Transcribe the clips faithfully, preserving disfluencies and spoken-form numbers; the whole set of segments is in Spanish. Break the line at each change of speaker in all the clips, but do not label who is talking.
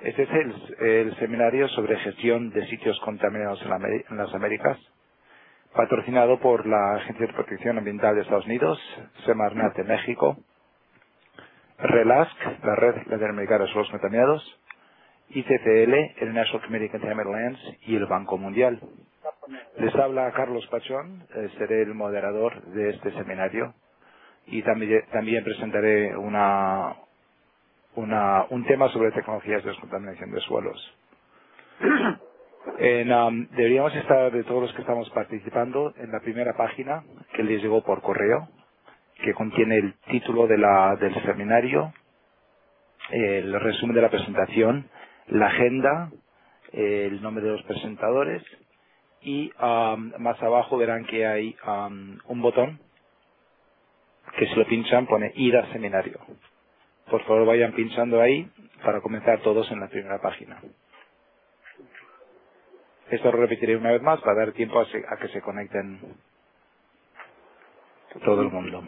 Este es el, el seminario sobre gestión de sitios contaminados en, la, en las Américas, patrocinado por la Agencia de Protección Ambiental de Estados Unidos, Semarnat de México, RELASC, la Red Latinoamericana de Suelos Contaminados, I C C L, el National Committee on Contaminated Lands y el Banco Mundial. Les habla Carlos Pachón, eh, seré el moderador de este seminario y también, también presentaré una, una, un tema sobre tecnologías de descontaminación de suelos. En, um, deberíamos estar, de todos los que estamos participando, en la primera página que les llegó por correo, que contiene el título de la, del seminario, el resumen de la presentación, la agenda, el nombre de los presentadores y um, más abajo verán que hay um, un botón que si lo pinchan pone ir al seminario. Por favor vayan pinchando ahí para comenzar todos en la primera página. Esto lo repetiré una vez más para dar tiempo a, se, a que se conecten todo el mundo.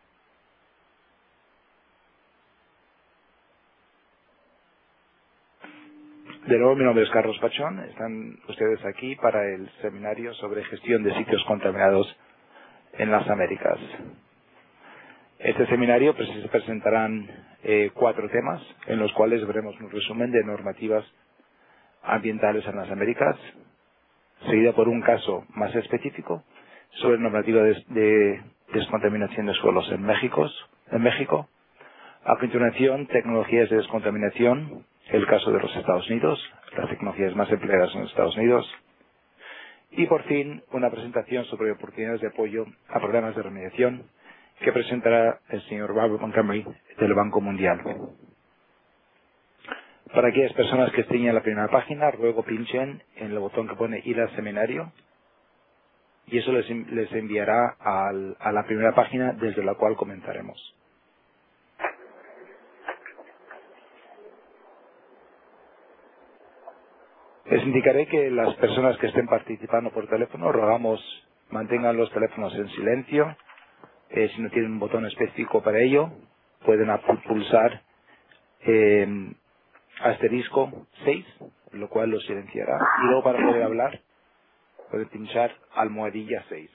De nuevo, mi nombre es Carlos Pachón. Están ustedes aquí para el seminario sobre gestión de sitios contaminados en las Américas. Este seminario pues, se presentarán eh, cuatro temas en los cuales veremos un resumen de normativas ambientales en las Américas, seguida por un caso más específico sobre normativa de, de descontaminación de suelos en México, en México. A continuación, tecnologías de descontaminación, el caso de los Estados Unidos, las tecnologías más empleadas en los Estados Unidos. Y por fin, una presentación sobre oportunidades de apoyo a programas de remediación que presentará el señor Robert Montgomery del Banco Mundial. Para aquellas personas que estén en la primera página, ruego pinchen en el botón que pone ir al seminario y eso les, les enviará al, a la primera página desde la cual comenzaremos. Les indicaré que las personas que estén participando por teléfono, rogamos mantengan los teléfonos en silencio. Eh, si no tienen un botón específico para ello, pueden pulsar eh, asterisco seis, lo cual lo silenciará. Y luego para poder hablar, pueden pinchar almohadilla seis.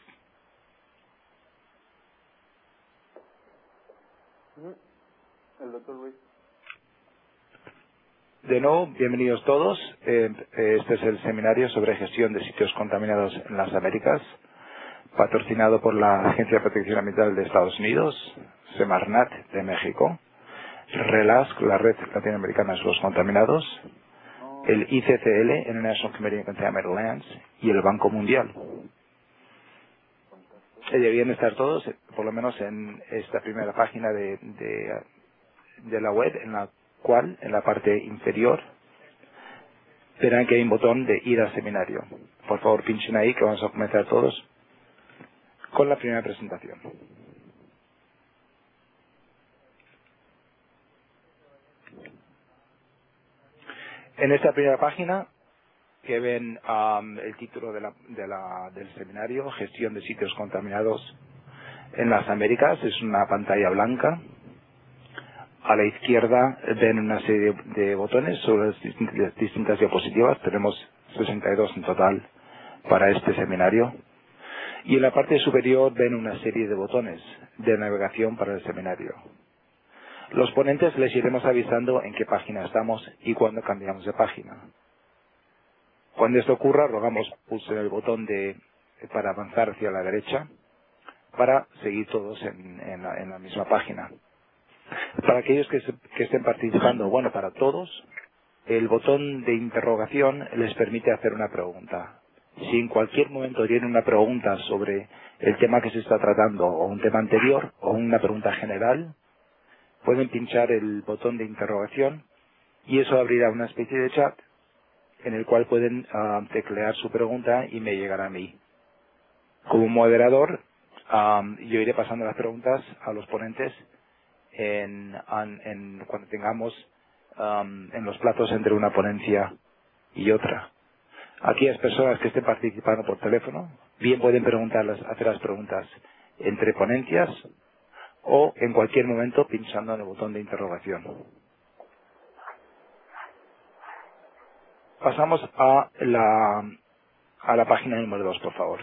El doctor Luis.
De nuevo, bienvenidos todos. Eh, este es el seminario sobre gestión de sitios contaminados en las Américas, patrocinado por la Agencia de Protección Ambiental de Estados Unidos, Semarnat de México, RELASC, la Red Latinoamericana de Suelos Contaminados, el I C C L, el National Committee on Contaminated Lands, y el Banco Mundial. Eh, Deberían estar todos, eh, por lo menos en esta primera página de, de, de la web, en la cual, en la parte inferior, verán que hay un botón de ir al seminario. Por favor, pinchen ahí que vamos a comenzar todos con la primera presentación. En esta primera página, que ven um, el título de la, de la, del seminario, Gestión de Sitios Contaminados en las Américas, es una pantalla blanca. A la izquierda ven una serie de botones sobre las distintas, distintas diapositivas. Tenemos sesenta y dos en total para este seminario. Y en la parte superior ven una serie de botones de navegación para el seminario. Los ponentes les iremos avisando en qué página estamos y cuándo cambiamos de página. Cuando esto ocurra, rogamos pulsen el botón de, para avanzar hacia la derecha para seguir todos en, en, la, en la misma página. Para aquellos que, se, que estén participando, bueno, para todos, el botón de interrogación les permite hacer una pregunta. Si en cualquier momento tienen una pregunta sobre el tema que se está tratando o un tema anterior o una pregunta general, pueden pinchar el botón de interrogación y eso abrirá una especie de chat en el cual pueden uh, teclear su pregunta y me llegará a mí. Como moderador, um, yo iré pasando las preguntas a los ponentes en, en, en cuando tengamos um, en los platos entre una ponencia y otra. Aquellas personas que estén participando por teléfono, bien pueden preguntarlas, hacer las preguntas entre ponencias o en cualquier momento pinchando en el botón de interrogación. pasamos a la, a la página número dos, por favor.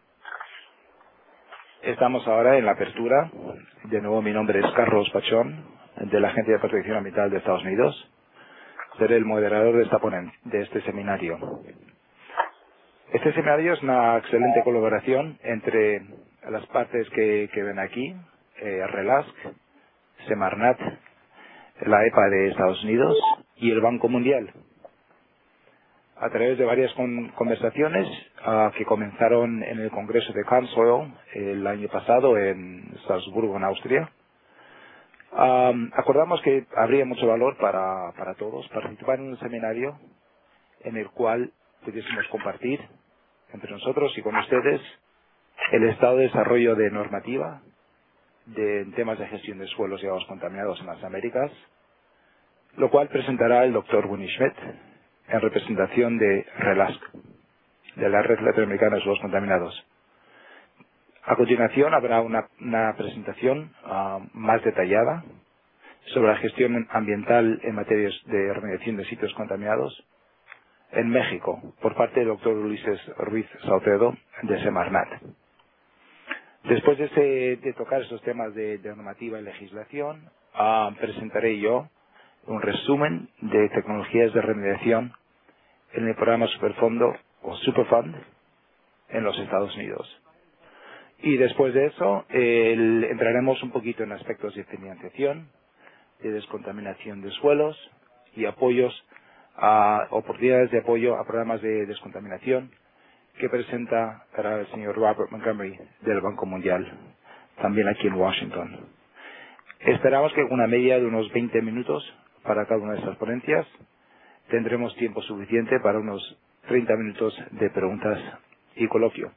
Estamos ahora en la apertura. De nuevo, mi nombre es Carlos Pachón, de la Agencia de Protección Ambiental de Estados Unidos. Seré el moderador de, esta ponen- de este seminario. Este seminario es una excelente colaboración entre las partes que, que ven aquí, eh, RELASC, Semarnat, la E P A de Estados Unidos y el Banco Mundial. A través de varias con- conversaciones uh, que comenzaron en el Congreso de CANSOIL el año pasado en Salzburgo, en Austria, um, acordamos que habría mucho valor para, para todos participar en un seminario en el cual pudiésemos compartir entre nosotros y con ustedes el estado de desarrollo de normativa de en temas de gestión de suelos y aguas contaminados en las Américas, lo cual presentará el doctor Winnie Schmidt en representación de RELASC, de la Red Latinoamericana de Suelos Contaminados. A continuación habrá una, una presentación uh, más detallada sobre la gestión ambiental en materias de remediación de sitios contaminados en México, por parte del doctor Ulises Ruiz Saucedo, de Semarnat. Después de, ese, de tocar esos temas de, de normativa y legislación, uh, presentaré yo un resumen de tecnologías de remediación en el programa Superfondo o Superfund en los Estados Unidos. Y después de eso, el, entraremos un poquito en aspectos de financiación, de descontaminación de suelos y apoyos a oportunidades de apoyo a programas de descontaminación que presenta el señor Robert Montgomery del Banco Mundial, también aquí en Washington. Esperamos que una media de unos veinte minutos para cada una de estas ponencias. Tendremos tiempo suficiente para unos treinta minutos de preguntas y coloquio.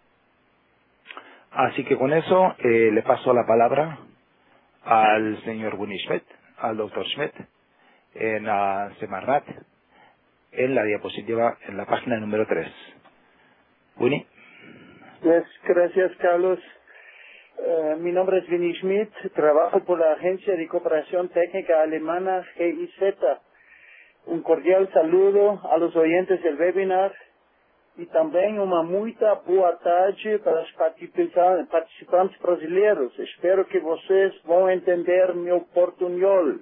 Así que con eso eh, le paso la palabra al señor Winnie Schmidt, al doctor Schmidt, en uh, Semarnat, en la diapositiva, en la página número tres. Winnie.
Pues, gracias, Carlos. Uh, mi nombre es Winnie Schmidt, trabajo por la Agencia de Cooperación Técnica Alemana G I Z. Un cordial saludo a los oyentes del webinar e também uma muito boa tarde para os participantes brasileiros. Espero que vocês vão entender meu portunhol.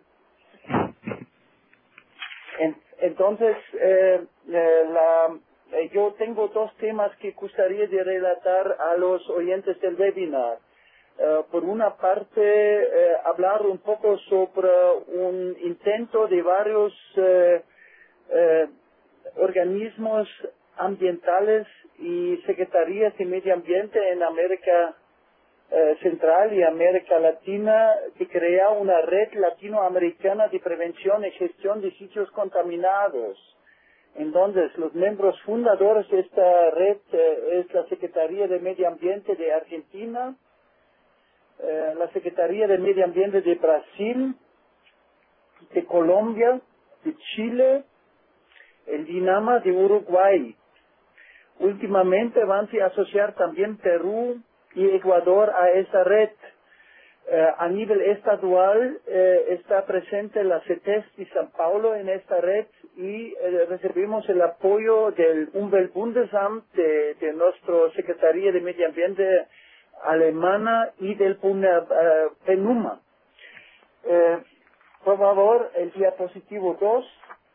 Entonces, eh, eh, la, eh, yo tengo dos temas que gustaría de relatar a los oyentes del webinar. Uh, por una parte, eh, hablar un poco sobre un intento de varios eh, eh, organismos ambientales y secretarías de medio ambiente en América eh, Central y América Latina de crear una red latinoamericana de prevención y gestión de sitios contaminados. Entonces, los miembros fundadores de esta red eh, es la Secretaría de Medio Ambiente de Argentina, Eh, la Secretaría de Medio Ambiente de Brasil, de Colombia, de Chile, el DINAMA de Uruguay. Últimamente van a asociar también Perú y Ecuador a esa red. Eh, a nivel estadual eh, está presente la CETES de San Paulo en esta red y eh, recibimos el apoyo del Umweltbundesamt, de, de nuestra Secretaría de Medio Ambiente alemana y del PENUMA. Eh, por favor, el diapositivo dos.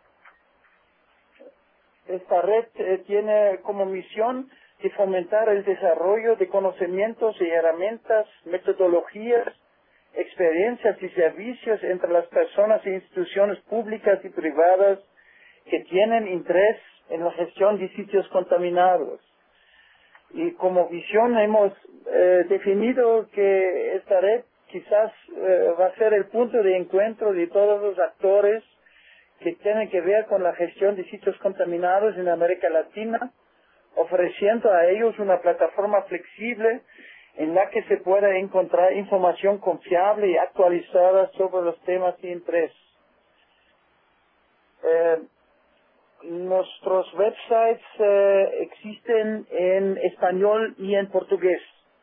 Esta red eh, tiene como misión de fomentar el desarrollo de conocimientos y herramientas, metodologías, experiencias y servicios entre las personas e instituciones públicas y privadas que tienen interés en la gestión de sitios contaminados. Y como visión hemos eh, definido que esta red quizás eh, va a ser el punto de encuentro de todos los actores que tienen que ver con la gestión de sitios contaminados en América Latina, ofreciendo a ellos una plataforma flexible en la que se pueda encontrar información confiable y actualizada sobre los temas de interés. Eh, Nuestros websites eh, existen en español y en portugués.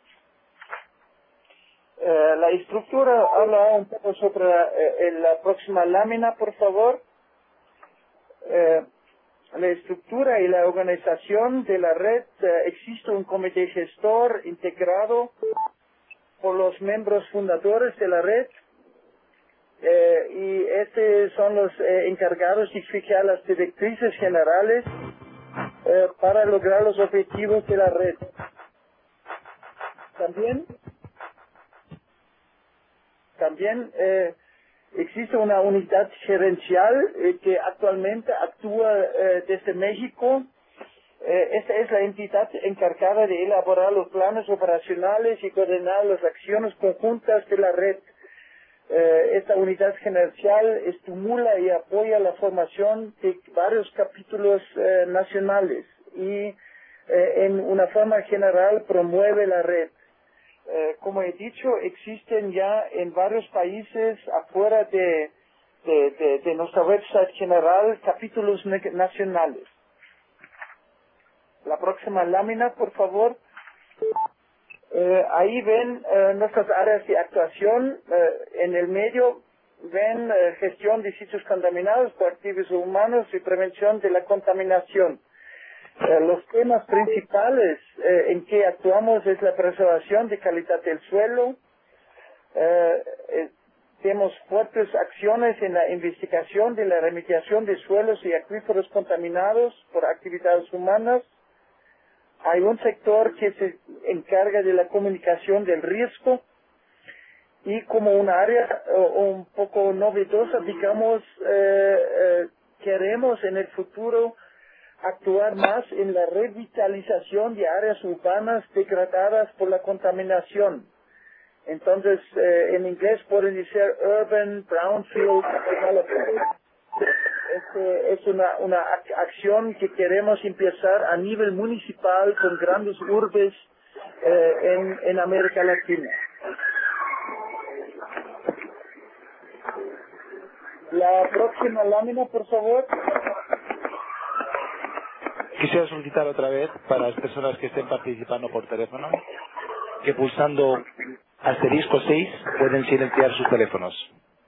Eh, la estructura habla un poco sobre la, eh, la próxima lámina, por favor. Eh, la estructura y la organización de la red. Eh, existe un comité gestor integrado por los miembros fundadores de la red, eh, y estos son los eh, encargados de fijar las directrices generales eh, para lograr los objetivos de la red. También, también eh, existe una unidad gerencial eh, que actualmente actúa eh, desde México. Eh, esta es la entidad encargada de elaborar los planes operacionales y coordinar las acciones conjuntas de la red. Eh, esta unidad gerencial estimula y apoya la formación de varios capítulos eh, nacionales y eh, en una forma general promueve la red. Eh, como he dicho, existen ya en varios países afuera de, de, de, de nuestra website general capítulos nacionales. La próxima lámina, por favor. Eh, ahí ven eh, nuestras áreas de actuación. Eh, en el medio ven eh, gestión de sitios contaminados por actividades humanos y prevención de la contaminación. Eh, los temas principales eh, en que actuamos es la preservación de calidad del suelo. Eh, eh, tenemos fuertes acciones en la investigación de la remediación de suelos y acuíferos contaminados por actividades humanas. Hay un sector que se encarga de la comunicación del riesgo y como un área uh, un poco novedosa, digamos, eh, eh, queremos en el futuro actuar más en la revitalización de áreas urbanas degradadas por la contaminación. Entonces, eh, en inglés pueden decir Urban Brownfield Development. Este es una, una ac- acción que queremos empezar a nivel municipal con grandes urbes eh, en, en América Latina. La próxima lámina, por favor.
Quisiera solicitar otra vez para las personas que estén participando por teléfono que pulsando asterisco seis pueden silenciar sus teléfonos.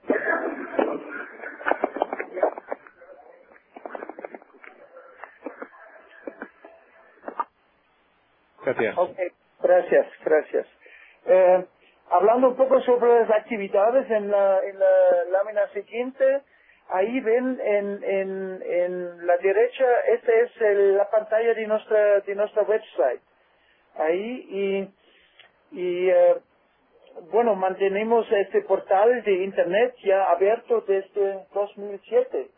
Gracias.
Ok, gracias, gracias. Eh, hablando un poco sobre las actividades en la, en la lámina siguiente, ahí ven en, en, en la derecha, esta es el- la pantalla de nuestra, de nuestra website. Ahí y, y eh, bueno, mantenemos este portal de internet ya abierto desde dos mil siete.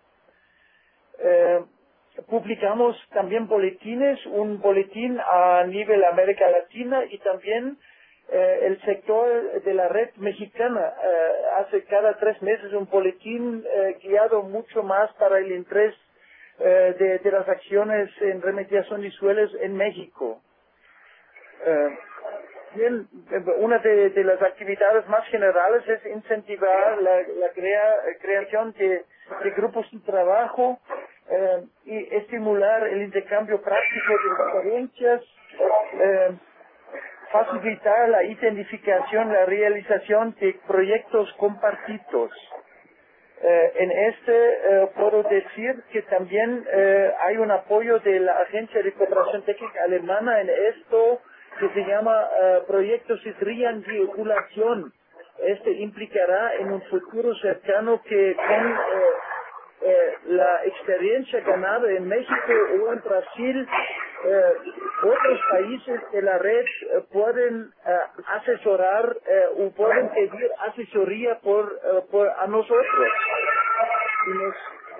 Eh, publicamos también boletines, un boletín a nivel América Latina y también eh, el sector de la red mexicana eh, hace cada tres meses un boletín eh, guiado mucho más para el interés eh, de, de las acciones en remediación de suelos en México. Eh, Bien, una de, de las actividades más generales es incentivar la, la crea- creación de, de grupos de trabajo eh, y estimular el intercambio práctico de experiencias, eh, facilitar la identificación, la realización de proyectos compartidos. Eh, en este eh, puedo decir que también eh, hay un apoyo de la Agencia de Cooperación Técnica Alemana en esto que se llama eh, proyectos de triangulación. Este implicará en un futuro cercano que con eh, eh, la experiencia ganada en México o en Brasil, eh, otros países de la red eh, pueden eh, asesorar eh, o pueden pedir asesoría por, eh, por a nosotros. Y, nos,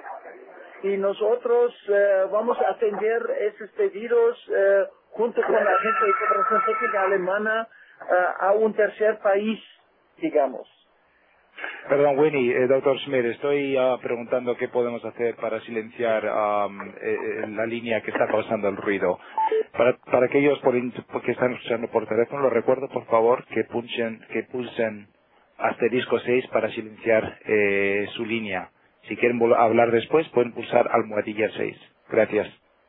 y nosotros eh, vamos a atender esos pedidos eh, junto con la Agencia de Cooperación Técnica Alemana eh, a un tercer país, digamos.
Perdón, Winnie, eh, doctor Schmidt, estoy ah, preguntando qué podemos hacer para silenciar am, eh, eh, la línea que está causando el ruido. Para, para aquellos por in- que están escuchando por teléfono, les recuerdo por favor que pulsen, que pulsen asterisco seis para silenciar eh, su línea. Si quieren vol- hablar después, pueden pulsar almohadilla seis. Gracias.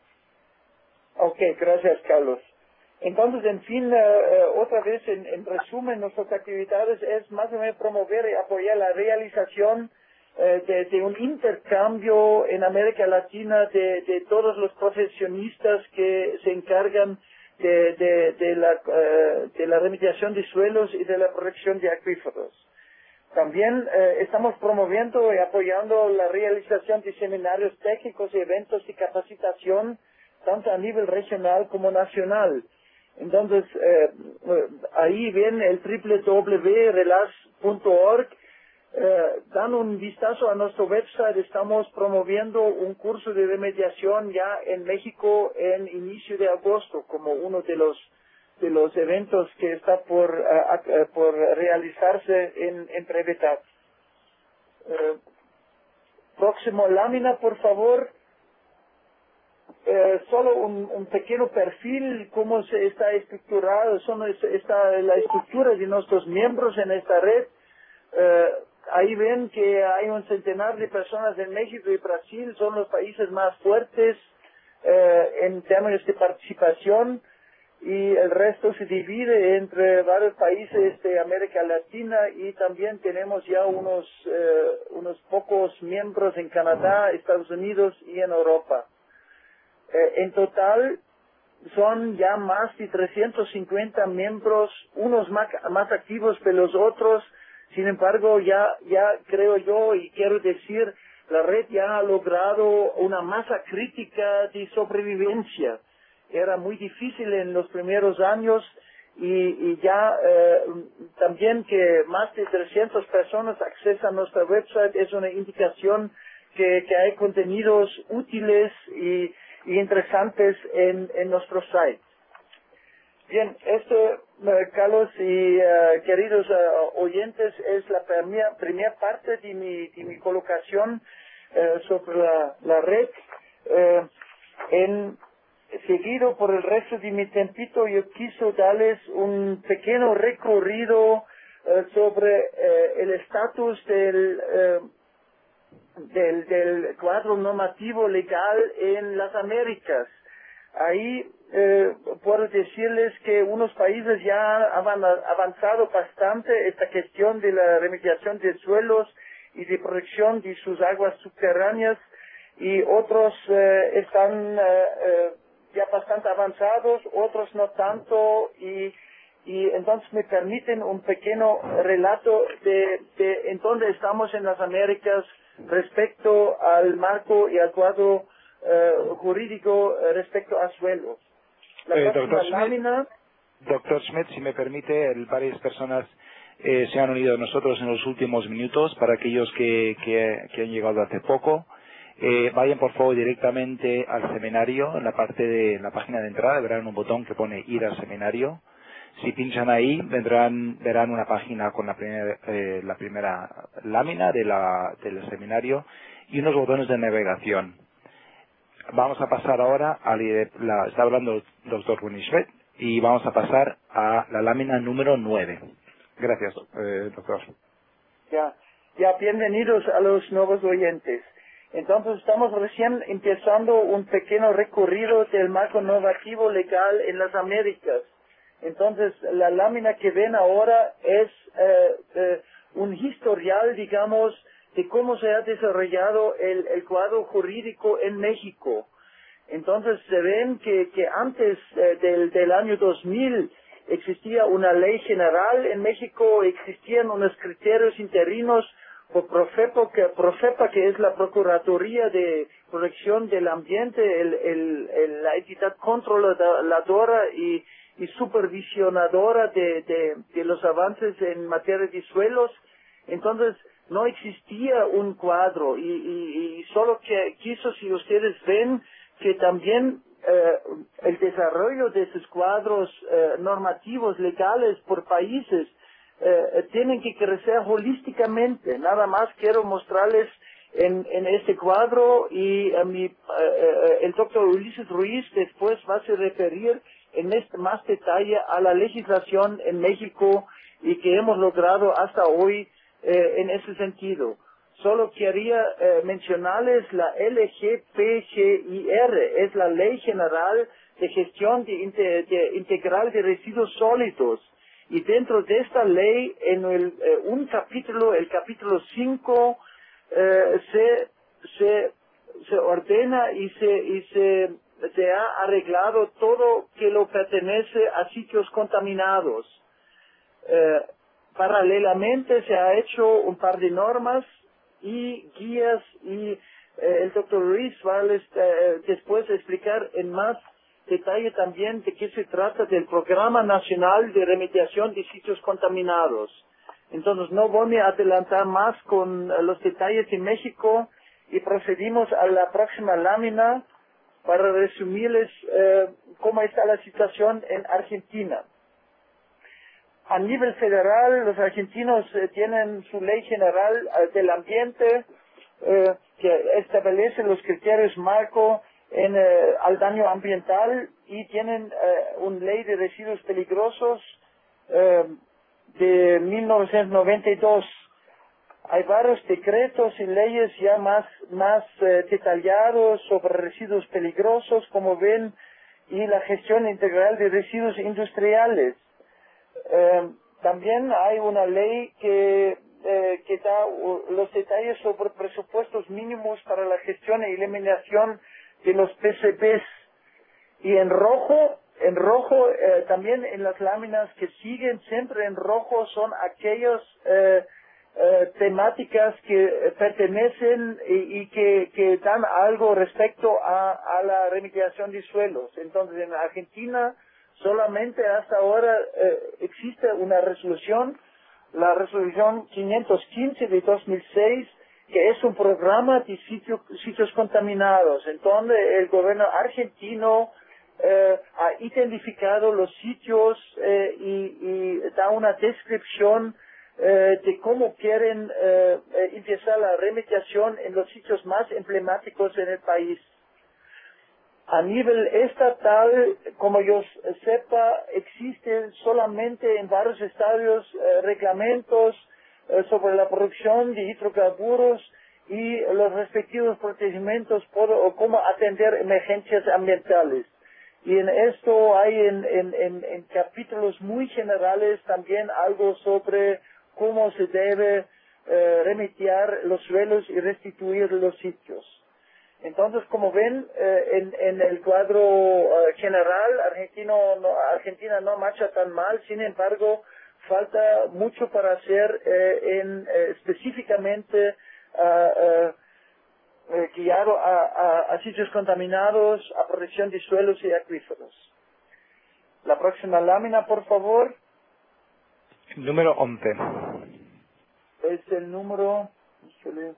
Ok, gracias, Carlos. Entonces, en fin, eh, eh, otra vez, en, en resumen, nuestras actividades es más o menos promover y apoyar la realización eh, de, de un intercambio en América Latina de, de todos los profesionistas que se encargan de, de, de, la, eh, de la remediación de suelos y de la protección de acuíferos. También eh, estamos promoviendo y apoyando la realización de seminarios técnicos y eventos de capacitación tanto a nivel regional como nacional. Entonces, eh, ahí ven el doble u doble u doble u punto relas punto org. Eh, dan un vistazo a nuestro website. Estamos promoviendo un curso de remediación ya en México en inicio de agosto como uno de los de los eventos que está por uh, por realizarse en, en brevedad. Eh, próximo lámina, por favor. Eh, solo un, un pequeño perfil, cómo se está estructurado, son, está la estructura de nuestros miembros en esta red. Eh, ahí ven que hay un centenar de personas en México y Brasil, son los países más fuertes eh, en términos de participación, y el resto se divide entre varios países de América Latina, y también tenemos ya unos, eh, unos pocos miembros en Canadá, Estados Unidos y en Europa. Eh, en total son ya más de trescientos cincuenta miembros, unos más, más activos que los otros. Sin embargo, ya, ya creo yo y quiero decir, la red ya ha logrado una masa crítica de sobrevivencia. Era muy difícil en los primeros años, y, y ya eh, también que más de trescientas personas accesan a nuestra website es una indicación que, que hay contenidos útiles y y interesantes en, en nuestro site. Bien, esto, eh, Carlos y uh, queridos uh, oyentes, es la primera, primera parte de mi, de mi colocación uh, sobre la, la red. Uh, en seguido por el resto de mi tempito, yo quiso darles un pequeño recorrido uh, sobre uh, el estatus del uh, Del, del cuadro normativo legal en las Américas. Ahí eh, puedo decirles que unos países ya han avanzado bastante esta cuestión de la remediación de suelos y de protección de sus aguas subterráneas, y otros eh, están eh, eh, ya bastante avanzados, otros no tanto, y, y entonces me permiten un pequeño relato de, de en dónde estamos en las Américas respecto al marco y al cuadro eh, jurídico eh, respecto a suelos. La
eh,
próxima
doctor
lámina.
Schmidt, doctor Schmidt, si me permite, el, varias personas eh, se han unido a nosotros en los últimos minutos. Para aquellos que, que, que han llegado hace poco, eh, vayan por favor directamente al seminario. En la parte de en la página de entrada verán un botón que pone ir al seminario. Si pinchan ahí, vendrán, verán una página con la primera, eh, la primera lámina de la, del seminario y unos botones de navegación. Vamos a pasar ahora a la, está hablando el doctor Schmidt, y vamos a pasar a la lámina número nueve. Gracias, eh, doctor.
Ya, ya, bienvenidos a los nuevos oyentes. Entonces estamos recién empezando un pequeño recorrido del marco normativo legal en las Américas. Entonces, la lámina que ven ahora es eh, eh, un historial, digamos, de cómo se ha desarrollado el, el cuadro jurídico en México. Entonces, se ven que, que antes eh, del, del año dos mil existía una ley general en México, existían unos criterios interinos por Profepa, que, Profepa, que es la Procuraduría de Protección del Ambiente, el, el, el, la entidad controladora y y supervisionadora de, de, de los avances en materia de suelos. Entonces, no existía un cuadro, y, y, y solo que quiso, si ustedes ven, que también eh, el desarrollo de esos cuadros eh, normativos legales por países eh, tienen que crecer holísticamente. Nada más quiero mostrarles en, en este cuadro, y a mi, eh, eh, el doctor Ulises Ruiz después va a se referir en este más detalle a la legislación en México y que hemos logrado hasta hoy eh, en ese sentido. Solo quería eh, mencionarles la L G P G I R, es la Ley General de Gestión de, de, de Integral de Residuos Sólidos. Y dentro de esta ley, en el, eh, un capítulo, el capítulo cinco, eh, se, se, se ordena y se, y se, se ha arreglado todo que lo pertenece a sitios contaminados. Eh, paralelamente se ha hecho un par de normas y guías y eh, el doctor Ruiz va a eh, después explicar en más detalle también de qué se trata del Programa Nacional de Remediación de Sitios Contaminados. Entonces no voy a adelantar más con eh, los detalles en México y procedimos a la próxima lámina para resumirles eh, cómo está la situación en Argentina. A nivel federal, los argentinos eh, tienen su ley general eh, del ambiente eh, que establece los criterios marco en, eh, al daño ambiental y tienen eh, una ley de residuos peligrosos eh, de mil novecientos noventa y dos. Hay varios decretos y leyes ya más, más eh, detallados sobre residuos peligrosos, como ven, y la gestión integral de residuos industriales. Eh, también hay una ley que, eh, que da uh, los detalles sobre presupuestos mínimos para la gestión e eliminación de los P C Bs. Y en rojo, en rojo, eh, también en las láminas que siguen siempre en rojo son aquellas eh, eh, temáticas que eh, pertenecen y, y que, que dan algo respecto a, a la remediación de suelos. Entonces en Argentina solamente hasta ahora eh, existe una resolución, la resolución quinientos quince de dos mil seis, que es un programa de sitio, sitios contaminados, en donde el gobierno argentino eh, ha identificado los sitios eh, y, y da una descripción eh, de cómo quieren eh, eh, empezar la remediación en los sitios más emblemáticos en el país. A nivel estatal, como yo sepa, existen solamente en varios estados eh, reglamentos eh, sobre la producción de hidrocarburos y los respectivos procedimientos por, o cómo atender emergencias ambientales. Y en esto hay en, en, en, en capítulos muy generales también algo sobre cómo se debe eh, remediar los suelos y restituir los sitios. Entonces, como ven, eh, en, en el cuadro eh, general, Argentino, no, Argentina no marcha tan mal, sin embargo, falta mucho para hacer eh, en, eh, específicamente uh, uh, guiado a, a, a sitios contaminados, a protección de suelos y acuíferos. La próxima lámina, por favor.
Número once.
Es el número... Híjole,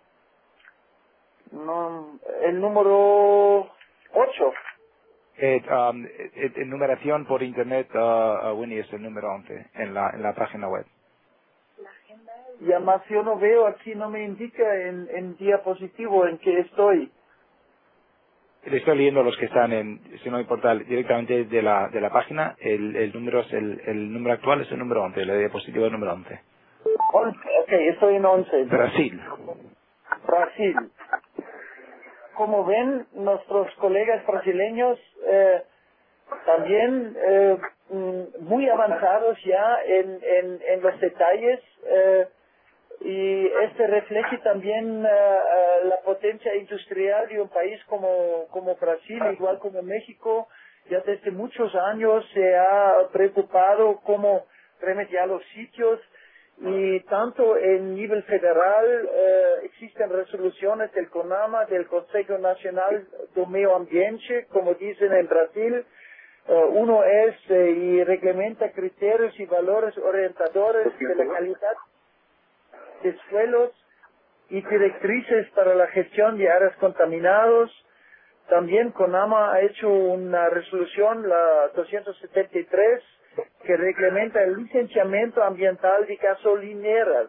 no, el número ocho.
Eh, um, eh, en numeración por internet, uh, uh, Winnie, es el número once en la, en la página web.
Y además yo no veo aquí, no me indica en, en diapositivo en que estoy.
Le estoy leyendo los que están en, si no importa, directamente de la, de la página. El, el número es el, el número actual es el número once, la diapositiva es el número once.
once, ok, estoy en once.
Brasil.
Brasil. Como ven, nuestros colegas brasileños eh, también eh, muy avanzados ya en, en, en los detalles eh, y este refleja también uh, la potencia industrial de un país como, como Brasil, igual como México. Ya desde muchos años se ha preocupado cómo remediar los sitios. Y tanto en nivel federal eh, existen resoluciones del CONAMA, del Consejo Nacional do Medio Ambiente, como dicen en Brasil. Uh, uno es eh, y reglamenta criterios y valores orientadores de la calidad de suelos y directrices para la gestión de áreas contaminadas. También CONAMA ha hecho una resolución, la doscientos setenta y tres, que reglamenta el licenciamiento ambiental de gasolineras.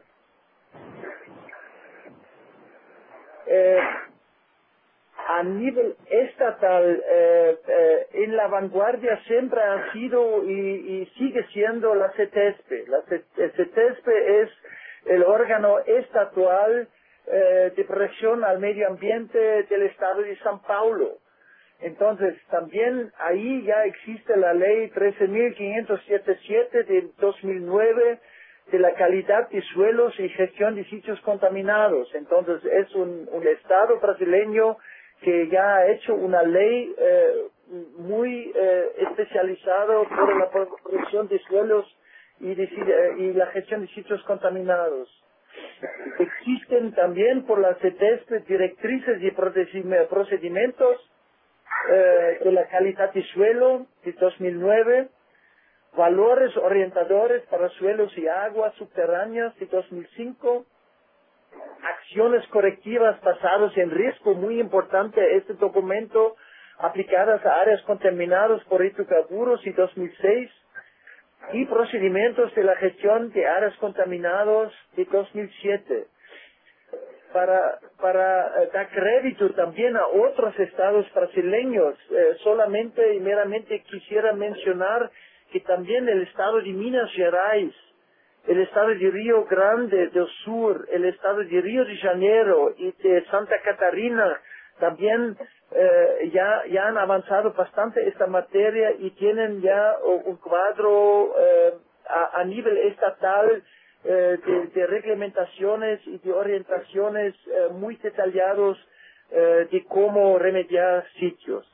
Eh, a nivel estatal, eh, eh, en la vanguardia siempre ha sido y, y sigue siendo la CETESPE. La CETESPE es el órgano estatal eh, de protección al medio ambiente del estado de San Paulo. Entonces, también ahí ya existe la ley trece mil quinientos setenta y siete de dos mil nueve de la calidad de suelos y gestión de sitios contaminados. Entonces es un, un Estado brasileño que ya ha hecho una ley eh, muy eh, especializada por la protección de suelos y, de, y la gestión de sitios contaminados. Existen también por la CETESP directrices y procedimientos eh, de la calidad de suelo de dos mil nueve, valores orientadores para suelos y aguas subterráneas de dos mil cinco, acciones correctivas basadas en riesgo, muy importante este documento, aplicadas a áreas contaminadas por hidrocarburos de dos mil seis, y procedimientos de la gestión de áreas contaminadas de dos mil siete. Para, para eh, dar crédito también a otros estados brasileños, eh, solamente y meramente quisiera mencionar que también el estado de Minas Gerais, el estado de Río Grande do Sur, el estado de Río de Janeiro y de Santa Catarina también eh, ya, ya han avanzado bastante esta materia y tienen ya un cuadro eh, a, a nivel estatal eh, de, de reglamentaciones y de orientaciones eh, muy detallados eh, de cómo remediar sitios.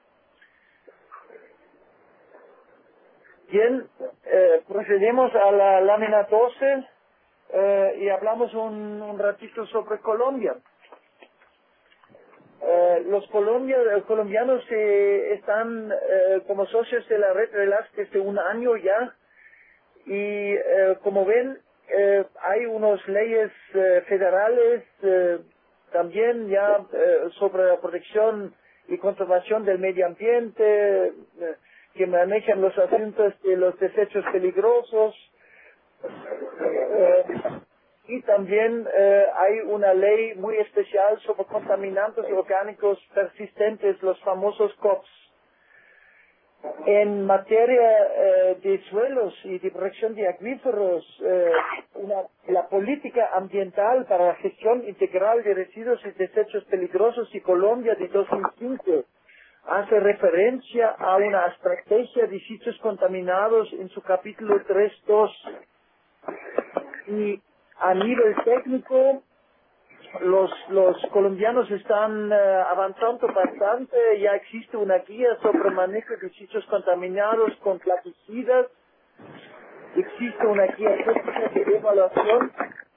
Bien, eh, procedemos a la lámina doce eh, y hablamos un, un ratito sobre Colombia. Eh, los Colombia, colombianos eh, están eh, como socios de la red Relax desde un año ya y eh, como ven eh, hay unas leyes eh, federales eh, también ya eh, sobre la protección y conservación del medio ambiente, eh, que manejan los asuntos de los desechos peligrosos. Eh, y también eh, hay una ley muy especial sobre contaminantes orgánicos persistentes, los famosos C O P S. En materia eh, de suelos y de protección de acuíferos, eh, una, la política ambiental para la gestión integral de residuos y desechos peligrosos de Colombia de dos mil cinco hace referencia a una estrategia de sitios contaminados en su capítulo tres punto dos. Y a nivel técnico, los, los colombianos están uh, avanzando bastante. Ya existe una guía sobre manejo de sitios contaminados con plaguicidas. Existe una guía técnica de evaluación.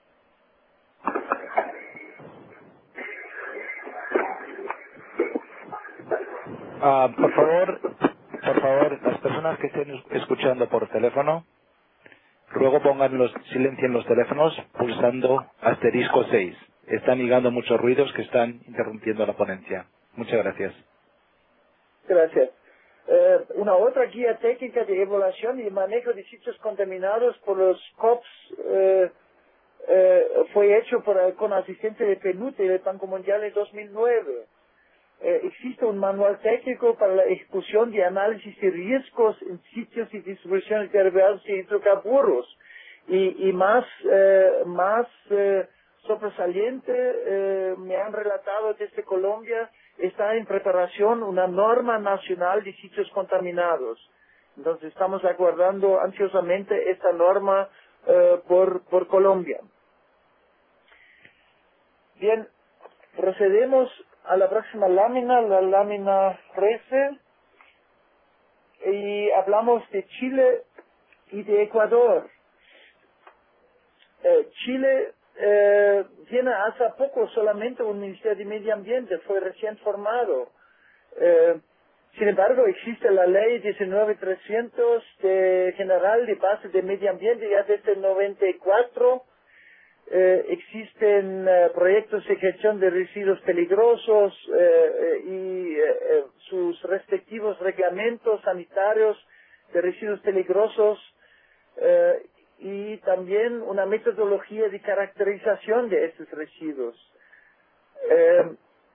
Ah, por favor, por favor, las personas que estén escuchando por teléfono, ruego pongan los silencio en los teléfonos pulsando asterisco seis. Están llegando muchos ruidos que están interrumpiendo la ponencia. Muchas gracias.
Gracias. Eh, una otra guía técnica de evaluación y manejo de sitios contaminados por los C O P S eh, eh, fue hecho por, con asistencia de PNUD y del Banco Mundial en dos mil nueve. Eh, existe un manual técnico para la ejecución de análisis de riesgos en sitios y distribuciones de derivados de hidrocarburos. Y, y más, eh, más eh, sobresaliente, eh, me han relatado desde Colombia, está en preparación una norma nacional de sitios contaminados. Entonces estamos aguardando ansiosamente esta norma eh, por, por Colombia. Bien, procedemos a la próxima lámina, la lámina trece, y hablamos de Chile y de Ecuador. Eh, Chile eh, tiene hace poco solamente un Ministerio de Medio Ambiente, fue recién formado. Eh, sin embargo, existe la ley diecinueve mil trescientos de General de Base de Medio Ambiente ya desde el noventa y cuatro. Eh, existen eh, proyectos de gestión de residuos peligrosos eh, eh, y eh, eh, sus respectivos reglamentos sanitarios de residuos peligrosos eh, y también una metodología de caracterización de estos residuos. Eh,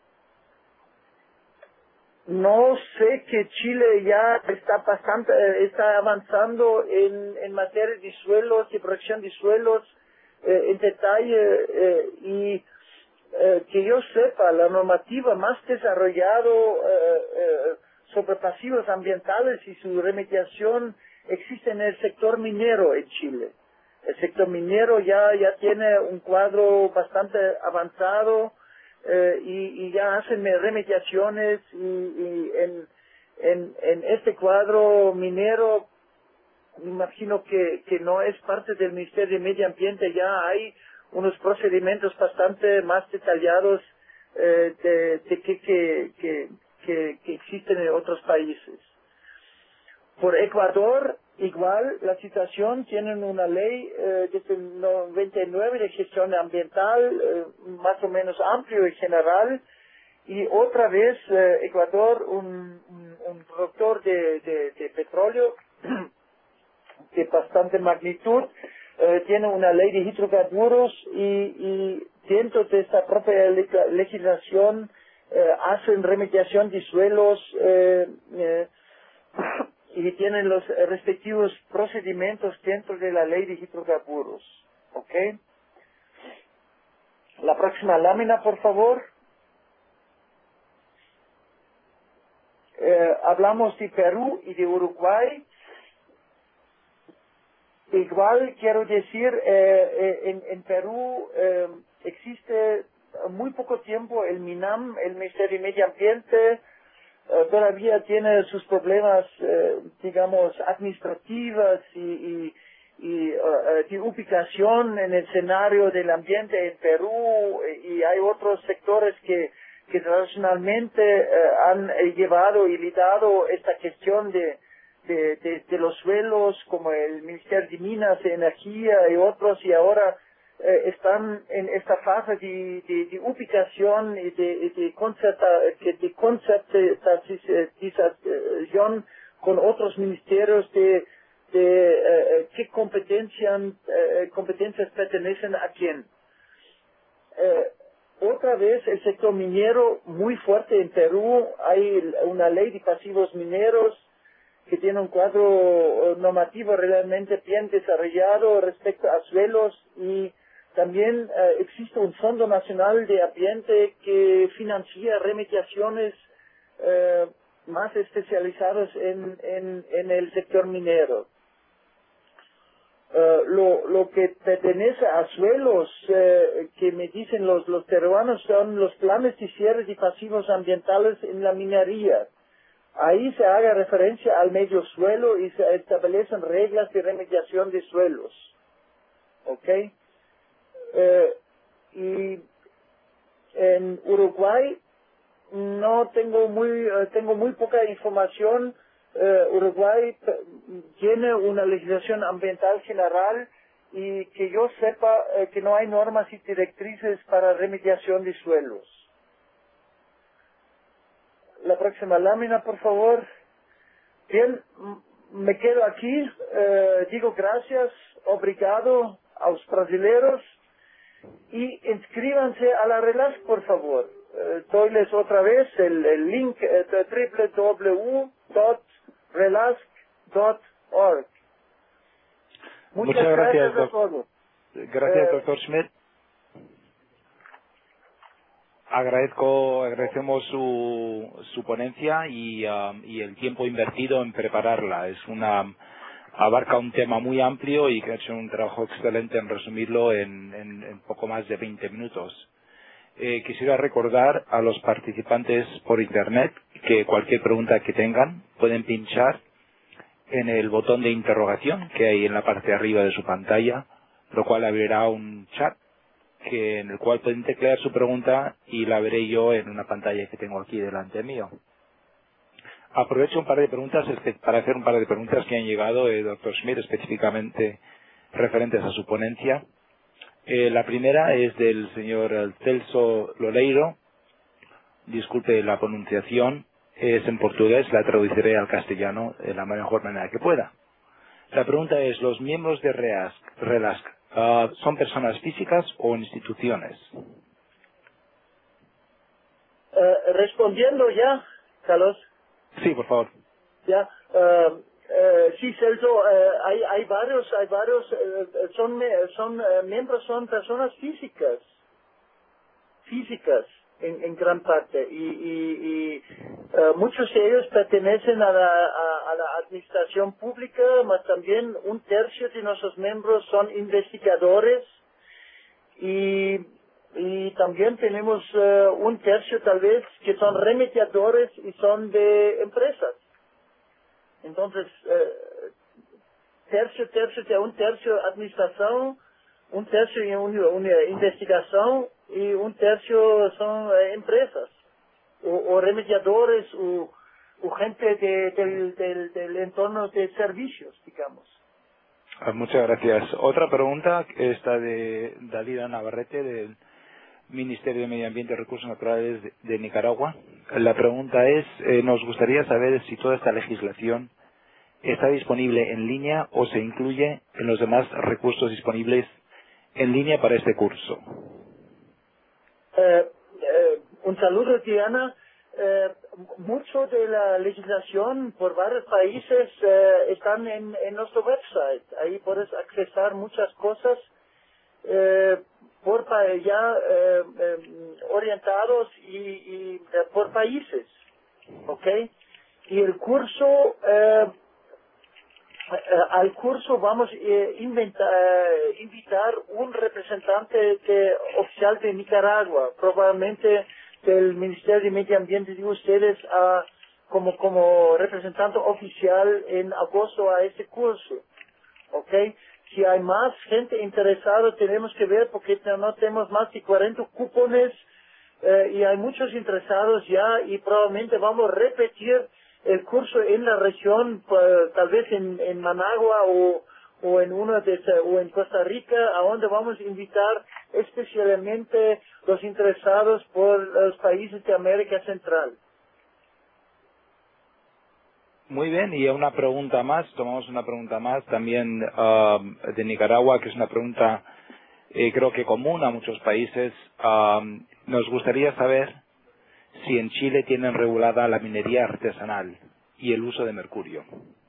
no sé que Chile ya está bastante, eh, está avanzando en, en materia de suelos y protección de suelos Eh, en detalle eh, y eh, que yo sepa, la normativa más desarrollado eh, eh, sobre pasivos ambientales y su remediación existe en el sector minero en Chile. El sector minero ya, ya tiene un cuadro bastante avanzado eh, y, y ya hacen remediaciones y, y en, en, en este cuadro minero, me imagino que, que no es parte del Ministerio de Medio Ambiente, ya hay unos procedimientos bastante más detallados eh, de, de que, que, que, que, que existen en otros países. Por Ecuador, igual, la situación, tienen una ley eh, desde el noventa y nueve de gestión ambiental, eh, más o menos amplio y general, y otra vez eh, Ecuador, un, un, un productor de, de, de petróleo de bastante magnitud, eh, tiene una ley de hidrocarburos y, y dentro de esta propia le- legislación eh, hacen remediación de suelos eh, eh, y tienen los respectivos procedimientos dentro de la ley de hidrocarburos. ¿Ok? La próxima lámina, por favor. Eh, hablamos de Perú y de Uruguay. Igual quiero decir, eh, eh, en, en Perú eh, existe muy poco tiempo el MINAM, el Ministerio de Medio Ambiente, eh, todavía tiene sus problemas, eh, digamos, administrativas y, y, y eh, de ubicación en el escenario del ambiente en Perú, y hay otros sectores que, que tradicionalmente eh, han eh, llevado y liderado esta cuestión de De, de, de los suelos, como el Ministerio de Minas y Energía y otros, y ahora eh, están en esta fase de, de, de ubicación y de, de, concerta, de concertación con otros ministerios de, de eh, qué competencias, eh, competencias pertenecen a quién. Eh, otra vez el sector minero muy fuerte en Perú, hay una ley de pasivos mineros que tiene un cuadro normativo realmente bien desarrollado respecto a suelos, y también eh, existe un Fondo Nacional de Ambiente que financia remediaciones eh, más especializadas en, en, en el sector minero. Uh, lo, lo que pertenece a suelos eh, que me dicen los, los peruanos son los planes de cierre de pasivos ambientales en la minería. Ahí se haga referencia al medio suelo y se establecen reglas de remediación de suelos. ¿Ok? Eh, y en Uruguay no tengo muy, eh, tengo muy poca información. Eh, Uruguay tiene una legislación ambiental general y que yo sepa eh, que no hay normas y directrices para remediación de suelos. La próxima lámina, por favor. Bien, m- me quedo aquí. Eh, digo gracias, obrigado a los brasileños y inscríbanse a la RELASC, por favor. Eh, doyles otra vez el, el link eh, doble u doble u doble u punto relask punto org. Muchas,
Muchas gracias,
gracias a
doc-
todos.
gracias,
Eh,
doctor Schmidt. Agradezco, agradecemos su, su ponencia y, um, y el tiempo invertido en prepararla. Es una, abarca un tema muy amplio y que ha hecho un trabajo excelente en resumirlo en, en, en poco más de veinte minutos. Eh, quisiera recordar a los participantes por internet que cualquier pregunta que tengan pueden pinchar en el botón de interrogación que hay en la parte de arriba de su pantalla, lo cual abrirá un chat que en el cual pueden teclear su pregunta y la veré yo en una pantalla que tengo aquí delante mío. Aprovecho un par de preguntas espe- para hacer un par de preguntas que han llegado, eh, doctor Schmidt, específicamente referentes a su ponencia. Eh, la primera es del señor eh, Celso Loleiro. Disculpe la pronunciación, es en portugués, la traduciré al castellano de la mejor manera que pueda. La pregunta es, ¿los miembros de REASC, RELASC ah, son personas físicas o instituciones?
eh, respondiendo ya, Carlos.
Sí, por favor.
Ya, eh, eh, sí, Celso, eh, hay, hay varios, hay varios, eh, son, me- son eh, miembros, son personas físicas, físicas en, en gran parte, y, y, y eh, muchos de ellos pertenecen a la, a, a la administración pública, más también un tercio de nuestros miembros son investigadores y, y también tenemos uh, un tercio tal vez que son remediadores y son de empresas. Entonces, uh, tercio, tercio, de un tercio administración, un tercio en una, una investigación y un tercio son uh, empresas o, o remediadores o, o gente de, del, del, del entorno de servicios, digamos.
Ah, muchas gracias. Otra pregunta está de Dalila Navarrete del Ministerio de Medio Ambiente y Recursos Naturales de, de Nicaragua. La pregunta es, eh, nos gustaría saber si toda esta legislación está disponible en línea o se incluye en los demás recursos disponibles en línea para este curso.
Eh, eh, un saludo, Diana. Eh, mucho de la legislación por varios países eh, están en, en nuestro website. Ahí puedes accesar muchas cosas eh, por pa ya eh, eh, orientados y, y eh, por países, ¿ok? Y el curso, eh, eh, al curso vamos a eh, eh, invitar un representante de, oficial de Nicaragua, probablemente del Ministerio de Medio Ambiente de ustedes a, como, como representante oficial en agosto a este curso, ¿ok? Si hay más gente interesada tenemos que ver porque no tenemos más de cuarenta cupones eh, y hay muchos interesados ya y probablemente vamos a repetir el curso en la región, pues, tal vez en, en Managua o, o en uno de o en Costa Rica, a donde vamos a invitar especialmente los interesados por los países de América Central.
Muy bien, y una pregunta más, tomamos una pregunta más también uh, de Nicaragua, que es una pregunta eh, creo que común a muchos países. Uh, nos gustaría saber si en Chile tienen regulada la minería artesanal y el uso de mercurio.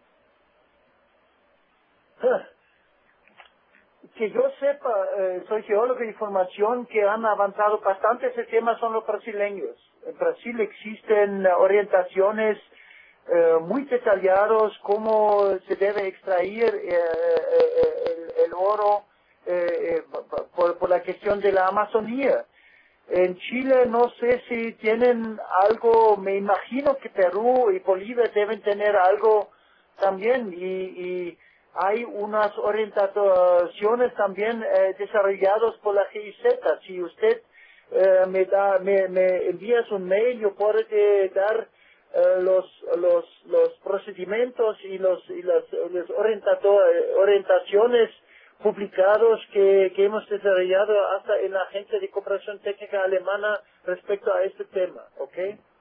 Que yo sepa, eh, soy geólogo de información, que han avanzado bastante ese tema son los brasileños. En Brasil existen orientaciones eh, muy detalladas cómo se debe extraer eh, eh, el, el oro eh, eh, por, por la cuestión de la Amazonía. En Chile no sé si tienen algo, me imagino que Perú y Bolivia deben tener algo también y, y hay unas orientaciones también eh, desarrolladas por la G I Z. Si usted eh, me da, me, me envías un mail, yo puedo dar eh, los, los, los procedimientos y los, y las, las orientaciones publicados que, que hemos desarrollado hasta en la Agencia de Cooperación Técnica Alemana respecto a este tema, ¿ok?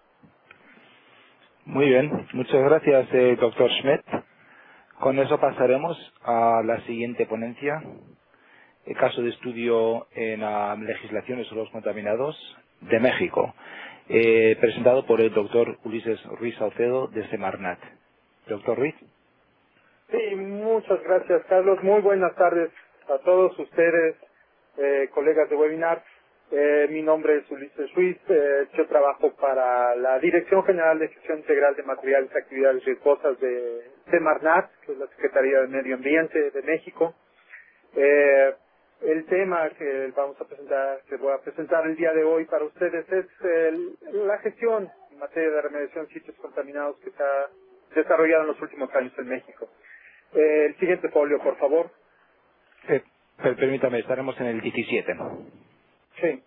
Muy bien, muchas gracias, eh, doctor Schmidt. Con eso pasaremos a la siguiente ponencia, el caso de estudio en uh, legislaciones sobre los contaminados de México, eh, presentado por el doctor Ulises Ruiz Saucedo de Semarnat. Doctor Ruiz.
Sí, muchas gracias, Carlos. Muy buenas tardes a todos ustedes, eh, colegas de webinar. Eh, mi nombre es Ulises Ruiz. Eh, yo trabajo para la Dirección General de Gestión Integral de Materiales y Actividades Riesgosas de Semarnat, que es la Secretaría de Medio Ambiente de México. Eh, el tema que vamos a presentar, que voy a presentar el día de hoy para ustedes es el, la gestión en materia de remediación de sitios contaminados que se ha desarrollado en los últimos años en México. Eh, el siguiente folio, por favor.
Eh, per- permítame, estaremos en el diecisiete.
Sí.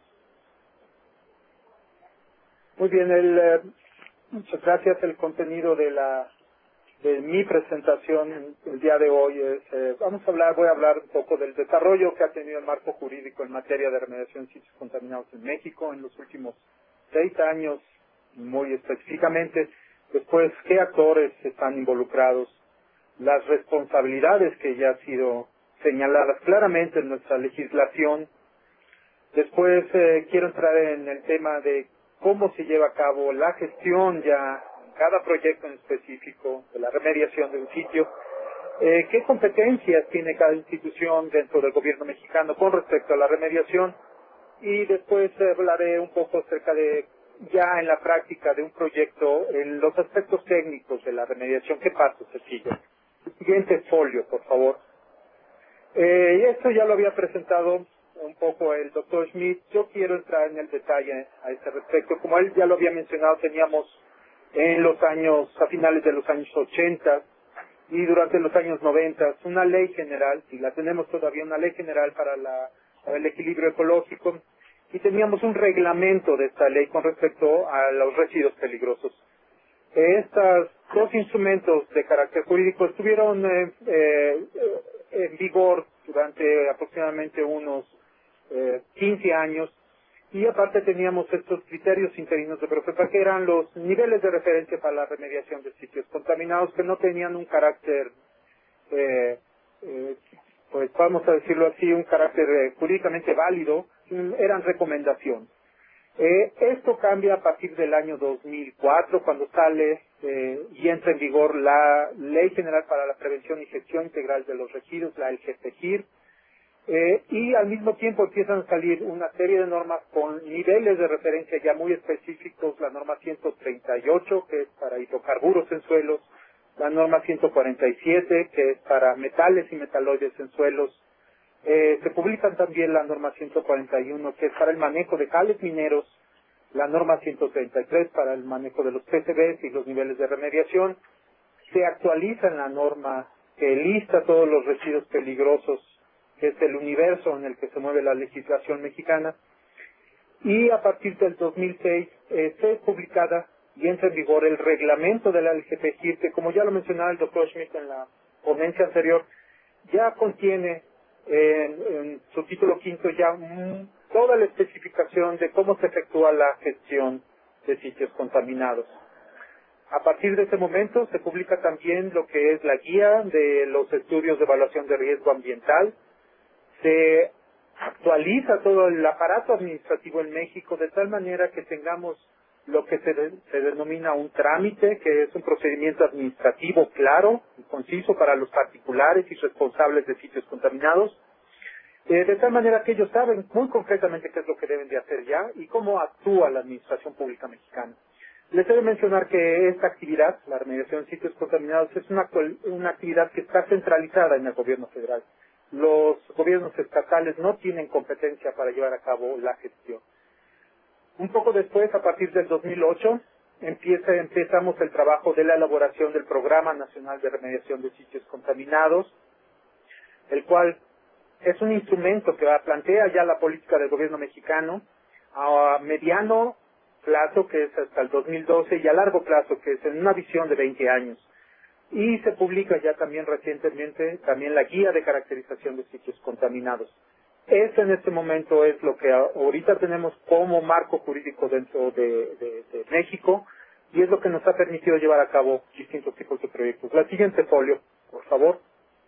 Muy bien, el, eh, muchas gracias. El contenido de la de mi presentación el día de hoy es, eh, vamos a hablar, voy a hablar un poco del desarrollo que ha tenido el marco jurídico en materia de remediación de sitios contaminados en México en los últimos seis años, muy específicamente. Después, qué actores están involucrados, las responsabilidades que ya han sido señaladas claramente en nuestra legislación. Después eh, quiero entrar en el tema de cómo se lleva a cabo la gestión ya en cada proyecto en específico de la remediación de un sitio, eh, qué competencias tiene cada institución dentro del gobierno mexicano con respecto a la remediación, y después eh, hablaré un poco acerca de ya en la práctica de un proyecto en los aspectos técnicos de la remediación. ¿Qué paso se sigue? Siguiente folio, por favor. Eh, esto ya lo había presentado un poco el doctor Schmidt. Yo quiero entrar en el detalle a este respecto. Como él ya lo había mencionado, teníamos en los años, a finales de los años ochenta y durante los años noventa, una ley general, y la tenemos todavía, una ley general para, la, para el equilibrio ecológico, y teníamos un reglamento de esta ley con respecto a los residuos peligrosos. Estos dos instrumentos de carácter jurídico estuvieron eh, eh, en vigor durante aproximadamente unos eh, quince años, y aparte teníamos estos criterios interinos de Profepa, que eran los niveles de referencia para la remediación de sitios contaminados, que no tenían un carácter, eh, eh, pues vamos a decirlo así, un carácter eh, jurídicamente válido, eran recomendaciones. Eh, esto cambia a partir del año dos mil cuatro, cuando sale eh, y entra en vigor la Ley General para la Prevención y Gestión Integral de los Residuos, la L G P G I R, eh, y al mismo tiempo empiezan a salir una serie de normas con niveles de referencia ya muy específicos, la norma ciento treinta y ocho, que es para hidrocarburos en suelos, la norma ciento cuarenta y siete, que es para metales y metaloides en suelos. Eh, se publican también la norma ciento cuarenta y uno, que es para el manejo de cables mineros, la norma ciento treinta y tres para el manejo de los P C Bs y los niveles de remediación. Se actualiza en la norma que lista todos los residuos peligrosos, que es el universo en el que se mueve la legislación mexicana. Y a partir del dos mil seis eh, se publicada y entra en vigor el reglamento de la L G P G I R, que como ya lo mencionaba el doctor Schmidt en la ponencia anterior, ya contiene En, en su título quinto ya mm, toda la especificación de cómo se efectúa la gestión de sitios contaminados. A partir de ese momento se publica también lo que es la guía de los estudios de evaluación de riesgo ambiental. Se actualiza todo el aparato administrativo en México de tal manera que tengamos lo que se, de, se denomina un trámite, que es un procedimiento administrativo claro y conciso para los particulares y responsables de sitios contaminados, eh, de tal manera que ellos saben muy concretamente qué es lo que deben de hacer ya y cómo actúa la Administración Pública Mexicana. Les debo mencionar que esta actividad, la remediación de sitios contaminados, es una, una actividad que está centralizada en el gobierno federal. Los gobiernos estatales no tienen competencia para llevar a cabo la gestión. Un poco después, a partir del dos mil ocho, empieza, empezamos el trabajo de la elaboración del Programa Nacional de Remediación de Sitios Contaminados, el cual es un instrumento que plantea ya la política del gobierno mexicano a mediano plazo, que es hasta el dos mil doce, y a largo plazo, que es en una visión de veinte años. Y se publica ya también recientemente también la Guía de Caracterización de Sitios Contaminados. Ese en este momento es lo que ahorita tenemos como marco jurídico dentro de, de, de México, y es lo que nos ha permitido llevar a cabo distintos tipos de proyectos. La siguiente folio, por favor.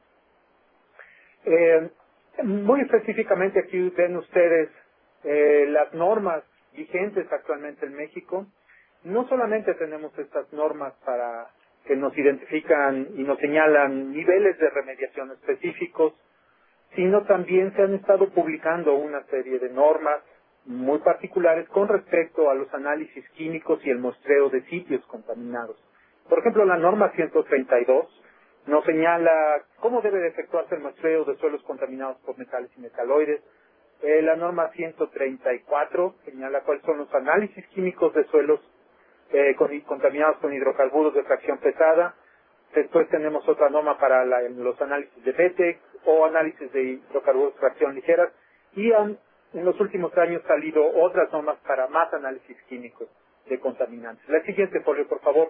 Eh, muy específicamente aquí ven ustedes eh, las normas vigentes actualmente en México. No solamente tenemos estas normas para que nos identifican y nos señalan niveles de remediación específicos, sino también se han estado publicando una serie de normas muy particulares con respecto a los análisis químicos y el muestreo de sitios contaminados. Por ejemplo, la norma ciento treinta y dos nos señala cómo debe de efectuarse el muestreo de suelos contaminados por metales y metaloides. Eh, la norma ciento treinta y cuatro señala cuáles son los análisis químicos de suelos eh, con, contaminados con hidrocarburos de fracción pesada. Después tenemos otra norma para la, los análisis de B T E C o análisis de hidrocarburos de fracción ligera, y han en los últimos años salido otras normas para más análisis químicos de contaminantes. La siguiente folio, por favor.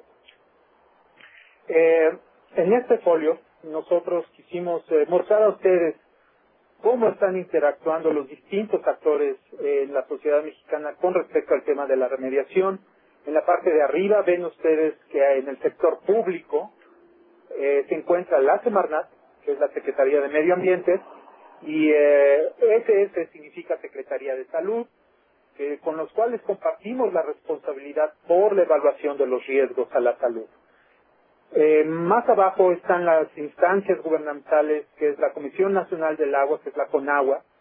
Eh, en este folio nosotros quisimos eh, mostrar a ustedes cómo están interactuando los distintos actores eh, en la sociedad mexicana con respecto al tema de la remediación. En la parte de arriba ven ustedes que en el sector público eh, se encuentra la Semarnat, que es la Secretaría de Medio Ambiente, y eh, S S significa Secretaría de Salud, eh, con los cuales compartimos la responsabilidad por la evaluación de los riesgos a la salud. Eh, más abajo están las instancias gubernamentales, que es la Comisión Nacional del Agua, que es la CONAGUA,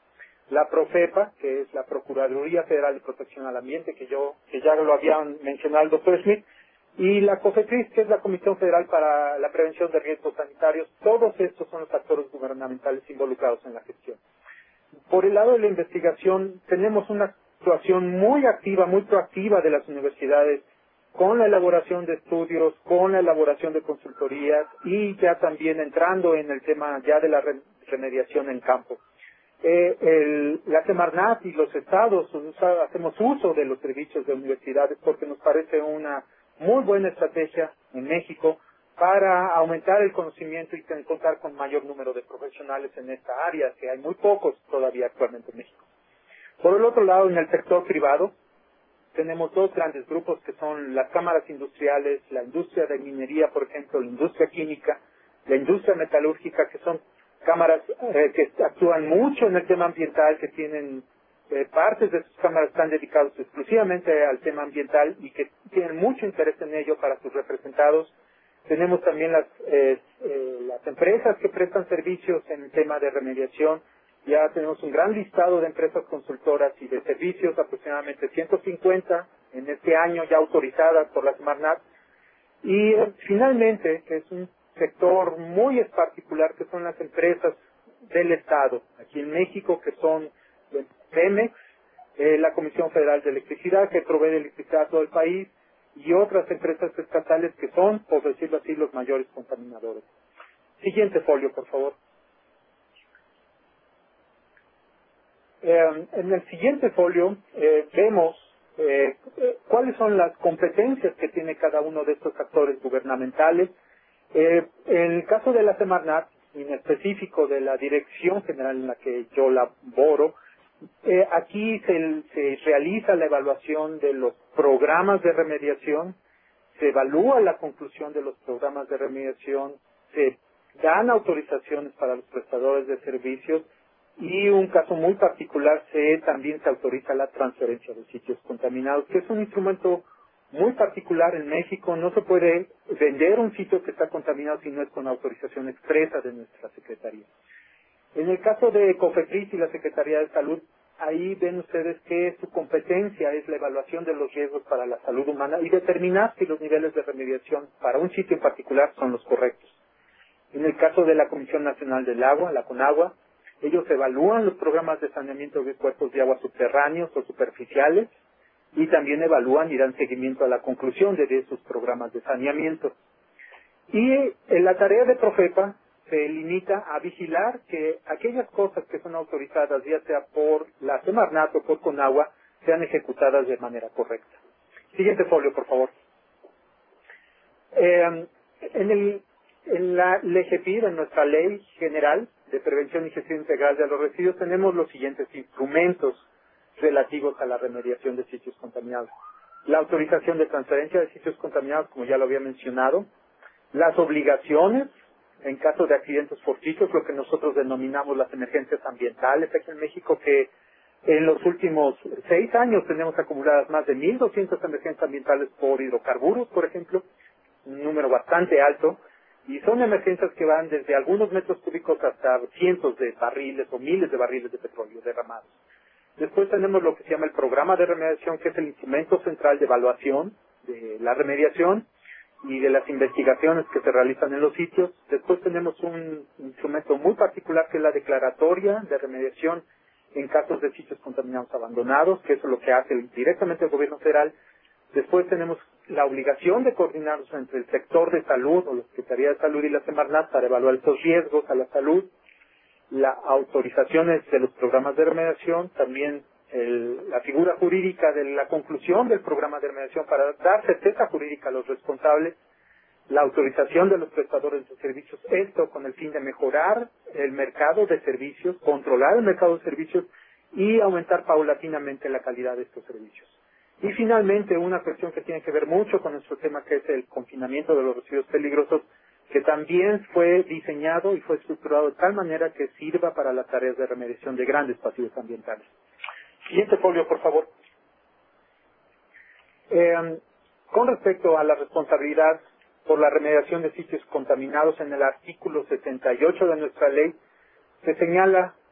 la Profepa, que es la Procuraduría Federal de Protección al Ambiente, que yo que ya lo habían mencionado el doctor Smith, y la COFEPRIS, que es la Comisión Federal para la Prevención de Riesgos Sanitarios. Todos estos son los actores gubernamentales involucrados en la gestión. Por el lado de la investigación, tenemos una actuación muy activa, muy proactiva de las universidades, con la elaboración de estudios, con la elaboración de consultorías y ya también entrando en el tema ya de la remediación en campo. Eh, el, la Semarnat y los estados usa, hacemos uso de los servicios de universidades porque nos parece una muy buena estrategia en México para aumentar el conocimiento y contar con mayor número de profesionales en esta área, que hay muy pocos todavía actualmente en México. Por el otro lado, en el sector privado, tenemos dos grandes grupos que son las cámaras industriales, la industria de minería, por ejemplo, la industria química, la industria metalúrgica, que son cámaras eh, que actúan mucho en el tema ambiental, que tienen eh, partes de sus cámaras están dedicadas exclusivamente al tema ambiental y que tienen mucho interés en ello para sus representados. Tenemos también las, eh, eh, las empresas que prestan servicios en el tema de remediación. Ya tenemos un gran listado de empresas consultoras y de servicios, aproximadamente ciento cincuenta en este año ya autorizadas por la Semarnat. Y eh, finalmente, que es un sector muy particular, que son las empresas del Estado, aquí en México, que son Pemex, eh, la Comisión Federal de Electricidad, que provee de electricidad a todo el país, y otras empresas estatales que son, por decirlo así, los mayores contaminadores. Siguiente folio, por favor. Eh, en el siguiente folio eh, vemos eh, cuáles son las competencias que tiene cada uno de estos actores gubernamentales. Eh, en el caso de la Semarnat, en específico de la Dirección General en la que yo laboro, eh, aquí se, se realiza la evaluación de los programas de remediación, se evalúa la conclusión de los programas de remediación, se dan autorizaciones para los prestadores de servicios y un caso muy particular se también se autoriza la transferencia de sitios contaminados, que es un instrumento muy particular en México. No se puede vender un sitio que está contaminado si no es con autorización expresa de nuestra Secretaría. En el caso de COFEPRIS y la Secretaría de Salud, ahí ven ustedes que su competencia es la evaluación de los riesgos para la salud humana y determinar si los niveles de remediación para un sitio en particular son los correctos. En el caso de la Comisión Nacional del Agua, la CONAGUA, ellos evalúan los programas de saneamiento de cuerpos de agua subterráneos o superficiales y también evalúan y dan seguimiento a la conclusión de esos programas de saneamiento. Y en la tarea de Profepa se limita a vigilar que aquellas cosas que son autorizadas, ya sea por la Semarnat o por CONAGUA, sean ejecutadas de manera correcta. Siguiente folio, por favor. Eh, en, el, en la LEGEPIR, en nuestra Ley General de Prevención y Gestión Integral de los Residuos, tenemos los siguientes instrumentos relativos a la remediación de sitios contaminados. La autorización de transferencia de sitios contaminados, como ya lo había mencionado, las obligaciones en caso de accidentes fortuitos, lo que nosotros denominamos las emergencias ambientales aquí en México, que en los últimos seis años tenemos acumuladas más de mil doscientas emergencias ambientales por hidrocarburos, por ejemplo, un número bastante alto, y son emergencias que van desde algunos metros cúbicos hasta cientos de barriles o miles de barriles de petróleo derramados. Después tenemos lo que se llama el programa de remediación, que es el instrumento central de evaluación de la remediación y de las investigaciones que se realizan en los sitios. Después tenemos un instrumento muy particular que es la declaratoria de remediación en casos de sitios contaminados abandonados, que eso es lo que hace directamente el gobierno federal. Después tenemos la obligación de coordinarnos entre el sector de salud o la Secretaría de Salud y la Semarnat para evaluar estos riesgos a la salud, las autorizaciones de los programas de remediación, también el, la figura jurídica de la conclusión del programa de remediación para dar certeza jurídica a los responsables, la autorización de los prestadores de servicios, esto con el fin de mejorar el mercado de servicios, controlar el mercado de servicios y aumentar paulatinamente la calidad de estos servicios. Y finalmente, una cuestión que tiene que ver mucho con nuestro tema, que es el confinamiento de los residuos peligrosos, que también fue diseñado y fue estructurado de tal manera que sirva para las tareas de remediación de grandes pasivos ambientales. Siguiente folio, por favor. Eh, con respecto a la responsabilidad por la remediación de sitios contaminados, en el artículo setenta y ocho de nuestra ley, se señala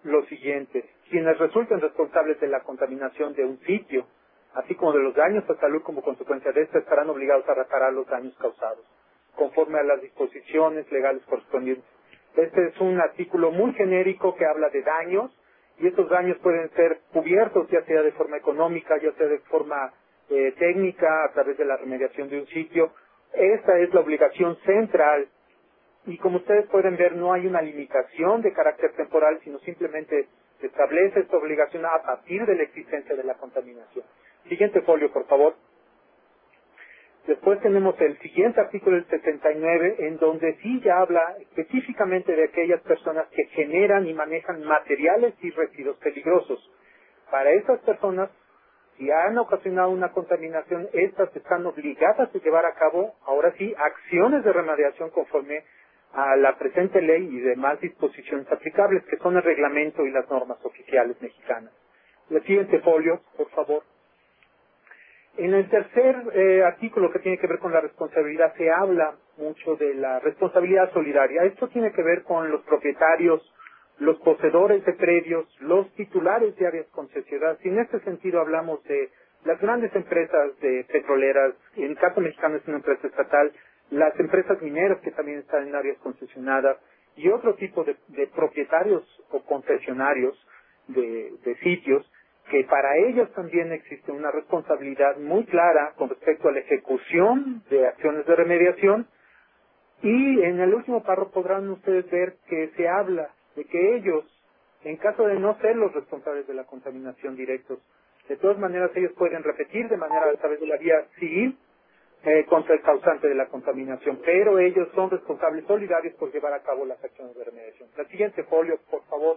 lo siguiente: quienes resulten responsables de la contaminación de un sitio, así como de los daños a salud como consecuencia de esto, estarán obligados a reparar los daños causados, conforme a las disposiciones legales correspondientes. Este es un artículo muy genérico que habla de daños, y estos daños pueden ser cubiertos ya sea de forma económica, ya sea de forma eh, técnica, a través de la remediación de un sitio. Esta es la obligación central, y como ustedes pueden ver, no hay una limitación de carácter temporal, sino simplemente se establece esta obligación a partir de la existencia de la contaminación. Siguiente folio, por favor. Después tenemos el siguiente artículo, el setenta y nueve, en donde sí ya habla específicamente de aquellas personas que generan y manejan materiales y residuos peligrosos. Para estas personas, si han ocasionado una contaminación, estas están obligadas a llevar a cabo, ahora sí, acciones de remediación conforme a la presente ley y demás disposiciones aplicables, que son el reglamento y las normas oficiales mexicanas. El siguiente folio, por favor. En el tercer eh, artículo, que tiene que ver con la responsabilidad, se habla mucho de la responsabilidad solidaria. Esto tiene que ver con los propietarios, los poseedores de predios, los titulares de áreas concesionadas. Y en este sentido hablamos de las grandes empresas de petroleras, en el caso mexicano es una empresa estatal, las empresas mineras que también están en áreas concesionadas, y otro tipo de, de propietarios o concesionarios de, de sitios, que para ellos también existe una responsabilidad muy clara con respecto a la ejecución de acciones de remediación. Y en el último párrafo podrán ustedes ver que se habla de que ellos, en caso de no ser los responsables de la contaminación directos, de todas maneras ellos pueden repetir de manera a través de la vía civil eh, contra el causante de la contaminación, pero ellos son responsables solidarios por llevar a cabo las acciones de remediación. La siguiente folio, por favor.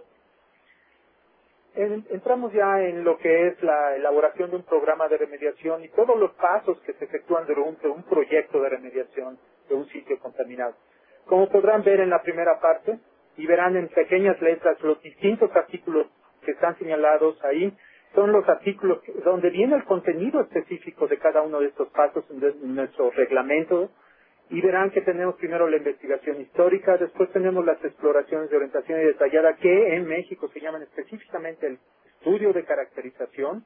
Entramos ya en lo que es la elaboración de un programa de remediación y todos los pasos que se efectúan durante un proyecto de remediación de un sitio contaminado. Como podrán ver en la primera parte, y verán en pequeñas letras los distintos artículos que están señalados ahí, son los artículos que, donde viene el contenido específico de cada uno de estos pasos en, de, en nuestro reglamento. Y verán que tenemos primero la investigación histórica, después tenemos las exploraciones de orientación y detallada, que en México se llaman específicamente el estudio de caracterización,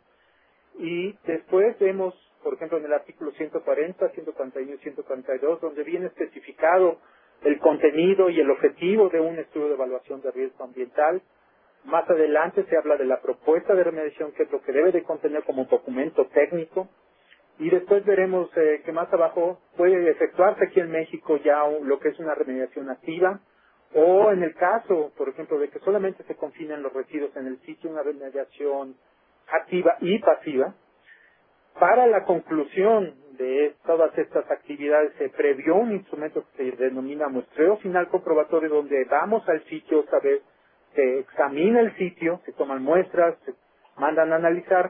y después vemos, por ejemplo, en el artículo ciento cuarenta, ciento cuarenta y uno y ciento cuarenta y dos, donde viene especificado el contenido y el objetivo de un estudio de evaluación de riesgo ambiental. Más adelante se habla de la propuesta de remediación, que es lo que debe de contener como documento técnico. Y después veremos eh, que más abajo puede efectuarse aquí en México ya un, lo que es una remediación activa, o en el caso, por ejemplo, de que solamente se confinen los residuos en el sitio, una remediación activa y pasiva. Para la conclusión de todas estas actividades se previó un instrumento que se denomina muestreo final comprobatorio, donde vamos al sitio otra vez, se examina el sitio, se toman muestras, se mandan a analizar,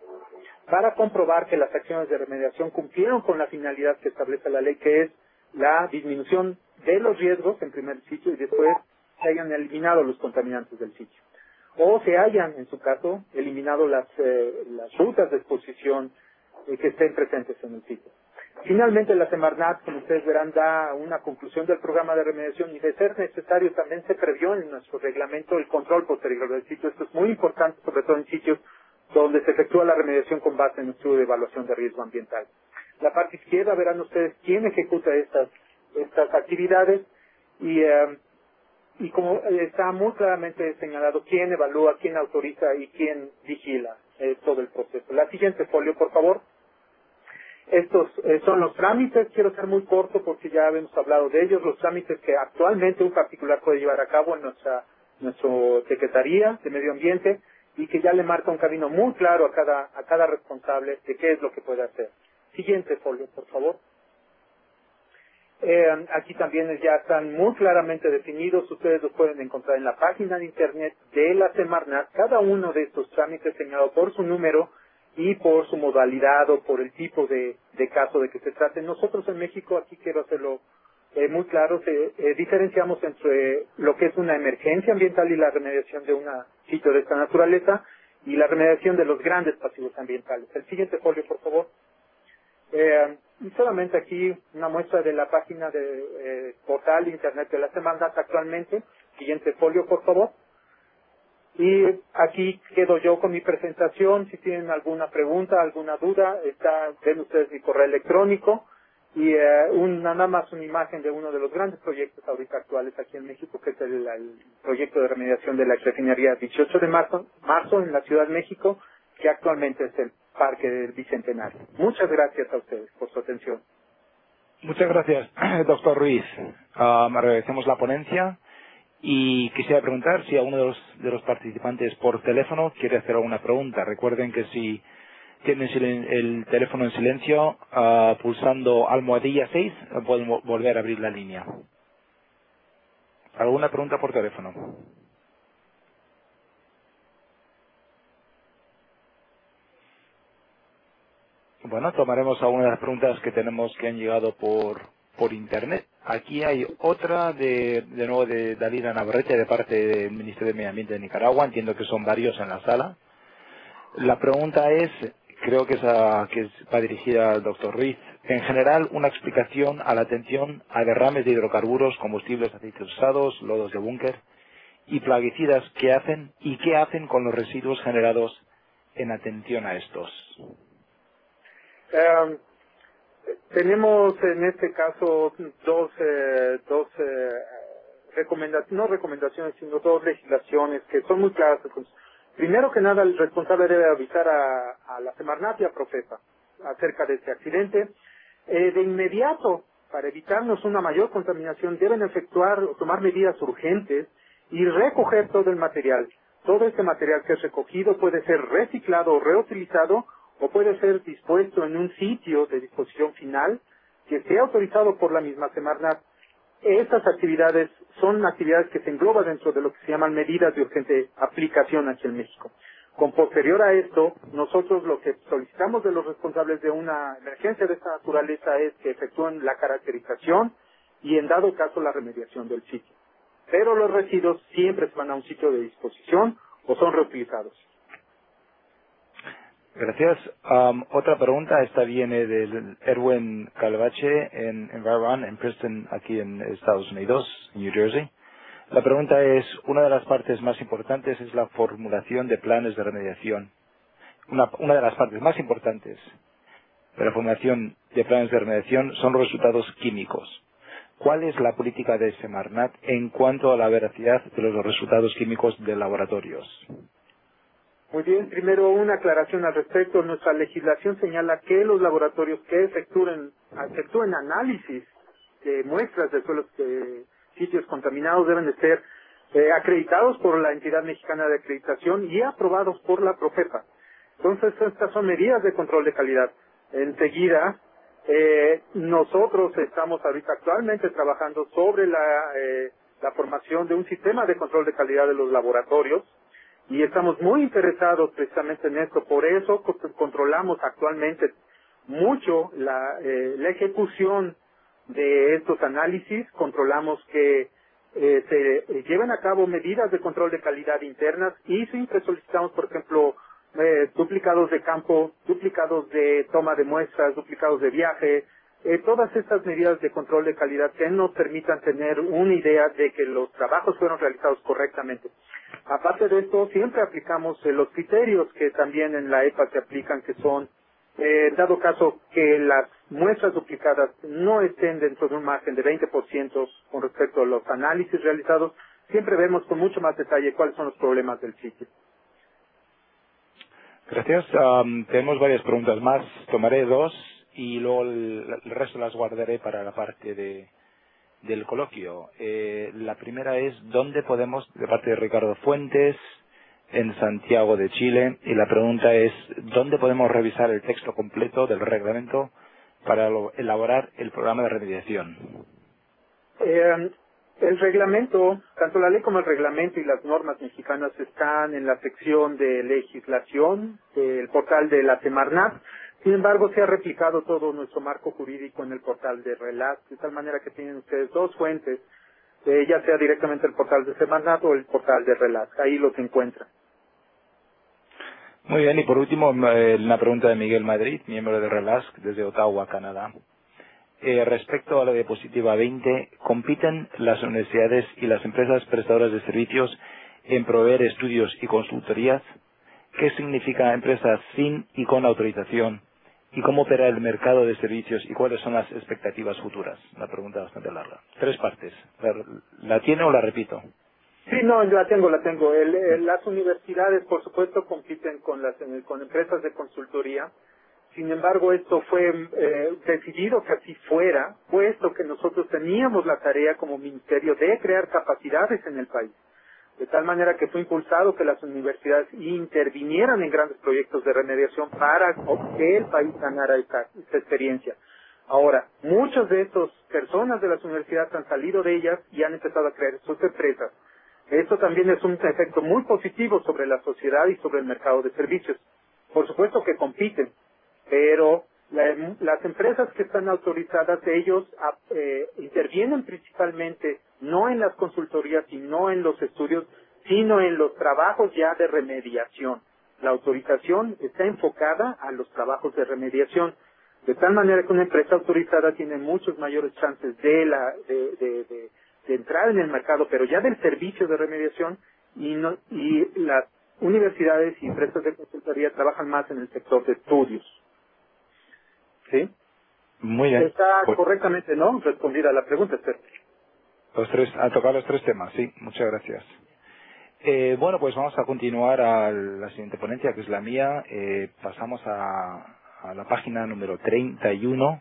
para comprobar que las acciones de remediación cumplieron con la finalidad que establece la ley, que es la disminución de los riesgos en primer sitio, y después se hayan eliminado los contaminantes del sitio. O se hayan, en su caso, eliminado las, eh, las rutas de exposición eh, que estén presentes en el sitio. Finalmente, la Semarnat, como ustedes verán, da una conclusión del programa de remediación, y de ser necesario también se previó en nuestro reglamento el control posterior del sitio. Esto es muy importante, sobre todo en sitios donde se efectúa la remediación con base en un estudio de evaluación de riesgo ambiental. La parte izquierda verán ustedes quién ejecuta estas, estas actividades, y, eh, y como está muy claramente señalado quién evalúa, quién autoriza y quién vigila eh, todo el proceso. La siguiente folio, por favor. Estos eh, son los trámites. Quiero ser muy corto porque ya hemos hablado de ellos. Los trámites que actualmente un particular puede llevar a cabo en nuestra, nuestra Secretaría de Medio Ambiente, y que ya le marca un camino muy claro a cada, a cada responsable de qué es lo que puede hacer. Siguiente folio, por favor. Eh, aquí también ya están muy claramente definidos. Ustedes los pueden encontrar en la página de internet de la Semarnat, cada uno de estos trámites señalado por su número y por su modalidad o por el tipo de, de caso de que se trate. Nosotros en México, aquí quiero hacerlo Eh, muy claro, se, eh, diferenciamos entre lo que es una emergencia ambiental y la remediación de un sitio de esta naturaleza, y la remediación de los grandes pasivos ambientales. El siguiente folio, por favor. Eh, y solamente aquí una muestra de la página de eh, portal internet de la Semarnat actualmente. Siguiente folio, por favor. Y aquí quedo yo con mi presentación. Si tienen alguna pregunta, alguna duda, está, ven ustedes mi correo electrónico y eh, una, nada más una imagen de uno de los grandes proyectos ahorita actuales aquí en México, que es el, el proyecto de remediación de la refinería dieciocho de marzo, marzo en la Ciudad de México, que actualmente es el Parque del Bicentenario. Muchas gracias a ustedes por su atención.
Muchas gracias, doctor Ruiz. Um, agradecemos la ponencia y quisiera preguntar si alguno de los, de los participantes por teléfono quiere hacer alguna pregunta. Recuerden que si tienen silen- el teléfono en silencio, uh, pulsando almohadilla seis, pueden vo- volver a abrir la línea. ¿Alguna pregunta por teléfono? Bueno, tomaremos algunas de las preguntas que tenemos que han llegado por, por internet. Aquí hay otra de, de nuevo de Dalila Navarrete de parte del Ministerio de Medio Ambiente de Nicaragua. Entiendo que son varios en la sala. La pregunta es, creo que es, a, que es va dirigida al doctor Ruiz. En general, una explicación a la atención a derrames de hidrocarburos, combustibles, aceites usados, lodos de búnker y plaguicidas que hacen y qué hacen con los residuos generados en atención a estos.
Eh, tenemos en este caso dos, eh, dos eh, recomendaciones, no recomendaciones, sino dos legislaciones que son muy claras. Primero que nada, el responsable debe avisar a, a la Semarnat y a Profepa acerca de este accidente. Eh, de inmediato, para evitarnos una mayor contaminación, deben efectuar o tomar medidas urgentes y recoger todo el material. Todo este material que es recogido puede ser reciclado o reutilizado, o puede ser dispuesto en un sitio de disposición final que sea autorizado por la misma Semarnat. Estas actividades son actividades que se engloban dentro de lo que se llaman medidas de urgente aplicación aquí en México. Con posterior a esto, nosotros lo que solicitamos de los responsables de una emergencia de esta naturaleza es que efectúen la caracterización y en dado caso la remediación del sitio. Pero los residuos siempre se van a un sitio de disposición o son reutilizados.
Gracias. Um, otra pregunta, esta viene del Erwin Calvache en, en Environ, en Princeton, aquí en Estados Unidos, New Jersey. La pregunta es, una de las partes más importantes es la formulación de planes de remediación. Una, una de las partes más importantes de la formulación de planes de remediación son los resultados químicos. ¿Cuál es la política de Semarnat en cuanto a la veracidad de los resultados químicos de laboratorios?
Muy bien, primero una aclaración al respecto. Nuestra legislación señala que los laboratorios que efectúen, efectúen análisis de muestras de suelos de sitios contaminados deben de ser eh, acreditados por la entidad mexicana de acreditación y aprobados por la Profepa. Entonces, estas son medidas de control de calidad. Enseguida, eh, nosotros estamos ahorita actualmente trabajando sobre la, eh, la formación de un sistema de control de calidad de los laboratorios. Y estamos muy interesados precisamente en esto. Por eso co- controlamos actualmente mucho la, eh, la ejecución de estos análisis. Controlamos que eh, se eh, lleven a cabo medidas de control de calidad internas y siempre solicitamos, por ejemplo, eh, duplicados de campo, duplicados de toma de muestras, duplicados de viaje, eh, todas estas medidas de control de calidad que nos permitan tener una idea de que los trabajos fueron realizados correctamente. Aparte de esto, siempre aplicamos eh, los criterios que también en la E P A se aplican, que son, eh, dado caso que las muestras duplicadas no estén dentro de un margen de veinte por ciento con respecto a los análisis realizados, siempre vemos con mucho más detalle cuáles son los problemas del sitio.
Gracias. Um, tenemos varias preguntas más. Tomaré dos y luego el, el resto las guardaré para la parte de del coloquio. Eh, la primera es, ¿dónde podemos, de parte de Ricardo Fuentes, en Santiago de Chile? Y la pregunta es, ¿dónde podemos revisar el texto completo del reglamento para lo, elaborar el programa de remediación?
Eh, el reglamento, tanto la ley como el reglamento y las normas mexicanas están en la sección de legislación del portal de la Semarnat. Sin embargo, se ha replicado todo nuestro marco jurídico en el portal de RELAC, de tal manera que tienen ustedes dos fuentes, eh, ya sea directamente el portal de Semarnat o el portal de RELAC. Ahí los encuentran.
Muy bien, y por último, eh, una pregunta de Miguel Madrid, miembro de RELASC desde Ottawa, Canadá. Eh, respecto a la diapositiva veinte, ¿compiten las universidades y las empresas prestadoras de servicios en proveer estudios y consultorías, qué significa empresas sin y con autorización, y cómo opera el mercado de servicios y cuáles son las expectativas futuras. Una pregunta bastante larga. Tres partes. ¿La tiene o la repito?
Sí, no, la tengo, la tengo. El, el, las universidades, por supuesto, compiten con las con empresas de consultoría. Sin embargo, esto fue eh, decidido que así fuera, puesto que nosotros teníamos la tarea como ministerio de crear capacidades en el país. De tal manera que fue impulsado que las universidades intervinieran en grandes proyectos de remediación para que el país ganara esta, esta experiencia. Ahora, muchas de estas personas de las universidades han salido de ellas y han empezado a crear sus empresas. Esto también es un efecto muy positivo sobre la sociedad y sobre el mercado de servicios. Por supuesto que compiten, pero la, las empresas que están autorizadas, ellos eh, intervienen principalmente no en las consultorías y no en los estudios, sino en los trabajos ya de remediación. La autorización está enfocada a los trabajos de remediación, de tal manera que una empresa autorizada tiene muchos mayores chances de, la, de, de, de, de entrar en el mercado, pero ya del servicio de remediación, y, no, y las universidades y empresas de consultoría trabajan más en el sector de estudios. ¿Sí?
Muy bien.
Está
pues,
correctamente, ¿no? Respondida a la pregunta, Esther.
Los tres, a tocar los tres temas, sí. Muchas gracias. Eh, bueno, pues vamos a continuar a la siguiente ponencia, que es la mía. Eh, pasamos a, a la página número treinta y uno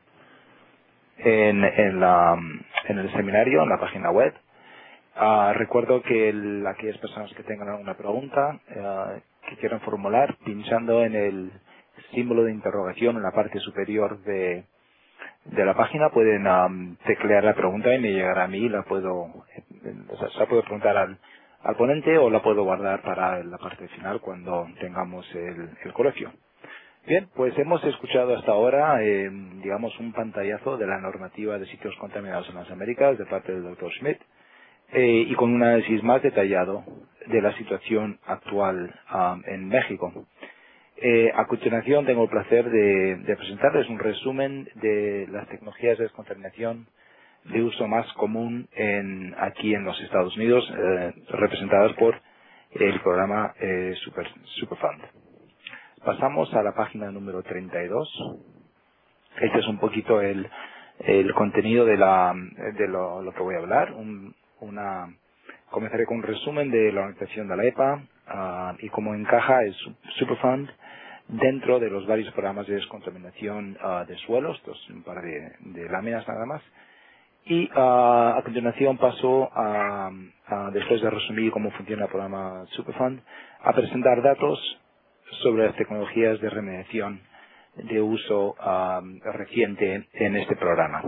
en, en, la, en el seminario, en la página web. Uh, recuerdo que el, aquellas personas que tengan alguna pregunta uh, que quieran formular, pinchando en el símbolo de interrogación en la parte superior de, de la página, pueden um, teclear la pregunta y me llegará a mí. La puedo, eh, o sea, se la puedo preguntar al, al ponente o la puedo guardar para la parte final cuando tengamos el, el coloquio. Bien, pues hemos escuchado hasta ahora, eh, digamos, un pantallazo de la normativa de sitios contaminados en las Américas de parte del doctor Schmidt. Eh, y con un análisis más detallado de la situación actual um, en México. Eh, a continuación tengo el placer de, de presentarles un resumen de las tecnologías de descontaminación de uso más común en, aquí en los Estados Unidos, eh, representadas por el programa eh, Super, Superfund. Pasamos a la página número treinta y dos. Este es un poquito el, el contenido de, la, de lo, lo que voy a hablar. Un, Una, comenzaré con un resumen de la organización de la E P A uh, y cómo encaja el Superfund dentro de los varios programas de descontaminación uh, de suelos, estos un par de, de láminas nada más. Y uh, a continuación paso a, a, después de resumir cómo funciona el programa Superfund, a presentar datos sobre las tecnologías de remediación de uso uh, reciente en este programa.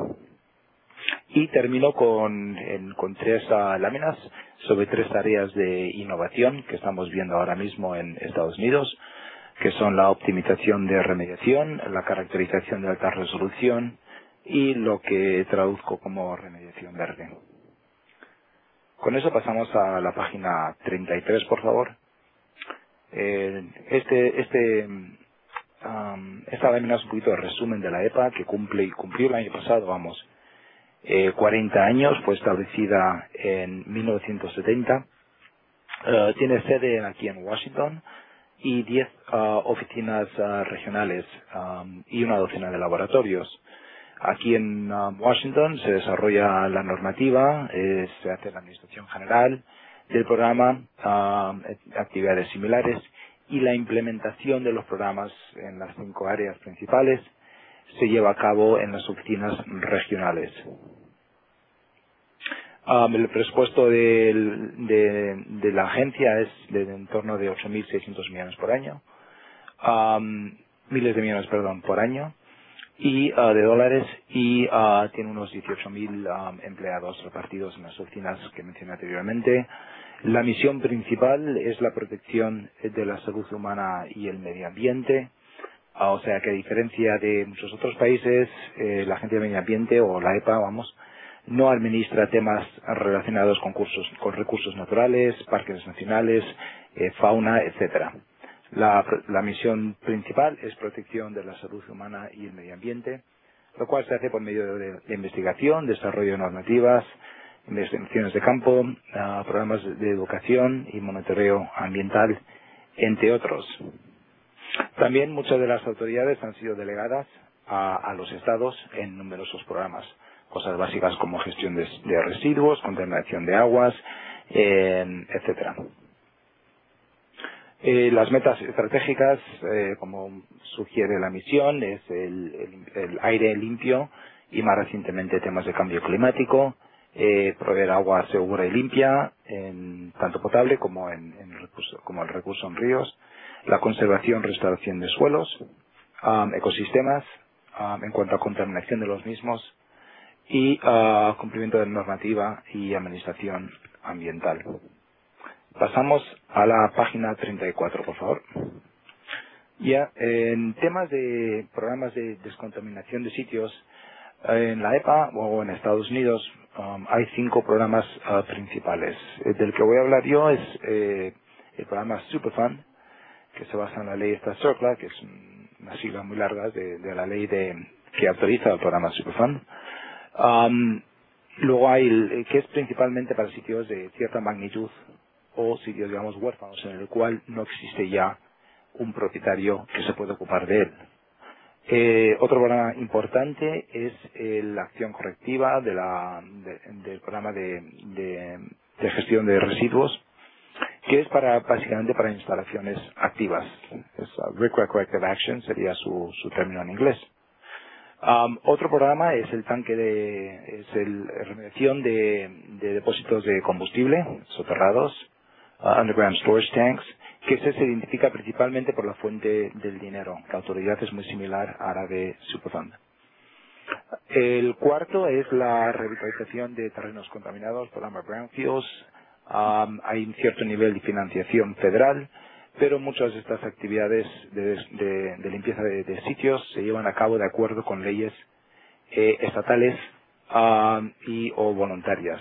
Y termino con, en, con tres uh, láminas sobre tres áreas de innovación que estamos viendo ahora mismo en Estados Unidos, que son la optimización de remediación, la caracterización de alta resolución y lo que traduzco como remediación verde. Con eso pasamos a la página treinta y tres, por favor. Eh, este, este, um, esta lámina es un poquito de resumen de la E P A que cumple y cumplió el año pasado, vamos. Eh, cuarenta años, fue establecida en mil novecientos setenta, uh, tiene sede aquí en Washington y diez uh, oficinas uh, regionales um, y una docena de laboratorios. Aquí en uh, Washington se desarrolla la normativa, eh, se hace la administración general del programa, uh, actividades similares y la implementación de los programas en las cinco áreas principales se lleva a cabo en las oficinas regionales. Um, el presupuesto de, de, de la agencia es de en torno de ocho mil seiscientos millones por año, um, miles de millones, perdón, por año, y uh, de dólares, y uh, tiene unos dieciocho mil um, empleados repartidos en las oficinas que mencioné anteriormente. La misión principal es la protección de la salud humana y el medio ambiente. Uh, o sea que a diferencia de muchos otros países, eh, la Agencia de Medio Ambiente, o la E P A, vamos, no administra temas relacionados con, cursos, con recursos naturales, parques nacionales, eh, fauna, etcétera. La, la misión principal es protección de la salud humana y el medio ambiente, lo cual se hace por medio de, de investigación, desarrollo de normativas investigaciones de campo, uh, programas de educación y monitoreo ambiental, entre otros. También muchas de las autoridades han sido delegadas a, a los estados en numerosos programas. Cosas básicas como gestión de, de residuos, contaminación de aguas, eh, etcétera. Eh, las metas estratégicas, eh, como sugiere la misión, es el, el, el aire limpio y más recientemente temas de cambio climático, eh, proveer agua segura y limpia, en, tanto potable como en, en recurso, como el recurso en ríos, la conservación, restauración de suelos, um, ecosistemas, um, en cuanto a contaminación de los mismos y uh, cumplimiento de normativa y administración ambiental. Pasamos a la página treinta y cuatro, por favor. Ya, en temas de programas de descontaminación de sitios, en la E P A o en Estados Unidos um, hay cinco programas uh, principales. El del que voy a hablar yo es eh, el programa Superfund, que se basa en la ley esta CERCLA, que es una sigla muy larga de, de la ley de, que autoriza el programa Superfund. Um, luego hay el que es principalmente para sitios de cierta magnitud o sitios, digamos, huérfanos, en el cual no existe ya un propietario que se puede ocupar de él. Eh, otro programa importante es eh, la acción correctiva de la, de, del programa de, de, de gestión de residuos, que es para básicamente para instalaciones activas. Es, uh, R C R A Corrective Action sería su, su término en inglés. Um, otro programa es el tanque de, es el remediación de, de depósitos de combustible soterrados, uh, underground storage tanks, que ese se identifica principalmente por la fuente del dinero. La autoridad es muy similar a la de Superfund. El cuarto es la revitalización de terrenos contaminados, programa Brownfields. Um, hay un cierto nivel de financiación federal, pero muchas de estas actividades de, de, de limpieza de, de sitios se llevan a cabo de acuerdo con leyes eh, estatales um, y o voluntarias.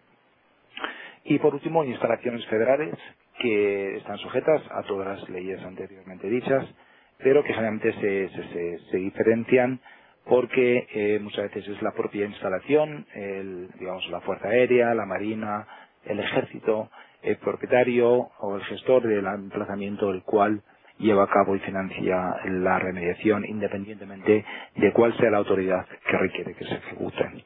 Y por último, instalaciones federales que están sujetas a todas las leyes anteriormente dichas, pero que generalmente se, se, se, se diferencian porque eh, muchas veces es la propia instalación, el, digamos la Fuerza Aérea, la Marina, el Ejército, el propietario o el gestor del emplazamiento el cual lleva a cabo y financia la remediación independientemente de cuál sea la autoridad que requiere que se ejecute.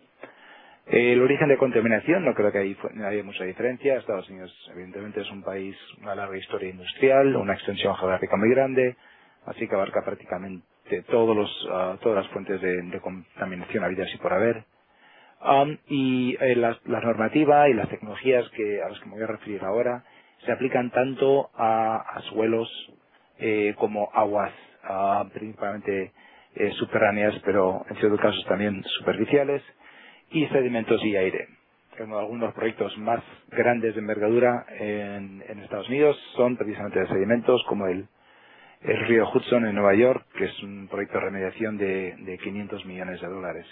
El origen de contaminación, no creo que hay, haya mucha diferencia. Estados Unidos, evidentemente, es un país, una larga historia industrial, una extensión geográfica muy grande, así que abarca prácticamente todos los, uh, todas las fuentes de, de contaminación habidas y por haber. Um, y eh, la, la normativa y las tecnologías que a las que me voy a referir ahora se aplican tanto a, a suelos eh, como aguas, uh, principalmente eh, subterráneas, pero en ciertos casos también superficiales, y sedimentos y aire. Uno de algunos proyectos más grandes de envergadura en, en Estados Unidos son precisamente de sedimentos, como el, el río Hudson en Nueva York, que es un proyecto de remediación de, de quinientos millones de dólares.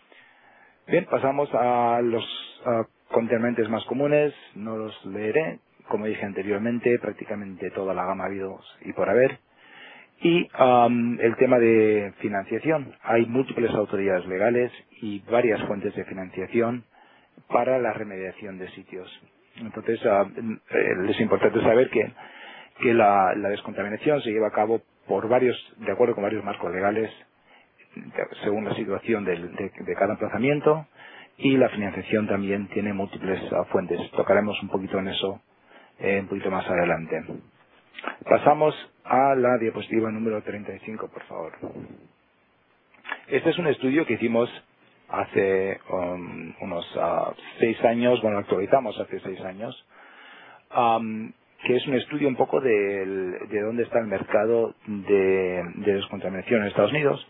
Bien, pasamos a los uh, contaminantes más comunes, no los leeré, como dije anteriormente, prácticamente toda la gama habidos y por haber. Y um, el tema de financiación. Hay múltiples autoridades legales y varias fuentes de financiación para la remediación de sitios. Entonces, uh, es importante saber que, que la, la descontaminación se lleva a cabo por varios, de acuerdo con varios marcos legales, según la situación del, de, de cada emplazamiento, y la financiación también tiene múltiples uh, fuentes. Tocaremos un poquito en eso eh, un poquito más adelante. Pasamos a la diapositiva número treinta y cinco, por favor. Este es un estudio que hicimos hace um, unos uh, seis años, bueno, lo actualizamos hace seis años, um, que es un estudio un poco de, de dónde está el mercado de, de descontaminación en Estados Unidos.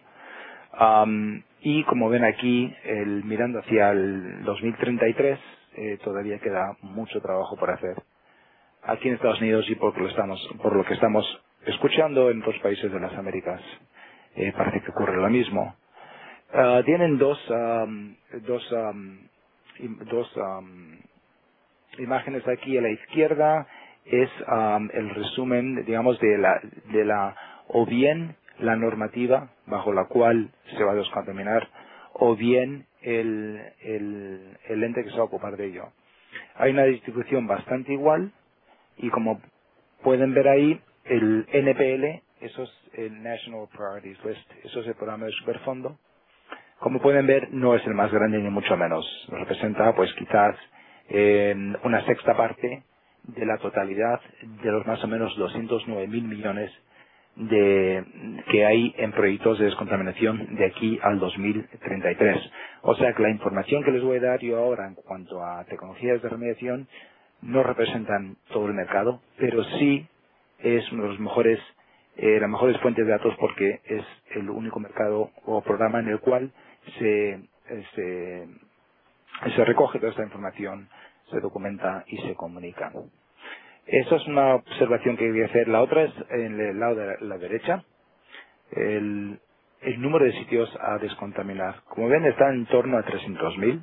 Um, y como ven aquí, el, mirando hacia el dos mil treinta y tres, eh, todavía queda mucho trabajo por hacer aquí en Estados Unidos y por lo, estamos, por lo que estamos escuchando en otros países de las Américas. Eh, parece que ocurre lo mismo. Uh, tienen dos, um, dos, um, dos um, imágenes aquí a la izquierda. Es um, el resumen, digamos, de la, de la, o bien la normativa bajo la cual se va a descontaminar, o bien el, el, el el ente que se va a ocupar de ello. Hay una distribución bastante igual y como pueden ver ahí, el N P L, eso es el National Priorities List, eso es el programa de superfondo. Como pueden ver, no es el más grande ni mucho menos. Representa pues quizás eh, una sexta parte de la totalidad de los más o menos doscientos nueve mil millones de que hay en proyectos de descontaminación de aquí al dos mil treinta y tres. O sea que la información que les voy a dar yo ahora en cuanto a tecnologías de remediación no representan todo el mercado, pero sí es uno de los mejores, eh, las mejores fuentes de datos porque es el único mercado o programa en el cual se, eh, se, se recoge toda esta información, se documenta y se comunica. Esa es una observación que voy a hacer. La otra es en el lado de la derecha, el, el número de sitios a descontaminar. Como ven, está en torno a trescientos mil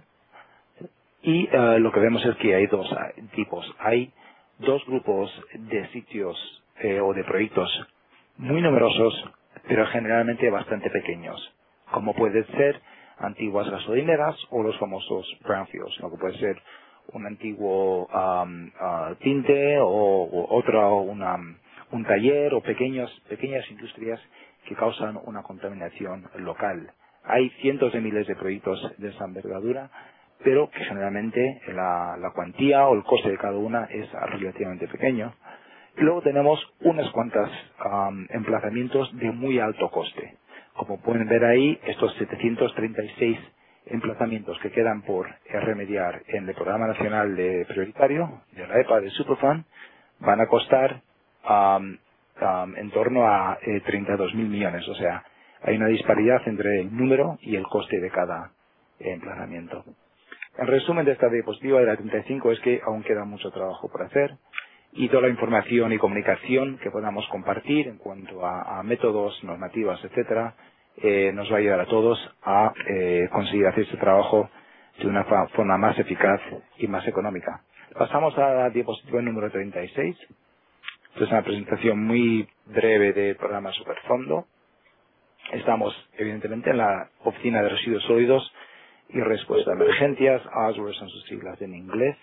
y uh, lo que vemos es que hay dos uh, tipos. Hay dos grupos de sitios eh, o de proyectos muy numerosos, pero generalmente bastante pequeños, como pueden ser antiguas gasolineras o los famosos brownfields, lo que puede ser un antiguo um, uh, tinte o, o otra una, un taller o pequeños, pequeñas industrias que causan una contaminación local. Hay cientos de miles de proyectos de esa envergadura, pero que generalmente la, la cuantía o el coste de cada una es relativamente pequeño. Y luego tenemos unas cuantas um, emplazamientos de muy alto coste. Como pueden ver ahí, estos setecientos treinta y seis emplazamientos que quedan por remediar en el Programa Nacional de Prioritario de la E P A de Superfund van a costar um, um, en torno a eh, treinta y dos mil millones. O sea, hay una disparidad entre el número y el coste de cada eh, emplazamiento. El resumen de esta diapositiva de la treinta y cinco es que aún queda mucho trabajo por hacer y toda la información y comunicación que podamos compartir en cuanto a, a métodos, normativas, etcétera, eh, nos va a ayudar a todos a eh, conseguir hacer este trabajo de una forma más eficaz y más económica. Pasamos a la diapositiva número treinta y seis. Esta es una presentación muy breve del programa Superfondo. Estamos, evidentemente, en la Oficina de Residuos Sólidos y Respuesta a Emergencias, O S W E R son sus siglas en inglés.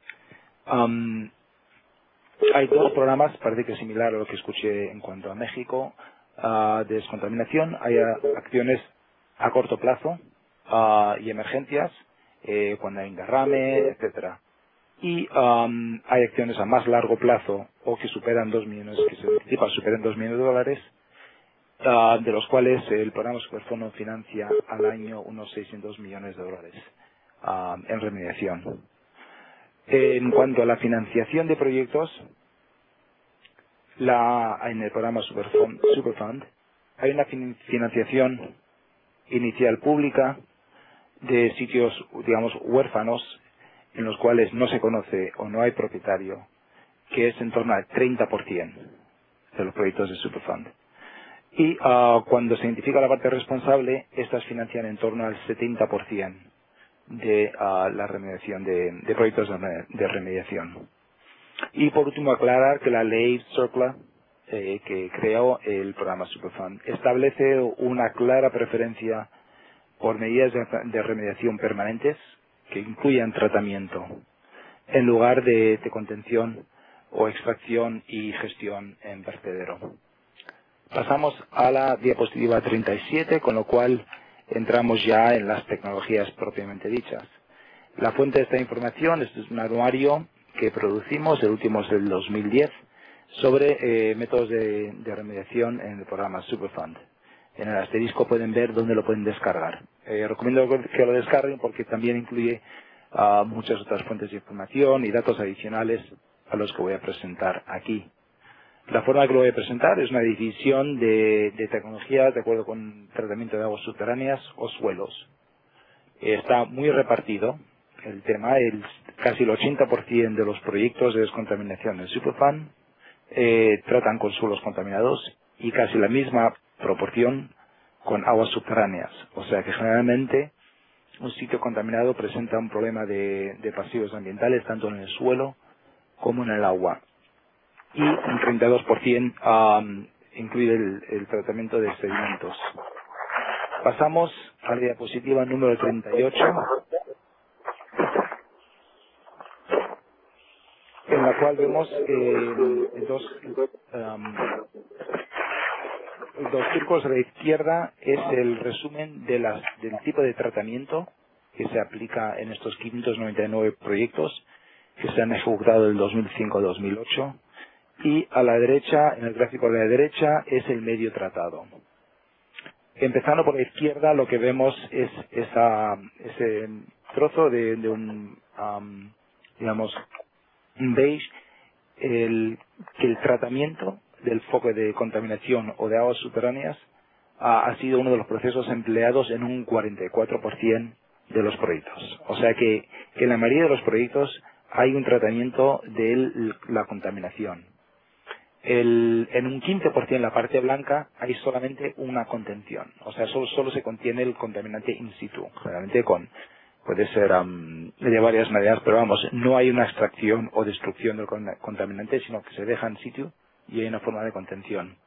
Um, hay dos programas, parece que similar a lo que escuché en cuanto a México, uh, de descontaminación. Hay uh, acciones a corto plazo uh, y emergencias, eh, cuando hay un derrame, etcétera. Y um, hay acciones a más largo plazo o que superan dos millones, que se anticipa superan dos millones de dólares, uh, de los cuales el programa Superfondo financia al año unos seiscientos millones de dólares uh, en remediación. En cuanto a la financiación de proyectos, la, en el programa Superfund, Superfund hay una financiación inicial pública de sitios, digamos, huérfanos, en los cuales no se conoce o no hay propietario, que es en torno al treinta por ciento de los proyectos de Superfund. Y uh, cuando se identifica la parte responsable, estas financian en torno al setenta por ciento de uh, la remediación de, de proyectos de, de remediación. Y por último aclarar que la ley CERCLA eh, que creó el programa Superfund establece una clara preferencia por medidas de, de remediación permanentes que incluyan tratamiento en lugar de, de contención o extracción y gestión en vertedero. Pasamos a la diapositiva treinta y siete, con lo cual entramos ya en las tecnologías propiamente dichas. La fuente de esta información es un anuario que producimos, el último es del dos mil diez, sobre eh, métodos de, de remediación en el programa Superfund. En el asterisco pueden ver dónde lo pueden descargar. Eh, recomiendo que lo descarguen porque también incluye uh, muchas otras fuentes de información y datos adicionales a los que voy a presentar aquí. La forma que lo voy a presentar es una división de, de tecnologías de acuerdo con tratamiento de aguas subterráneas o suelos. Está muy repartido el tema, el, casi el ochenta por ciento de los proyectos de descontaminación del Superfund eh, tratan con suelos contaminados y casi la misma proporción con aguas subterráneas. O sea que generalmente un sitio contaminado presenta un problema de, de pasivos ambientales tanto en el suelo como en el agua. Y un treinta y dos por ciento um, incluye el, el tratamiento de sedimentos. Pasamos a la diapositiva número treinta y ocho. la cual vemos eh, dos, um, dos círculos a la izquierda. Es el resumen de las, del tipo de tratamiento que se aplica en estos quinientos noventa y nueve proyectos que se han ejecutado del dos mil cinco a dos mil ocho. Y a la derecha, en el gráfico de la derecha, es el medio tratado. Empezando por la izquierda, lo que vemos es esa, ese trozo de, de un, um, digamos, un beige, el, que el tratamiento del foco de contaminación o de aguas subterráneas ha, ha sido uno de los procesos empleados en un cuarenta y cuatro por ciento de los proyectos. O sea que, que en la mayoría de los proyectos hay un tratamiento de la contaminación. El, en un quince por ciento en la parte blanca hay solamente una contención. O sea, solo, solo se contiene el contaminante in situ. Generalmente con, puede ser um, de varias maneras, pero vamos, no hay una extracción o destrucción del contaminante, sino que se deja in situ y hay una forma de contención.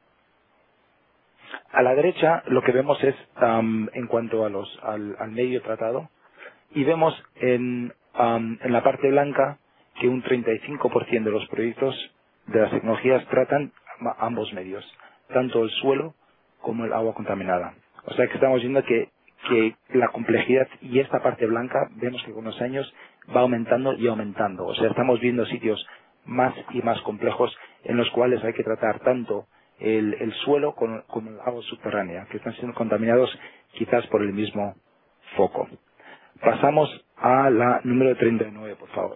A la derecha lo que vemos es, um, en cuanto a los, al, al medio tratado, y vemos en, um, en la parte blanca que un treinta y cinco por ciento de los proyectos de las tecnologías tratan ambos medios, tanto el suelo como el agua contaminada. O sea que estamos viendo que, que la complejidad y esta parte blanca vemos que con los años va aumentando y aumentando. O sea, estamos viendo sitios más y más complejos en los cuales hay que tratar tanto el, el suelo como, como el agua subterránea, que están siendo contaminados quizás por el mismo foco. Pasamos a la número treinta y nueve, por favor.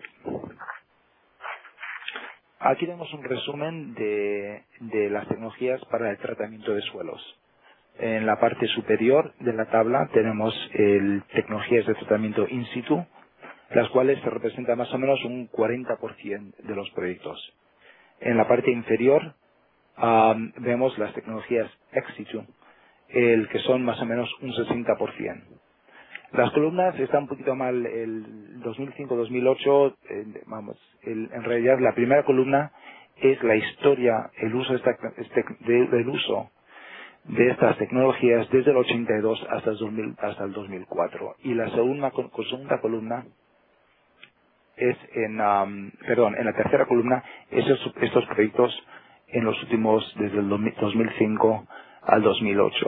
Aquí tenemos un resumen de, de las tecnologías para el tratamiento de suelos. En la parte superior de la tabla tenemos el, tecnologías de tratamiento in situ, las cuales se representan más o menos un cuarenta por ciento de los proyectos. En la parte inferior um, vemos las tecnologías ex situ, el que son más o menos un sesenta por ciento. Las columnas están un poquito mal. El dos mil cinco dos mil ocho, eh, vamos, el, en realidad la primera columna es la historia, el uso de esta, este, de, del uso de estas tecnologías desde el ochenta y dos hasta el dos mil, hasta el dos mil cuatro. Y la segunda, segunda columna es en, um, perdón, en la tercera columna esos, estos proyectos en los últimos, desde el dos mil cinco al dos mil ocho.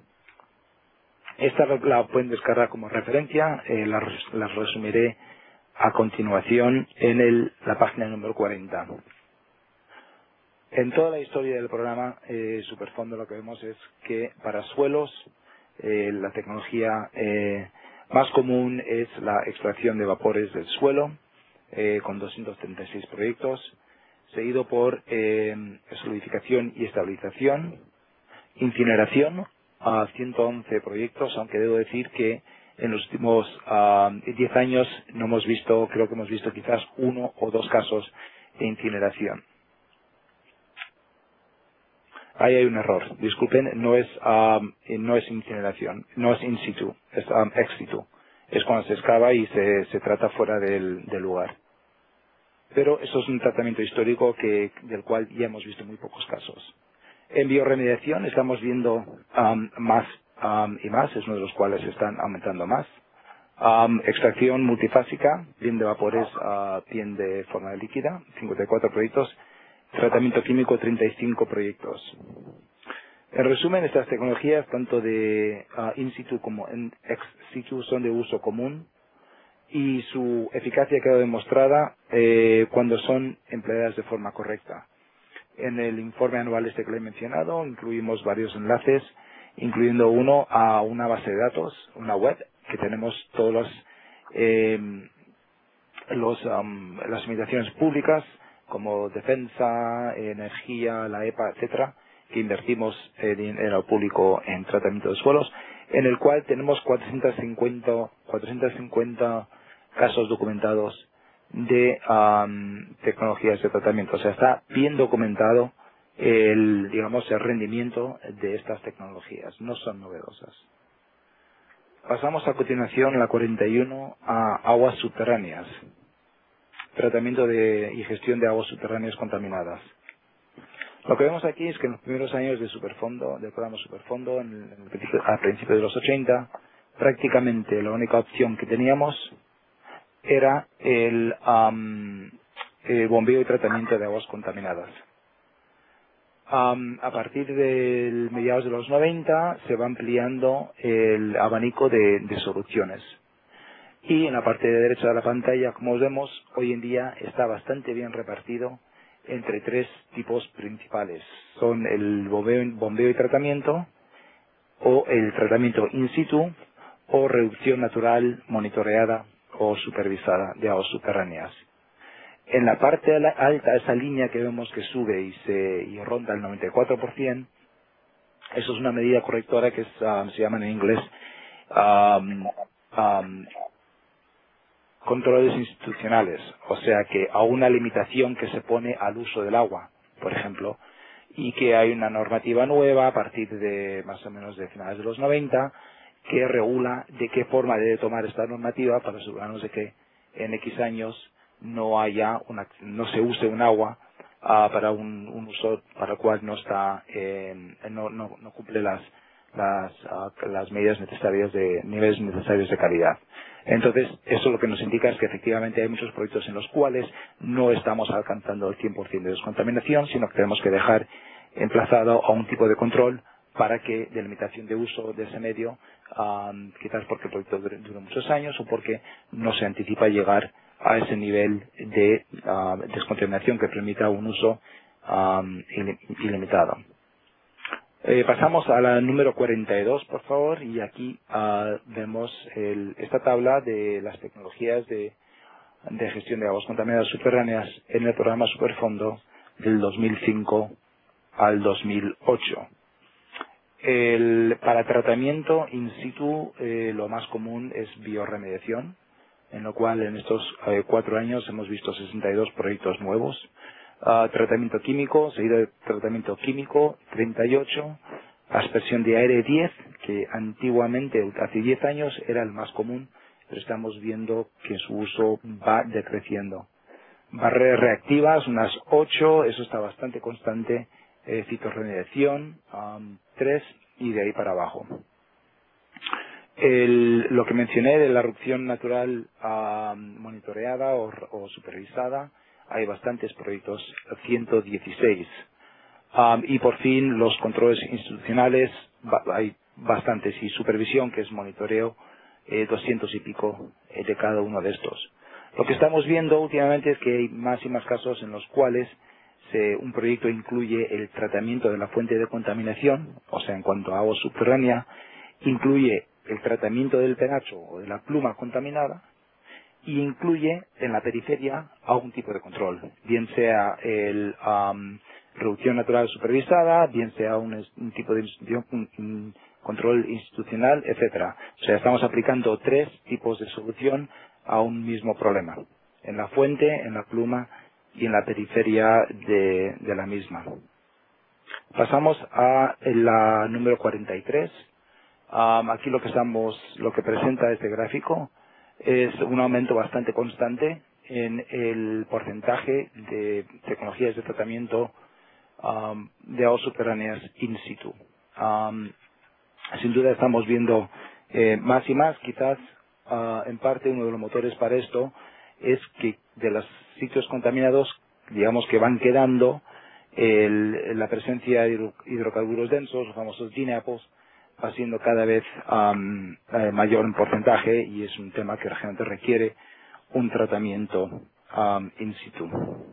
Esta la pueden descargar como referencia, eh, la, las resumiré a continuación en el, la página número cuarenta. En toda la historia del programa eh, Superfondo lo que vemos es que para suelos eh, la tecnología eh, más común es la extracción de vapores del suelo, eh, con doscientos treinta y seis proyectos, seguido por eh, solidificación y estabilización, incineración, a ciento once proyectos, aunque debo decir que en los últimos uh, diez años no hemos visto, creo que hemos visto quizás uno o dos casos de incineración. Ahí hay un error, disculpen, no es, um, no es incineración, no es in situ, es um, ex situ. Es cuando se excava y se, se trata fuera del, del lugar. Pero eso es un tratamiento histórico que, del cual ya hemos visto muy pocos casos. En bioremediación estamos viendo um, más um, y más, es uno de los cuales están aumentando más. Um, extracción multifásica, bien de vapores, uh, bien de forma líquida, cincuenta y cuatro proyectos. Tratamiento químico, treinta y cinco proyectos. En resumen, estas tecnologías, tanto de uh, in situ como en ex situ, son de uso común y su eficacia queda demostrada eh, cuando son empleadas de forma correcta. En el informe anual este que le he mencionado incluimos varios enlaces, incluyendo uno a una base de datos, una web, que tenemos todas las, eh, los, um, las limitaciones públicas como defensa, energía, la E P A, etcétera, que invertimos eh, dinero público en tratamiento de suelos, en el cual tenemos cuatrocientos cincuenta casos documentados de um, tecnologías de tratamiento. O sea, está bien documentado el, digamos, el rendimiento de estas tecnologías. No son novedosas. Pasamos a continuación a la cuarenta y uno a aguas subterráneas. Tratamiento de, y gestión de aguas subterráneas contaminadas. Lo que vemos aquí es que en los primeros años de Superfondo, del programa Superfondo, en el, en el principio, a principios de los ochenta, prácticamente la única opción que teníamos era el, um, eh, bombeo y tratamiento de aguas contaminadas. Um, a partir de mediados de los noventa se va ampliando el abanico de, de soluciones. Y en la parte de derecha de la pantalla, como vemos, hoy en día está bastante bien repartido entre tres tipos principales. Son el bombeo, bombeo y tratamiento, o el tratamiento in situ, o reducción natural monitoreada o supervisada de aguas subterráneas. En la parte alta, esa línea que vemos que sube y se y ronda el noventa y cuatro por ciento, eso es una medida correctora que es, um, se llama en inglés um, um, controles institucionales, o sea que a una limitación que se pone al uso del agua, por ejemplo, y que hay una normativa nueva a partir de más o menos de finales de los noventa que regula de qué forma debe tomar esta normativa para asegurarnos de que en X años no haya una, no se use un agua uh, para un, un uso para el cual no está eh, no, no, no cumple las las, uh, las medidas necesarias de niveles necesarios de calidad. Entonces, eso lo que nos indica es que efectivamente hay muchos proyectos en los cuales no estamos alcanzando el cien por ciento de descontaminación, sino que tenemos que dejar emplazado a un tipo de control para que de limitación de uso de ese medio, um, quizás porque el proyecto dure, dure muchos años o porque no se anticipa llegar a ese nivel de uh, descontaminación que permita un uso um, ilimitado. Eh, pasamos a la número cuarenta y dos, por favor, y aquí uh, vemos el, esta tabla de las tecnologías de, de gestión de aguas contaminadas subterráneas en el programa Superfondo del dos mil cinco al dos mil ocho. El, para tratamiento in situ, eh, lo más común es biorremediación, en lo cual en estos eh, cuatro años hemos visto sesenta y dos proyectos nuevos. Uh, tratamiento químico, seguido de tratamiento químico, treinta y ocho. Aspersión de aire, diez, que antiguamente, hace diez años, era el más común, pero estamos viendo que su uso va decreciendo. Barreras reactivas, unas ocho, eso está bastante constante. Eh, fitorremediación, um, tres, y de ahí para abajo. El, lo que mencioné de la erupción natural uh, monitoreada o, o supervisada, hay bastantes proyectos, ciento dieciséis. Um, y por fin los controles institucionales, ba hay bastantes, y supervisión, que es monitoreo, eh, doscientos y pico eh, de cada uno de estos. Lo que estamos viendo últimamente es que hay más y más casos en los cuales se, un proyecto incluye el tratamiento de la fuente de contaminación, o sea, en cuanto a agua subterránea, incluye el tratamiento del penacho o de la pluma contaminada, y incluye en la periferia algún tipo de control, bien sea el um, reducción natural supervisada, bien sea un, un tipo de un, un control institucional, etcétera. O sea, estamos aplicando tres tipos de solución a un mismo problema, en la fuente, en la pluma y en la periferia de, de la misma. Pasamos a la número cuarenta y tres. Um, aquí lo que estamos, lo que presenta este gráfico es un aumento bastante constante en el porcentaje de tecnologías de tratamiento um, de aguas subterráneas in situ. Um, sin duda estamos viendo eh, más y más, quizás uh, en parte uno de los motores para esto es que de los sitios contaminados, digamos que van quedando el, la presencia de hidro, hidrocarburos densos, los famosos D N A P Os, va siendo cada vez um, eh, mayor en porcentaje, y es un tema que realmente requiere un tratamiento um, in situ.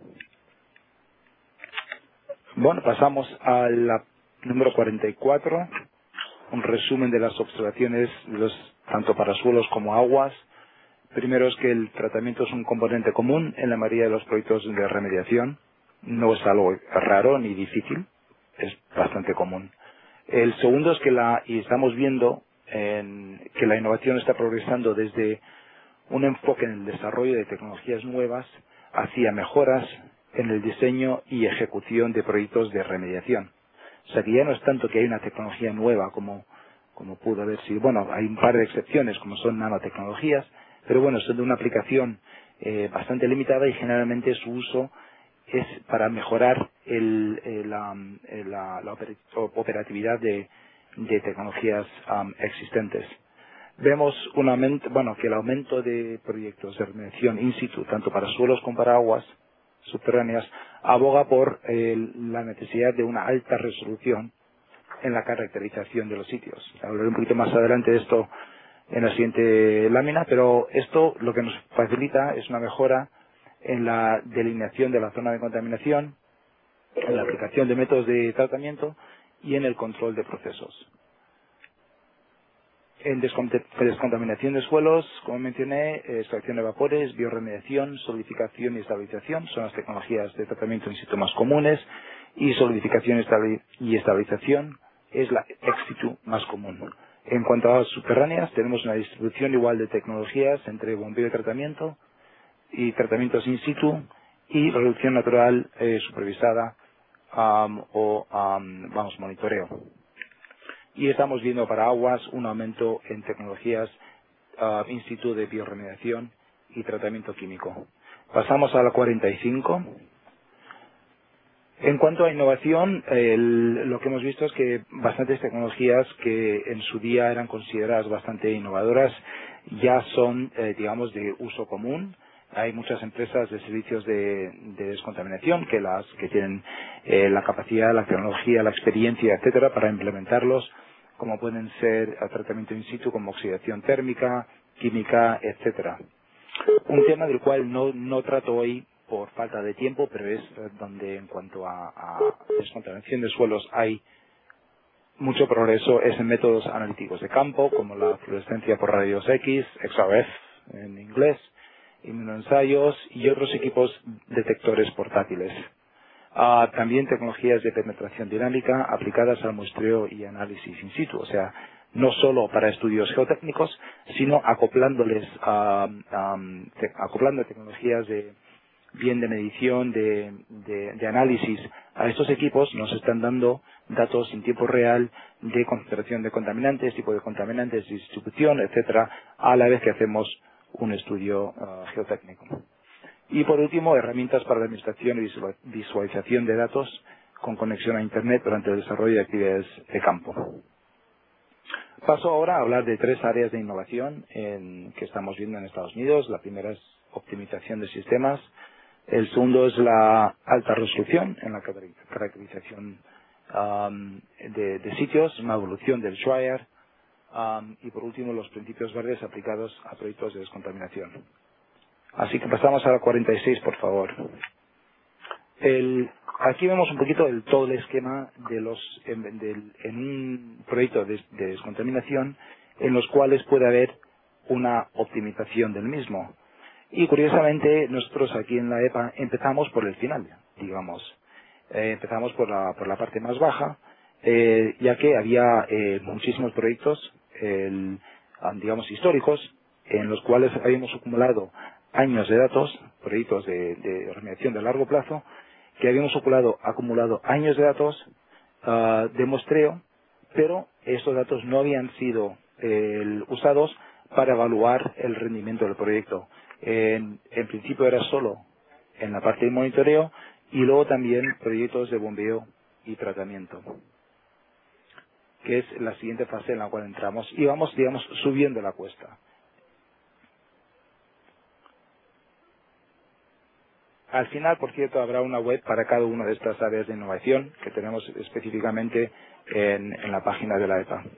Bueno, pasamos a la número cuarenta y cuatro, un resumen de las observaciones de los, tanto para suelos como aguas. Primero es que el tratamiento es un componente común en la mayoría de los proyectos de remediación. No es algo raro ni difícil, es bastante común. El segundo es que la, y estamos viendo en, que la innovación está progresando desde un enfoque en el desarrollo de tecnologías nuevas hacia mejoras en el diseño y ejecución de proyectos de remediación. O sea que ya no es tanto que hay una tecnología nueva como, como pudo haber sido. Bueno, hay un par de excepciones como son nanotecnologías, pero bueno, son de una aplicación eh, bastante limitada, y generalmente su uso es para mejorar el, el, la, la, la operatividad de, de tecnologías um, existentes. Vemos un aumento, bueno, que el aumento de proyectos de remediación in situ, tanto para suelos como para aguas, subterráneas, aboga por eh, la necesidad de una alta resolución en la caracterización de los sitios. Hablaré un poquito más adelante de esto en la siguiente lámina, pero esto lo que nos facilita es una mejora en la delineación de la zona de contaminación, en la aplicación de métodos de tratamiento y en el control de procesos. En descontaminación de suelos, como mencioné, extracción de vapores, bioremediación, solidificación y estabilización son las tecnologías de tratamiento in situ más comunes, y solidificación y estabilización es la ex situ más común. En cuanto a aguas subterráneas, tenemos una distribución igual de tecnologías entre bombeo y tratamiento y tratamientos in situ y reducción natural eh, supervisada um, o, um, vamos, monitoreo. Y estamos viendo para aguas un aumento en tecnologías uh, in situ de bioremediación y tratamiento químico. Pasamos a la cuarenta y cinco. En cuanto a innovación, el, lo que hemos visto es que bastantes tecnologías que en su día eran consideradas bastante innovadoras ya son, eh, digamos, de uso común. Hay muchas empresas de servicios de, de descontaminación que las que tienen eh, la capacidad, la tecnología, la experiencia, etcétera, para implementarlos, como pueden ser a tratamiento in situ, como oxidación térmica, química, etcétera. Un tema del cual no, no trato hoy por falta de tiempo, pero es donde en cuanto a, a descontaminación de suelos hay mucho progreso, es en métodos analíticos de campo, como la fluorescencia por rayos X, X R F en inglés, inmunoensayos y otros equipos detectores portátiles. Uh, también tecnologías de penetración dinámica aplicadas al muestreo y análisis in situ, o sea, no solo para estudios geotécnicos, sino acoplándoles, uh, um, te, acoplando tecnologías de bien de medición, de, de, de análisis a estos equipos, nos están dando datos en tiempo real de concentración de contaminantes, tipo de contaminantes, distribución, etcétera, a la vez que hacemos un estudio uh, geotécnico. Y por último, herramientas para la administración y visualización de datos con conexión a Internet durante el desarrollo de actividades de campo. Paso ahora a hablar de tres áreas de innovación en, que estamos viendo en Estados Unidos. La primera es optimización de sistemas. El segundo es la alta resolución en la caracterización um, de, de sitios, una evolución del Schreier. Um, y por último, los principios verdes aplicados a proyectos de descontaminación. Así que pasamos a la cuarenta y seis, por favor. El, aquí vemos un poquito el, todo el esquema de los en, del, en un proyecto de, de descontaminación en los cuales puede haber una optimización del mismo. Y curiosamente, nosotros aquí en la E P A empezamos por el final, digamos. Eh, empezamos por la, por la parte más baja, eh, ya que había eh, muchísimos proyectos, el, digamos, históricos, en los cuales habíamos acumulado años de datos, proyectos de, de remediación de largo plazo, que habíamos acumulado, acumulado años de datos uh, de muestreo, pero estos datos no habían sido eh, usados para evaluar el rendimiento del proyecto. En, en principio era solo en la parte de monitoreo y luego también proyectos de bombeo y tratamiento, que es la siguiente fase en la cual entramos y vamos, digamos, subiendo la cuesta. Al final, por cierto, habrá una web para cada una de estas áreas de innovación que tenemos específicamente en, en la página de la E P A.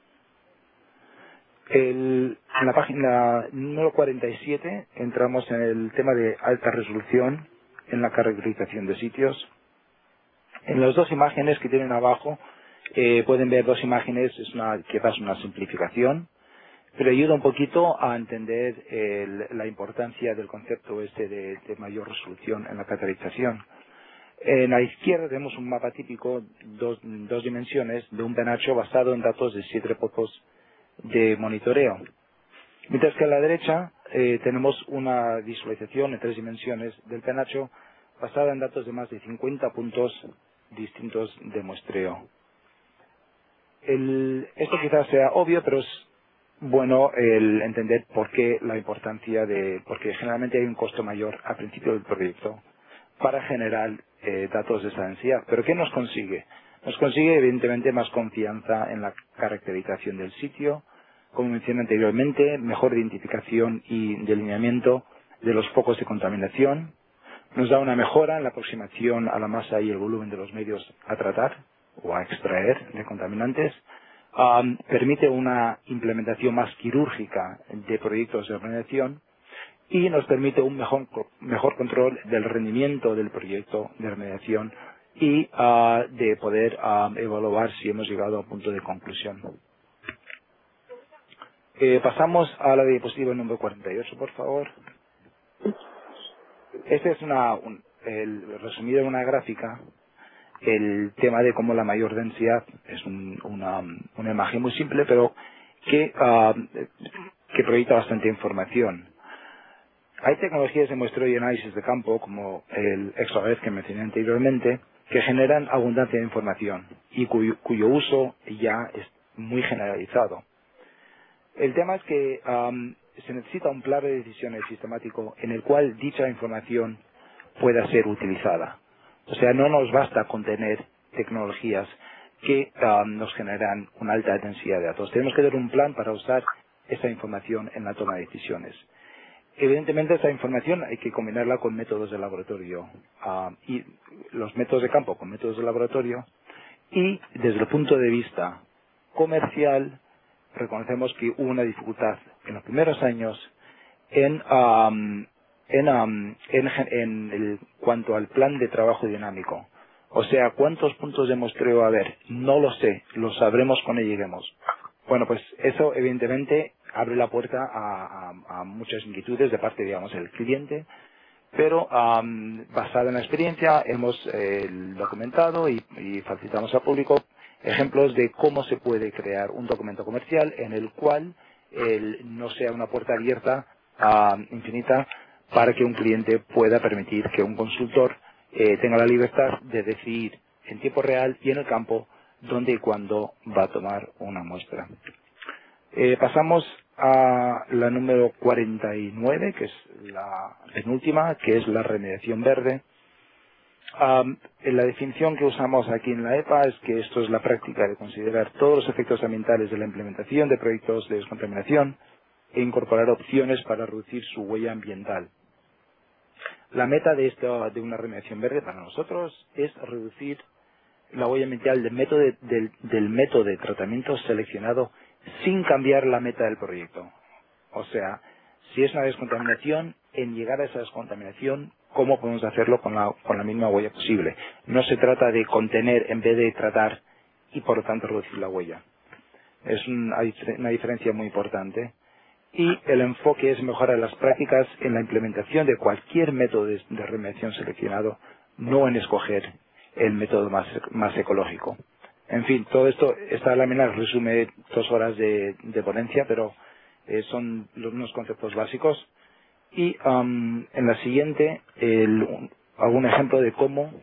El, en la página número cuarenta y siete entramos en el tema de alta resolución en la caracterización de sitios. En las dos imágenes que tienen abajo eh, pueden ver dos imágenes, es una, quizás una simplificación, pero ayuda un poquito a entender el, la importancia del concepto este de, de mayor resolución en la caracterización. En la izquierda tenemos un mapa típico, dos, dos dimensiones, de un penacho basado en datos de siete pozos de monitoreo. Mientras que a la derecha eh, tenemos una visualización en tres dimensiones del penacho basada en datos de más de cincuenta puntos distintos de muestreo. El, esto quizás sea obvio, pero es bueno el entender por qué la importancia de, porque generalmente hay un costo mayor al principio del proyecto para generar eh, datos de esta densidad. ¿Pero qué nos consigue? Nos consigue evidentemente más confianza en la caracterización del sitio, como mencioné anteriormente, mejor identificación y delineamiento de los focos de contaminación, Nos da una mejora en la aproximación a la masa y el volumen de los medios a tratar o a extraer de contaminantes. Um, permite una implementación más quirúrgica de proyectos de remediación y nos permite un mejor, mejor control del rendimiento del proyecto de remediación y uh, de poder uh, evaluar si hemos llegado a punto de conclusión. Eh, pasamos a la diapositiva número cuarenta y ocho, por favor. Este es una, un, el, resumido en una gráfica, el tema de cómo la mayor densidad es un, una, una imagen muy simple, pero que, uh, que proyecta bastante información. Hay tecnologías de muestreo y análisis de campo, como el XRF que mencioné anteriormente, que generan abundancia de información y cuyo, cuyo uso ya es muy generalizado. El tema es que um, se necesita un plan de decisiones sistemático en el cual dicha información pueda ser utilizada. O sea, no nos basta con tener tecnologías que um, nos generan una alta densidad de datos. Tenemos que tener un plan para usar esa información en la toma de decisiones. Evidentemente, esa información hay que combinarla con métodos de laboratorio uh, y los métodos de campo con métodos de laboratorio, y desde el punto de vista comercial reconocemos que hubo una dificultad en los primeros años en, um, en, um, en, en el, cuanto al plan de trabajo dinámico. O sea, ¿cuántos puntos de muestreo va a haber? No lo sé, lo sabremos cuando lleguemos. Bueno, pues eso evidentemente abre la puerta a, a, a muchas inquietudes de parte, digamos, del cliente, pero um, basada en la experiencia hemos eh, documentado y, y facilitamos al público ejemplos de cómo se puede crear un documento comercial en el cual el, no sea una puerta abierta uh, infinita para que un cliente pueda permitir que un consultor eh, tenga la libertad de decidir en tiempo real y en el campo dónde y cuándo va a tomar una muestra. Eh, pasamos a la número cuarenta y nueve, que es la penúltima, que es la remediación verde. Um, la definición que usamos aquí en la E P A es que esto es la práctica de considerar todos los efectos ambientales de la implementación de proyectos de descontaminación e incorporar opciones para reducir su huella ambiental. La meta de, esta, de una remediación verde para nosotros es reducir la huella ambiental del método de, del, del método de tratamiento seleccionado sin cambiar la meta del proyecto. O sea, si es una descontaminación, en llegar a esa descontaminación, ¿cómo podemos hacerlo con la, con la mínima huella posible? No se trata de contener en vez de tratar y por lo tanto reducir la huella. Es una, una diferencia muy importante. Y el enfoque es mejorar las prácticas en la implementación de cualquier método de, de remediación seleccionado, no en escoger el método más, más ecológico. En fin, todo esto, esta lámina resume dos horas de, de ponencia, pero eh, son los, unos conceptos básicos. Y um, en la siguiente, el, un, algún ejemplo de cómo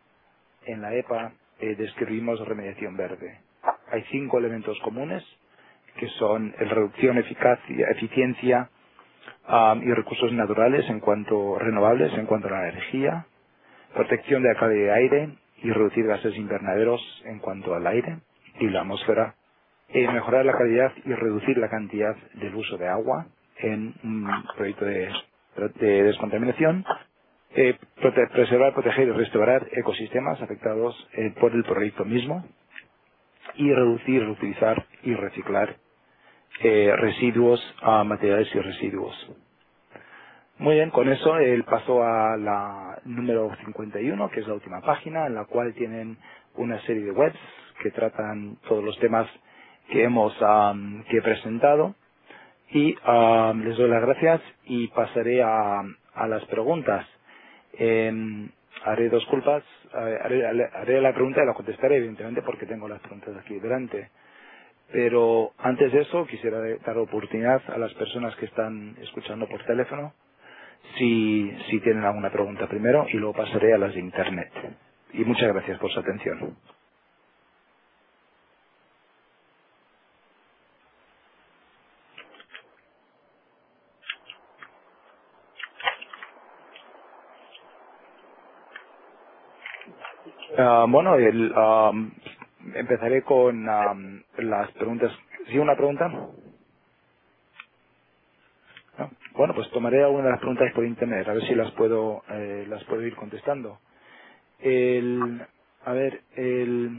en la E P A eh, describimos remediación verde. Hay cinco elementos comunes, que son el reducción, eficacia, eficiencia um, y recursos naturales en cuanto renovables, en cuanto a la energía, protección de la calidad de aire y reducir gases invernaderos en cuanto al aire y la atmósfera, eh, mejorar la calidad y reducir la cantidad del uso de agua en un proyecto de, de descontaminación, eh, prote preservar, proteger y restaurar ecosistemas afectados eh, por el proyecto mismo y reducir, reutilizar y reciclar eh, residuos, a materiales y residuos. Muy bien, con eso el paso a la número cincuenta y uno, que es la última página, en la cual tienen una serie de webs que tratan todos los temas que hemos um, que he presentado. Y um, les doy las gracias y pasaré a, a las preguntas. Eh, haré dos culpas, haré, haré la pregunta y la contestaré, evidentemente, porque tengo las preguntas aquí delante. Pero antes de eso, quisiera dar oportunidad a las personas que están escuchando por teléfono, si, si tienen alguna pregunta primero, y luego pasaré a las de Internet. Y muchas gracias por su atención. Uh, bueno, el, um, empezaré con um, las preguntas. ¿Sí, una pregunta? ¿No? bueno, pues tomaré algunas de las preguntas por internet, a ver si las puedo, eh, las puedo ir contestando. El, a ver, el,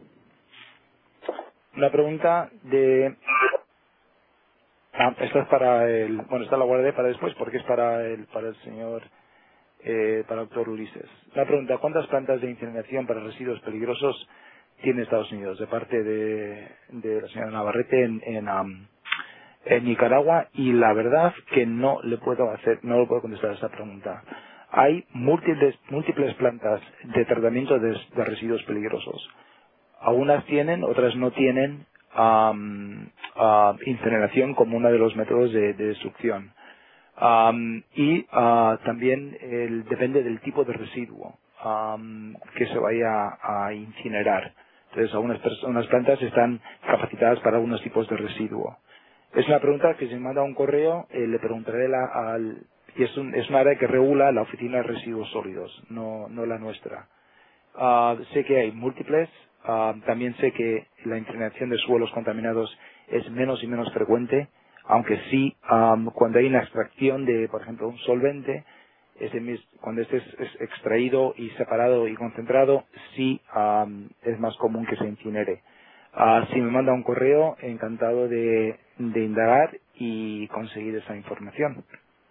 una pregunta de, ah, esta es para el, bueno, esta la guardaré para después porque es para el, para el señor, eh, para el doctor Ulises. La pregunta: ¿cuántas plantas de incineración para residuos peligrosos tiene Estados Unidos? De parte de, de la señora Navarrete en, en, um, en Nicaragua. Y la verdad que no le puedo hacer, no le puedo contestar a esta pregunta. Hay múltiples, múltiples plantas de tratamiento de, de residuos peligrosos. Algunas tienen, otras no tienen um, uh, incineración como uno de los métodos de, de destrucción. Um, y uh, también el, depende del tipo de residuo um, que se vaya a incinerar. Entonces, algunas unas plantas están capacitadas para algunos tipos de residuo. Es una pregunta que si me manda un correo, eh, le preguntaré la, al... Y es un, es un área que regula la Oficina de Residuos Sólidos, no, no la nuestra. Uh, sé que hay múltiples. Uh, también sé que la incineración de suelos contaminados es menos y menos frecuente, aunque sí, um, cuando hay una extracción de, por ejemplo, un solvente, ese mis, cuando este es, es extraído y separado y concentrado, sí um, es más común que se incinere. Uh, si me manda un correo, encantado de, de indagar y conseguir esa información.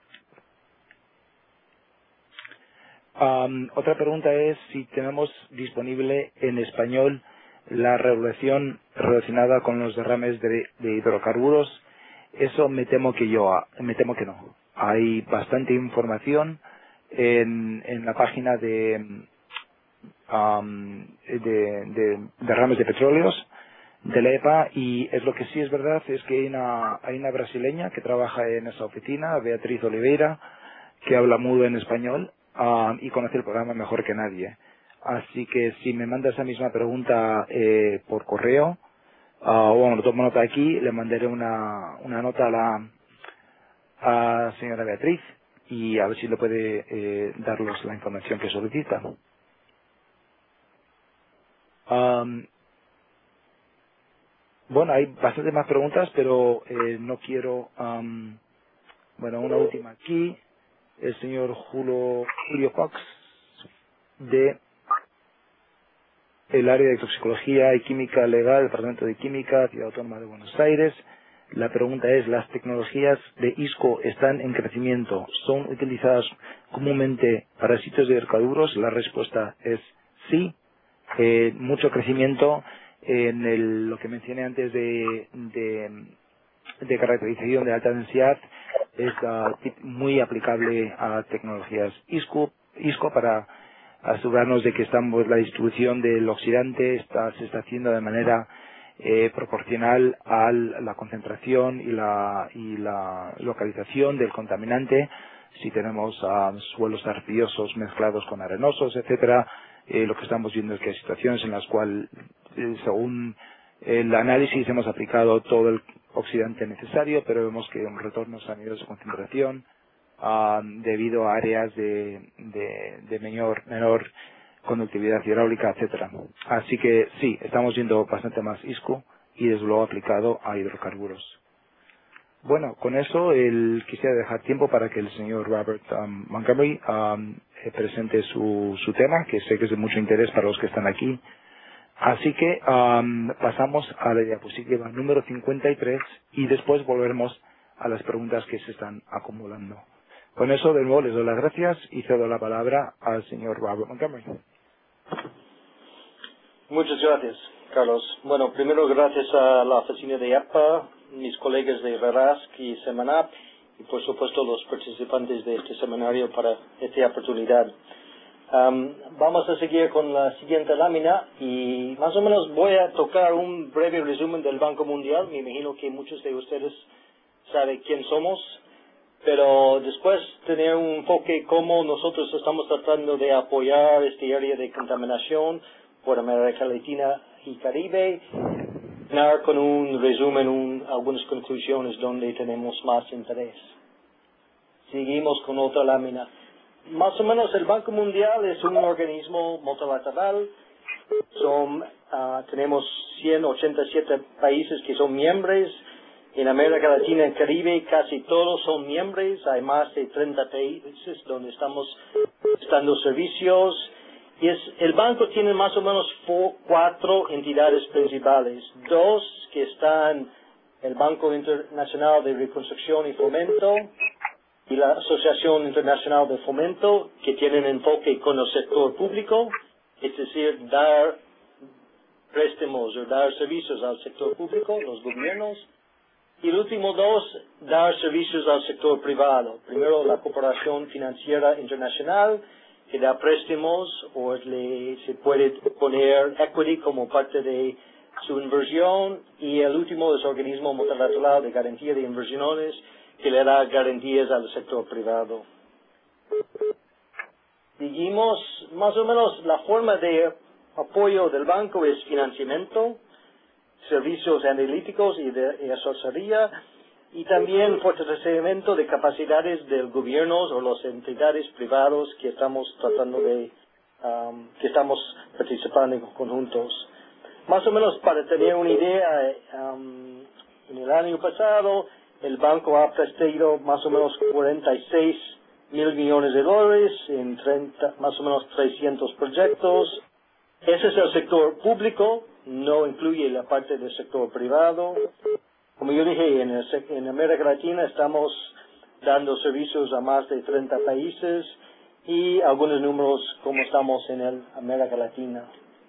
Um, otra pregunta es si tenemos disponible en español la regulación relacionada con los derrames de, de hidrocarburos. Eso me temo que yo, me temo que no. Hay bastante información en, en la página de, um, de, de derrames de petróleos de la E P A, y es lo que sí es verdad es que hay una, hay una brasileña que trabaja en esa oficina, Beatriz Oliveira, que habla muy bien español uh, y conoce el programa mejor que nadie. Así que si me manda esa misma pregunta eh, por correo, uh, bueno, lo tomo nota aquí, le mandaré una, una nota a la a la señora Beatriz y a ver si le puede eh, darles la información que solicita. Um, bueno, hay bastantes más preguntas, pero eh, no quiero... Um, bueno, una última aquí. El señor Julio, Julio Cox, de el área de toxicología y química legal, Departamento de Química, Ciudad Autónoma de Buenos Aires. La pregunta es: ¿las tecnologías de I S C O están en crecimiento? ¿Son utilizadas comúnmente para sitios de hidrocarburos? La respuesta es sí. Eh, mucho crecimiento en el, lo que mencioné antes de, de, de caracterización de alta densidad. Es uh, muy aplicable a tecnologías I S C O, I S C O para asegurarnos de que estamos, la distribución del oxidante está, se está haciendo de manera eh, proporcional a la concentración y la, y la localización del contaminante. Si tenemos uh, suelos arcillosos mezclados con arenosos, etcétera, eh, lo que estamos viendo es que hay situaciones en las cuales, eh, según el análisis, hemos aplicado todo el oxidante necesario, pero vemos que hay retornos a niveles de concentración uh, debido a áreas de, de, de menor, menor conductividad hidráulica, etcétera. Así que sí, estamos viendo bastante más I S C O y desde luego aplicado a hidrocarburos. Bueno, con eso el, quisiera dejar tiempo para que el señor Robert um, Montgomery um, eh, presente su, su tema, que sé que es de mucho interés para los que están aquí. Así que um, pasamos a la diapositiva número cincuenta y tres y después volveremos a las preguntas que se están acumulando. Con eso, de nuevo, les doy las gracias y cedo la palabra al señor Robert Montgomery.
Muchas gracias, Carlos. Bueno, primero gracias a la oficina de E P A, mis colegas de RERASC y SEMANAP y por supuesto los participantes de este seminario para esta oportunidad. Um, vamos a seguir con la siguiente lámina y más o menos voy a tocar un breve resumen del Banco Mundial. Me imagino que muchos de ustedes saben quién somos, pero después tener un enfoque cómo nosotros estamos tratando de apoyar este área de contaminación por América Latina y Caribe, terminar con un resumen, un, algunas conclusiones donde tenemos más interés. Seguimos con otra lámina. Más o menos el Banco Mundial es un organismo multilateral. Son, uh, tenemos ciento ochenta y siete países que son miembros. En América Latina y Caribe casi todos son miembros, hay más de treinta países donde estamos prestando servicios. Y es, el banco tiene más o menos fo, cuatro entidades principales, dos que están el Banco Internacional de Reconstrucción y Fomento y la Asociación Internacional de Fomento, que tienen enfoque con el sector público, es decir, dar préstamos o dar servicios al sector público, los gobiernos. Y el último dos, dar servicios al sector privado. Primero, la Cooperación Financiera Internacional, que da préstamos o le, se puede poner equity como parte de su inversión. Y el último es el Organismo Multilateral de Garantía de Inversiones, que le da garantías al sector privado. Dijimos, más o menos, la forma de apoyo del banco es financiamiento, servicios analíticos y de y asesoría, y también fortalecimiento de capacidades del gobierno o las entidades privadas que estamos tratando de, um, que estamos participando en conjuntos. Más o menos para tener una idea, um, en el año pasado el banco ha prestado más o menos cuarenta y seis mil millones de dólares en treinta, más o menos trescientos proyectos. Ese es el sector público, no incluye la parte del sector privado. Como yo dije, en, el, en América Latina estamos dando servicios a más de treinta países y algunos números como estamos en el América Latina.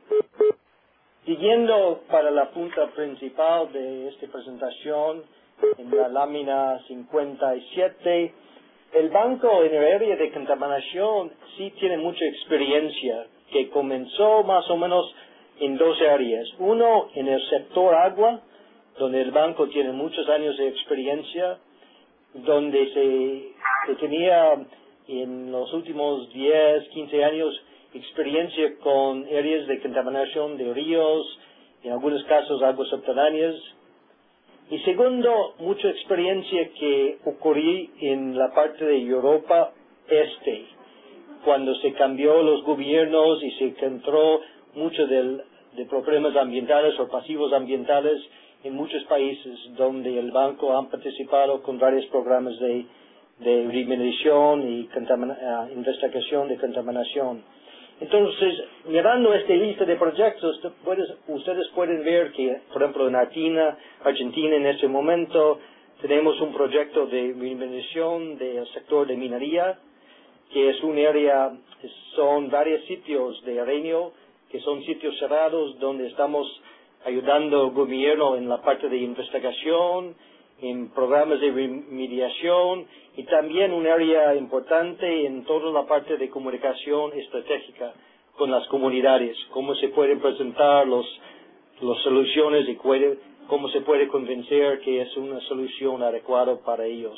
Siguiendo para la punta principal de esta presentación, en la lámina cincuenta y siete, el banco en el área de contaminación sí tiene mucha experiencia, que comenzó más o menos en dos áreas. Uno, en el sector agua, donde el banco tiene muchos años de experiencia, donde se, se tenía en los últimos diez, quince años experiencia con áreas de contaminación de ríos, en algunos casos aguas subterráneas. Y segundo, mucha experiencia que ocurrió en la parte de Europa Este, cuando se cambió los gobiernos y se encontró mucho del, de problemas ambientales o pasivos ambientales en muchos países donde el banco ha participado con varios programas de, de remediación y uh, investigación de contaminación. Entonces, mirando esta lista de proyectos, ustedes pueden ver que, por ejemplo, en Argentina, Argentina en este momento, tenemos un proyecto de remediación del sector de minería, que es un área, son varios sitios de arenio, que son sitios cerrados donde estamos ayudando al gobierno en la parte de investigación, en programas de remediación y también un área importante en toda la parte de comunicación estratégica con las comunidades, cómo se pueden presentar los, las soluciones y puede, cómo se puede convencer que es una solución adecuada para ellos.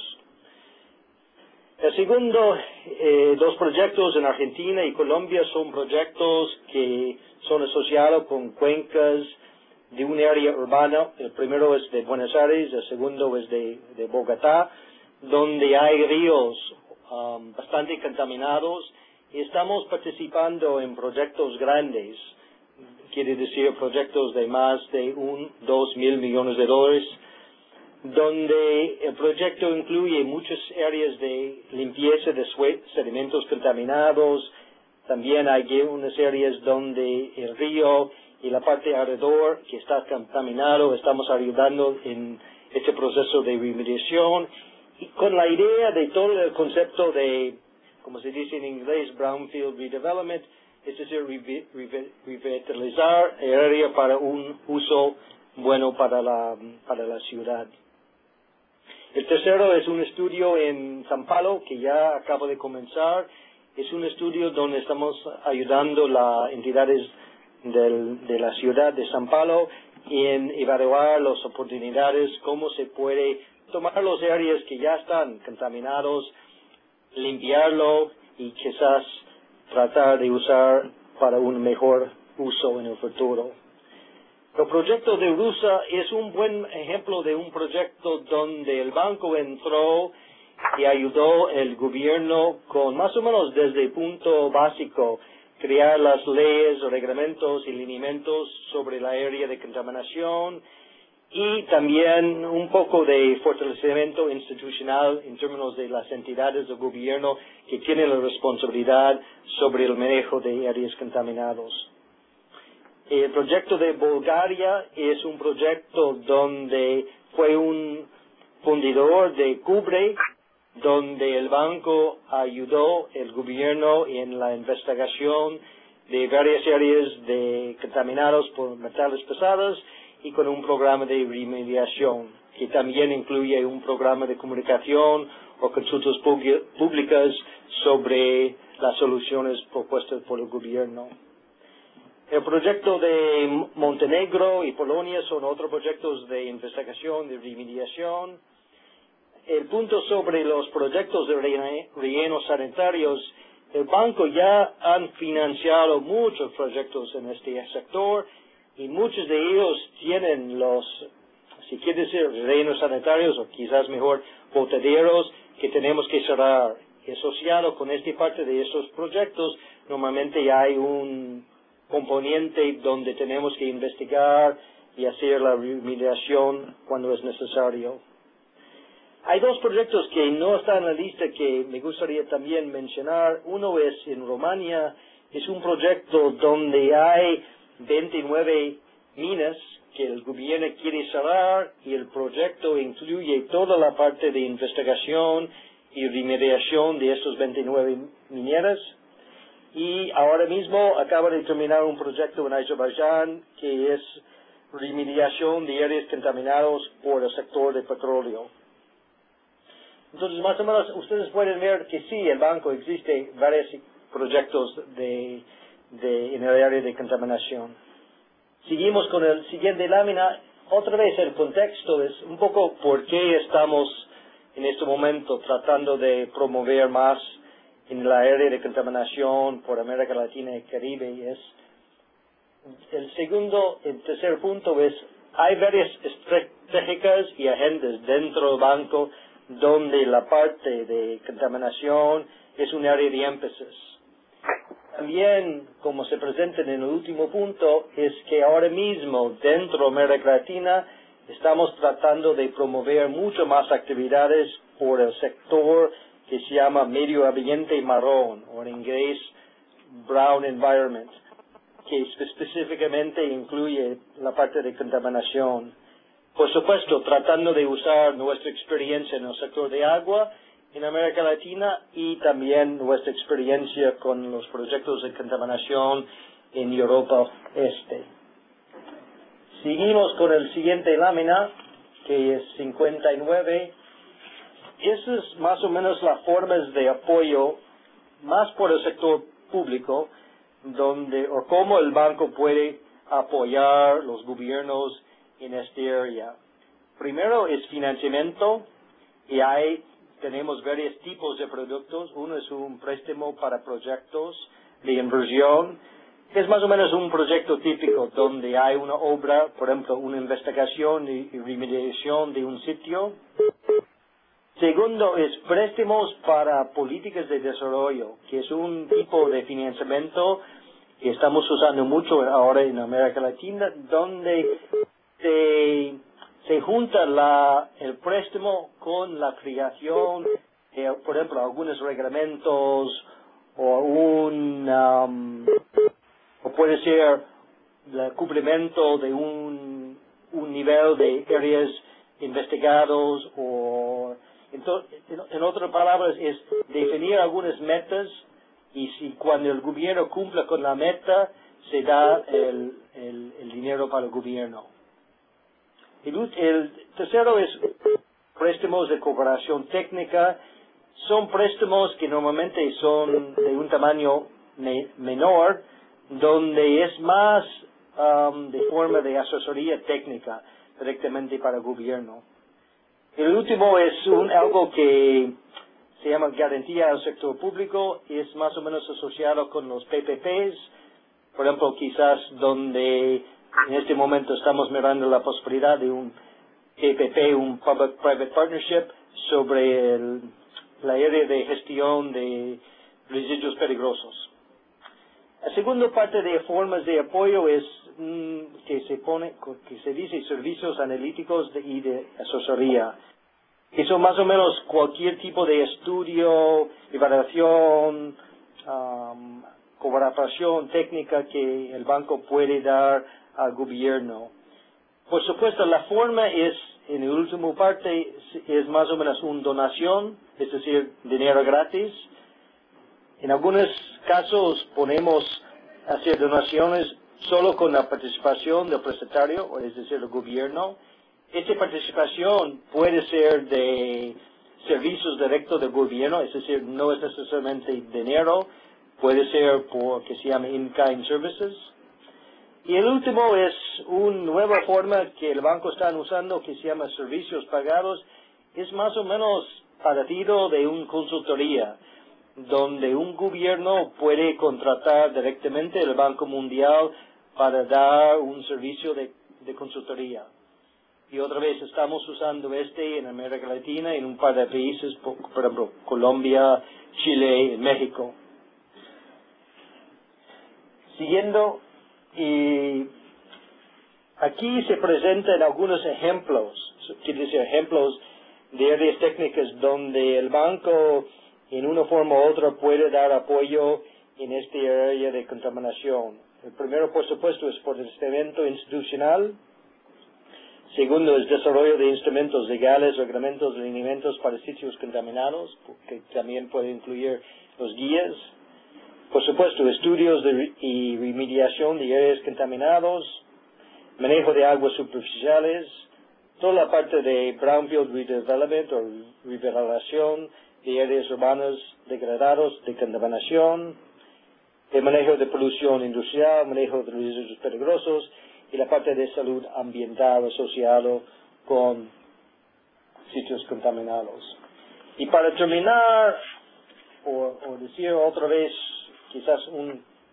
El segundo, eh, dos proyectos en Argentina y Colombia son proyectos que son asociados con cuencas de un área urbana. El primero es de Buenos Aires, el segundo es de, de Bogotá, donde hay ríos um, bastante contaminados y estamos participando en proyectos grandes, quiere decir proyectos de más de un, dos mil millones de dólares, donde el proyecto incluye muchas áreas de limpieza de sedimentos contaminados. También hay unas áreas donde el río y la parte alrededor que está contaminado, estamos ayudando en este proceso de remediación y con la idea de todo el concepto de, como se dice en inglés, brownfield redevelopment, es decir, revitalizar el área para un uso bueno para la, para la ciudad. El tercero es un estudio en San Paulo que ya acaba de comenzar. Es un estudio donde estamos ayudando a las entidades del, de la ciudad de San Paulo en evaluar las oportunidades, cómo se puede tomar los áreas que ya están contaminados, limpiarlo y quizás tratar de usar para un mejor uso en el futuro. El proyecto de Rusa es un buen ejemplo de un proyecto donde el banco entró y ayudó el gobierno con más o menos desde el punto básico, crear las leyes, reglamentos y lineamientos sobre la área de contaminación y también un poco de fortalecimiento institucional en términos de las entidades del gobierno que tienen la responsabilidad sobre el manejo de áreas contaminadas. El proyecto de Bulgaria es un proyecto donde fue un fundador de Cubre, donde el banco ayudó al gobierno en la investigación de varias áreas de contaminados por metales pesados y con un programa de remediación, que también incluye un programa de comunicación o consultas públicas sobre las soluciones propuestas por el gobierno. El proyecto de Montenegro y Polonia son otros proyectos de investigación, de remediación. El punto sobre los proyectos de rellenos sanitarios, el banco ya han financiado muchos proyectos en este sector y muchos de ellos tienen los, si quiere decir, rellenos sanitarios o quizás mejor, botaderos que tenemos que cerrar. Asociado con esta parte de esos proyectos, normalmente hay un componente donde tenemos que investigar y hacer la remediación cuando es necesario. Hay dos proyectos que no están en la lista que me gustaría también mencionar. Uno es en Rumania, es un proyecto donde hay veintinueve minas que el gobierno quiere cerrar y el proyecto incluye toda la parte de investigación y remediación de estos veintinueve mineras. Y ahora mismo acaba de terminar un proyecto en Azerbaiyán que es remediación de áreas contaminadas por el sector de petróleo. Entonces, más o menos, ustedes pueden ver que sí, el banco existe varios proyectos de, de, en el área de contaminación. Seguimos con el siguiente lámina. Otra vez, el contexto es un poco por qué estamos en este momento tratando de promover más en la área de contaminación por América Latina y Caribe. Y es el segundo, el tercer punto es, hay varias estratégicas y agendas dentro del banco donde la parte de contaminación es un área de énfasis. También, como se presenta en el último punto, es que ahora mismo dentro de América Latina estamos tratando de promover mucho más actividades por el sector que se llama medio ambiente marrón, o en inglés brown environment, que específicamente incluye la parte de contaminación. Por supuesto, tratando de usar nuestra experiencia en el sector de agua en América Latina y también nuestra experiencia con los proyectos de contaminación en Europa Este. Seguimos con el siguiente lámina, que es cincuenta y nueve. Esas es más o menos las formas de apoyo, más por el sector público, donde o cómo el banco puede apoyar los gobiernos en esta área. Primero es financiamiento, y ahí tenemos varios tipos de productos. Uno es un préstamo para proyectos de inversión, que es más o menos un proyecto típico donde hay una obra, por ejemplo, una investigación y remediación de un sitio. Segundo es préstamos para políticas de desarrollo, que es un tipo de financiamiento que estamos usando mucho ahora en América Latina, donde se, se junta la, el préstamo con la creación de, por ejemplo, algunos reglamentos o un, um, o puede ser el cumplimiento de un, un nivel de áreas investigados o, entonces, en, en otras palabras, es definir algunas metas y si cuando el gobierno cumpla con la meta, se da el, el, el dinero para el gobierno. El, el tercero es préstamos de cooperación técnica. Son préstamos que normalmente son de un tamaño me, menor, donde es más um, de forma de asesoría técnica directamente para el gobierno. El último es un, algo que se llama garantía al sector público, y es más o menos asociado con los P P Ps, por ejemplo, quizás donde en este momento estamos mirando la posibilidad de un P P P, un Public-Private Partnership, sobre el, la área de gestión de residuos peligrosos. La segunda parte de formas de apoyo es mm, que se pone, que se dice servicios analíticos de, y de asesoría. Eso más o menos cualquier tipo de estudio, evaluación, um, colaboración técnica que el banco puede dar al gobierno. Por supuesto, la forma es, en la última parte, es más o menos una donación, es decir, dinero gratis. En algunos casos podemos hacer donaciones solo con la participación del prestatario, o es decir, el gobierno. Esta participación puede ser de servicios directos del gobierno, es decir, no es necesariamente dinero, puede ser por que se llama in-kind services. Y el último es una nueva forma que el banco está usando que se llama servicios pagados. Es más o menos parecido de una consultoría, donde un gobierno puede contratar directamente al Banco Mundial para dar un servicio de, de consultoría. Y otra vez estamos usando este en América Latina, en un par de países, por, por ejemplo, Colombia, Chile, México. Siguiendo, y aquí se presentan algunos ejemplos, quiere decir ejemplos de áreas técnicas donde el banco en una forma u otra puede dar apoyo en este área de contaminación. El primero, por supuesto, es fortalecimiento institucional. Segundo es desarrollo de instrumentos legales, reglamentos, lineamientos para sitios contaminados, que también puede incluir los guías. Por supuesto, estudios de, y remediación de áreas contaminadas, manejo de aguas superficiales, toda la parte de brownfield redevelopment o revitalización de áreas urbanas degradadas de contaminación, el manejo de polución industrial, manejo de residuos peligrosos, y la parte de salud ambiental asociado con sitios contaminados. Y para terminar, o, o decir otra vez quizás un,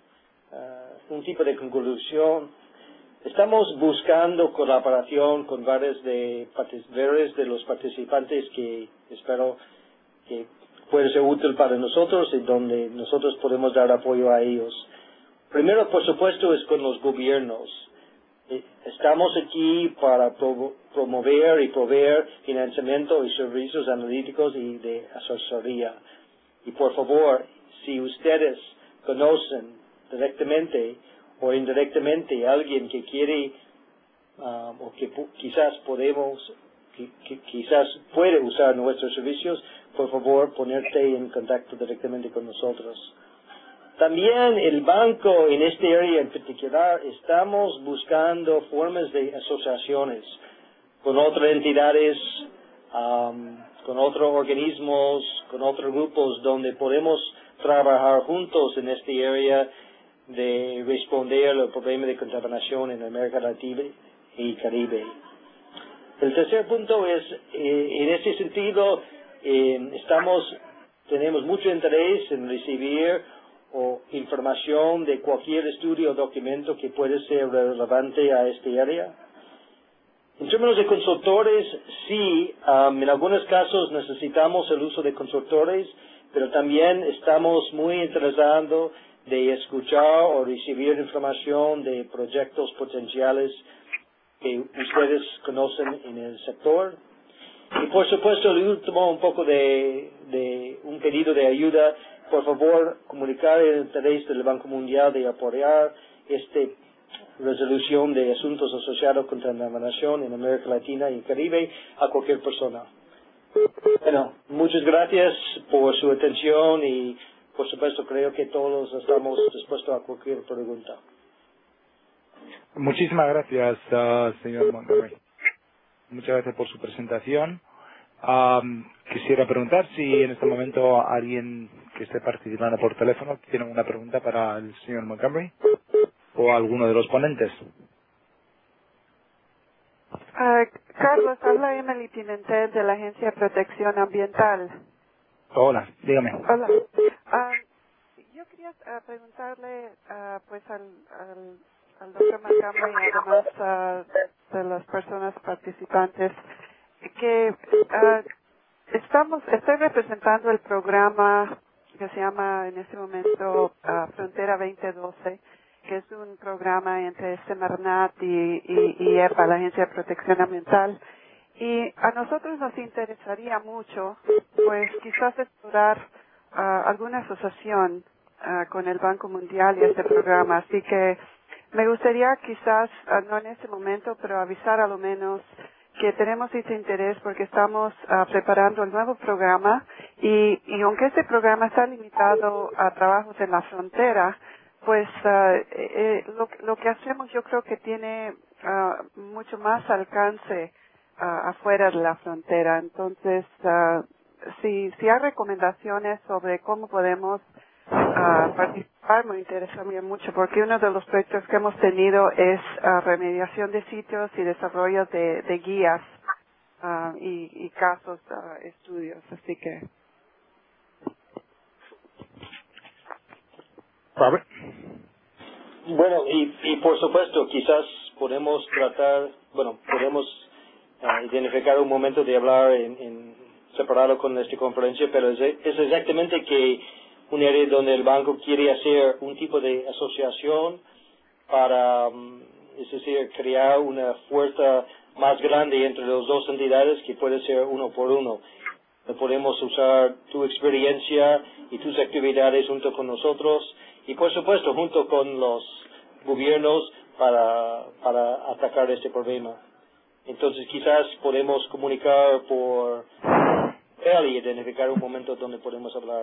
uh, un tipo de conclusión, estamos buscando colaboración con varios de, varios de los participantes que espero que puede ser útil para nosotros y donde nosotros podemos dar apoyo a ellos. Primero, por supuesto, es con los gobiernos. Estamos aquí para pro promover y proveer financiamiento y servicios analíticos y de asesoría. Y por favor, si ustedes conocen directamente o indirectamente a alguien que quiere um, o que quizás podemos, que, que quizás puede usar nuestros servicios, por favor, ponerte en contacto directamente con nosotros. También el banco en este área en particular estamos buscando formas de asociaciones con otras entidades, um, con otros organismos, con otros grupos donde podemos trabajar juntos en este área de responder al problema de contaminación en América Latina y Caribe. El tercer punto es, eh, en este sentido, eh, estamos, tenemos mucho interés en recibir o información de cualquier estudio o documento que puede ser relevante a este área. En términos de consultores, sí, um, en algunos casos necesitamos el uso de consultores, pero también estamos muy interesados de escuchar o recibir información de proyectos potenciales que ustedes conocen en el sector. Y por supuesto, el último, un poco de, de un pedido de ayuda. Por favor, comunicar el interés del Banco Mundial de apoyar esta resolución de asuntos asociados con contaminación en América Latina y el Caribe a cualquier persona. Bueno, muchas gracias por su atención y, por supuesto, creo que todos estamos dispuestos a cualquier pregunta.
Muchísimas gracias, uh, señor Montgomery. Muchas gracias por su presentación. Um, quisiera preguntar si en este momento alguien que esté participando por teléfono tiene una pregunta para el señor Montgomery o alguno de los ponentes.
Uh, Carlos, habla Emily Pimentel de la Agencia de Protección Ambiental.
Hola, dígame.
Hola. Uh, yo quería uh, preguntarle uh, pues al, al, al doctor Montgomery y además uh, de las personas participantes que uh, estamos, estoy representando el programa que se llama en este momento uh, Frontera veinte doce, que es un programa entre Semarnat y, y, y EPA, la Agencia de Protección Ambiental. Y a nosotros nos interesaría mucho, pues quizás explorar uh, alguna asociación uh, con el Banco Mundial y este programa. Así que me gustaría quizás, uh, no en este momento, pero avisar a lo menos que tenemos ese interés porque estamos uh, preparando el nuevo programa y, y aunque este programa está limitado a trabajos en la frontera, pues uh, eh, lo, lo que hacemos yo creo que tiene uh, mucho más alcance uh, afuera de la frontera. Entonces, uh, si, si hay recomendaciones sobre cómo podemos uh, participar, me interesaría mucho porque uno de los proyectos que hemos tenido es uh, remediación de sitios y desarrollo de, de guías uh, y, y casos, uh, estudios. Así que.
Robert.
Bueno, y, y por supuesto, quizás podemos tratar, bueno, podemos uh, identificar un momento de hablar en, en separado con esta conferencia, pero es, es exactamente que un área donde el banco quiere hacer un tipo de asociación para, um, es decir, crear una fuerza más grande entre las dos entidades que puede ser uno por uno. Podemos usar tu experiencia y tus actividades junto con nosotros y, por supuesto, junto con los gobiernos para, para atacar este problema. Entonces, quizás podemos comunicar por él y identificar un momento donde podemos hablar.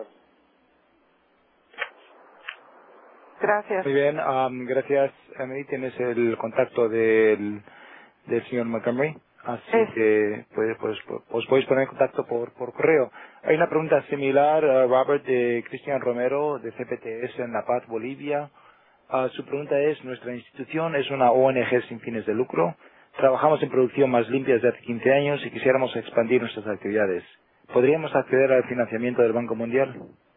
Gracias.
Muy bien, um, gracias, Emily. Tienes el contacto del, del señor Montgomery, así
Sí.
que pues, pues, pues, os podéis poner en contacto por, por correo. Hay una pregunta similar, uh, Robert, de Cristian Romero, de C P T S en La Paz, Bolivia. Uh, su pregunta es, nuestra institución es una O N G sin fines de lucro. Trabajamos en producción más limpia desde hace quince años y quisiéramos expandir nuestras actividades. ¿Podríamos acceder al financiamiento del Banco Mundial?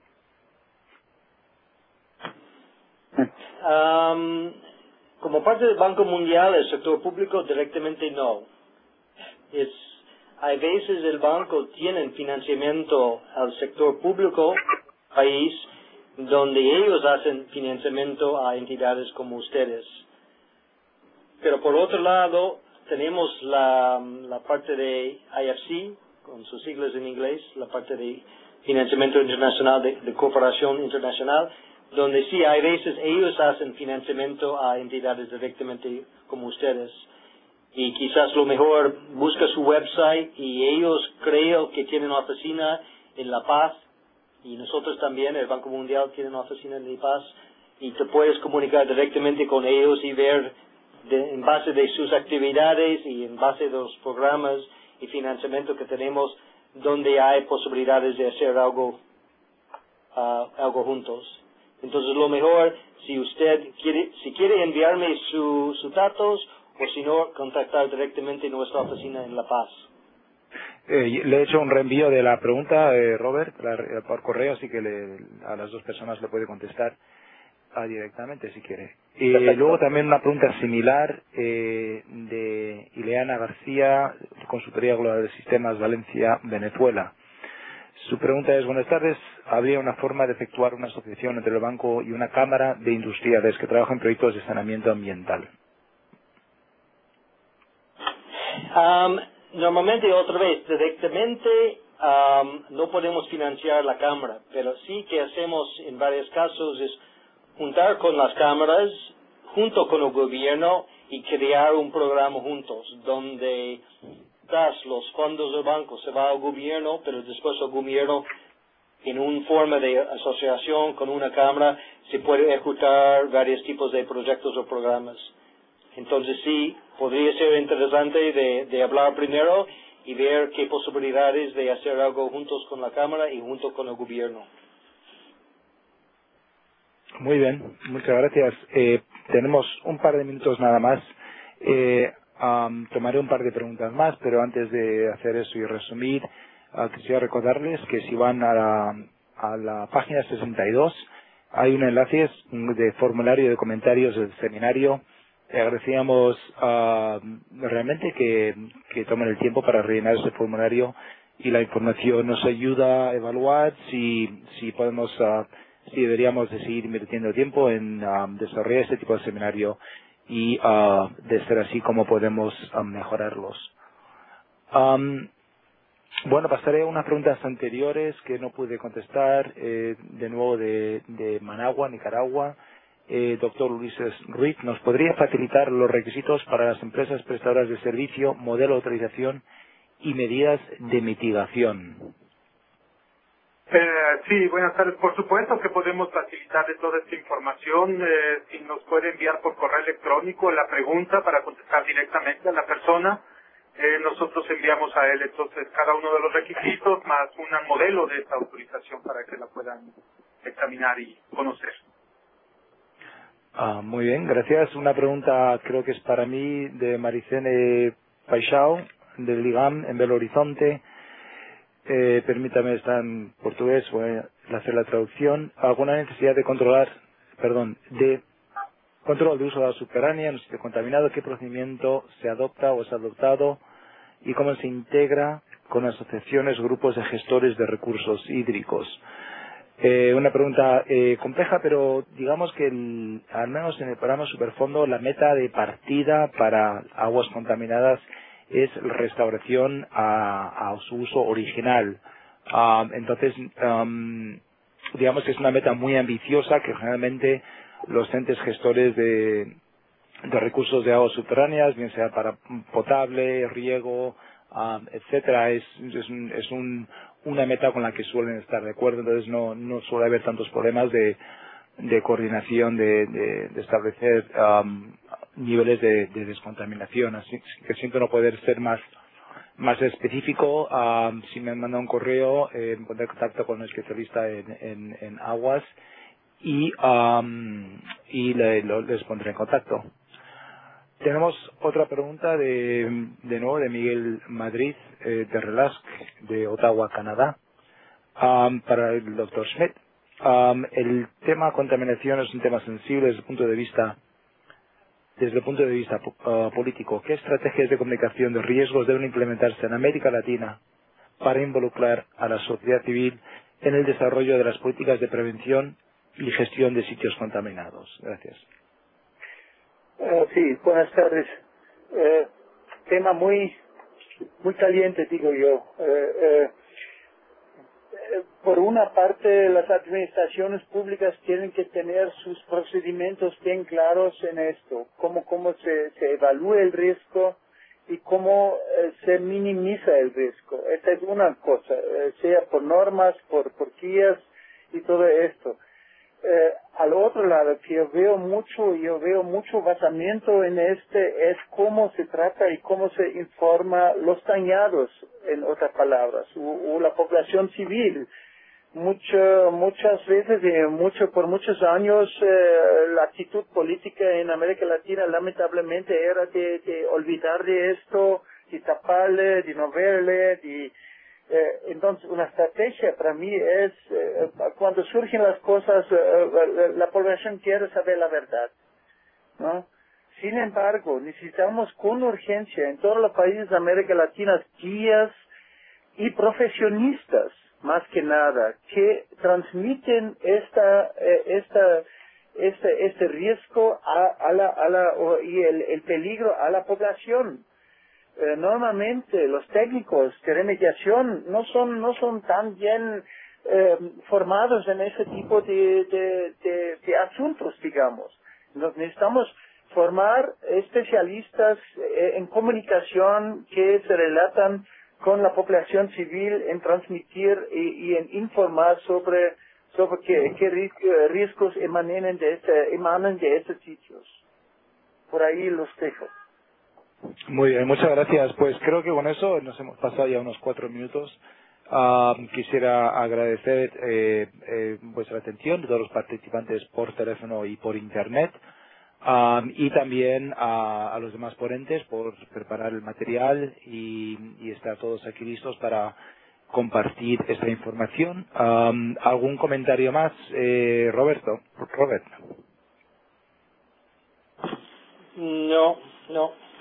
Um, como parte del Banco Mundial, el sector público directamente no. Es, hay veces el banco tiene financiamiento al sector público país donde ellos hacen financiamiento a entidades como ustedes. Pero por otro lado, tenemos la, la parte de I F C, con sus siglas en inglés, la parte de financiamiento internacional, de, de cooperación internacional, donde sí hay veces ellos hacen financiamiento a entidades directamente como ustedes. Y quizás lo mejor busca su website y ellos creo que tienen una oficina en La Paz y nosotros también, el Banco Mundial tiene una oficina en La Paz y te puedes comunicar directamente con ellos y ver de, en base de sus actividades y en base de los programas y financiamiento que tenemos donde hay posibilidades de hacer algo, uh, algo juntos. Entonces, lo mejor, si usted quiere, si quiere enviarme su, sus datos, o si no, contactar directamente nuestra oficina en La Paz.
Eh, le he hecho un reenvío de la pregunta, eh, Robert, la, eh, por correo, así que le, a las dos personas le puede contestar ah, directamente si quiere. Y luego también una pregunta similar eh, de Ileana García, Consultoría Global de Sistemas, Valencia, Venezuela. Su pregunta es, buenas tardes, ¿habría una forma de efectuar una asociación entre el banco y una cámara de industriales que trabaja en proyectos de saneamiento ambiental?
Um, normalmente, otra vez, directamente um, no podemos financiar la cámara, pero sí que hacemos en varios casos es juntar con las cámaras, junto con el gobierno, y crear un programa juntos, donde das los fondos del banco, se va al gobierno, pero después el gobierno, en una forma de asociación con una cámara, se puede ejecutar varios tipos de proyectos o programas. Entonces sí, podría ser interesante de, de hablar primero y ver qué posibilidades de hacer algo juntos con la cámara y junto con el gobierno.
Muy bien, muchas gracias. Eh, tenemos un par de minutos nada más. Eh, Um, tomaré un par de preguntas más, pero antes de hacer eso y resumir, uh, quisiera recordarles que si van a la, a la página sesenta y dos, hay un enlace de formulario de comentarios del seminario. Le agradecíamos uh, realmente que, que tomen el tiempo para rellenar ese formulario y la información nos ayuda a evaluar si, si podemos uh, si deberíamos de seguir invirtiendo tiempo en um, desarrollar este tipo de seminario y uh, de ser así como podemos um, mejorarlos. Um, bueno, pasaré a unas preguntas anteriores que no pude contestar, eh, de nuevo de, de Managua, Nicaragua. Eh, doctor Ulises Ruiz, ¿nos podría facilitar los requisitos para las empresas prestadoras de servicio, modelo de autorización y medidas de mitigación?
Eh, sí, buenas tardes. Por supuesto que podemos facilitarle toda esta información. Eh, si nos puede enviar por correo electrónico la pregunta para contestar directamente a la persona, eh, nosotros enviamos a él entonces cada uno de los requisitos más un modelo de esta autorización para que la puedan examinar y conocer.
Ah, muy bien, gracias. Una pregunta creo que es para mí de Maricene Paixão, del IGAM en Belo Horizonte. Eh, permítame, está en portugués, voy a hacer la traducción. ¿Alguna necesidad de controlar, perdón, de control de uso de agua subterránea en un sitio contaminado? ¿Qué procedimiento se adopta o es adoptado? ¿Y cómo se integra con asociaciones, grupos de gestores de recursos hídricos? Eh, una pregunta eh, compleja, pero digamos que el, al menos en el programa Superfondo la meta de partida para aguas contaminadas es restauración a, a su uso original. Um, entonces, um, digamos que es una meta muy ambiciosa que generalmente los entes gestores de, de recursos de aguas subterráneas, bien sea para potable, riego, um, etcétera, es, es, un, es un, una meta con la que suelen estar de acuerdo. Entonces no, no suele haber tantos problemas de, de coordinación, de, de, de establecer um, niveles de, de descontaminación. Así que siento no poder ser más más específico. Um, si me manda un correo, eh, me pondré en contacto con un especialista en, en, en aguas y um, y le, lo, les pondré en contacto. Tenemos otra pregunta de, de nuevo de Miguel Madrid, eh, de Relask, de Ottawa, Canadá, um, para el doctor Schmidt. Um, el tema contaminación es un tema sensible desde el punto de vista desde el punto de vista uh, político. ¿Qué estrategias de comunicación de riesgos deben implementarse en América Latina para involucrar a la sociedad civil en el desarrollo de las políticas de prevención y gestión de sitios contaminados? Gracias.
Uh, sí, buenas tardes. Uh, tema muy muy caliente, digo yo. Uh, uh, por una parte, las administraciones públicas tienen que tener sus procedimientos bien claros en esto, cómo, cómo se, se evalúa el riesgo y cómo eh, se minimiza el riesgo. Esta es una cosa, eh, sea por normas, por, por guías y todo esto. Eh, al otro lado, que yo veo mucho, yo veo mucho basamiento en este, es cómo se trata y cómo se informa los dañados, en otras palabras, o, o la población civil. Mucho, muchas veces, y mucho, por muchos años, eh, la actitud política en América Latina lamentablemente era de, de olvidar de esto, de taparle, de no verle, de... Eh, entonces, una estrategia para mí es, eh, cuando surgen las cosas, eh, la población quiere saber la verdad, ¿no? Sin embargo, necesitamos con urgencia en todos los países de América Latina guías y profesionistas, más que nada, que transmiten esta, eh, esta, este, este riesgo a, a la, a la, o, y el, el peligro a la población. Eh, normalmente los técnicos de remediación no son no son tan bien eh, formados en ese tipo de, de, de, de asuntos, digamos. Nos necesitamos formar especialistas eh, en comunicación que se relatan con la población civil, en transmitir y, y en informar sobre sobre qué, qué riesgos emanan de este, emanan de estos sitios. Por ahí los dejo.
Muy bien, muchas gracias. Pues creo que con eso nos hemos pasado ya unos cuatro minutos. Uh, quisiera agradecer eh, eh, vuestra atención de todos los participantes por teléfono y por internet, um, y también a, a los demás ponentes por preparar el material y, y estar todos aquí listos para compartir esta información. Um, ¿Algún comentario más, eh, Roberto? Robert.
No, no.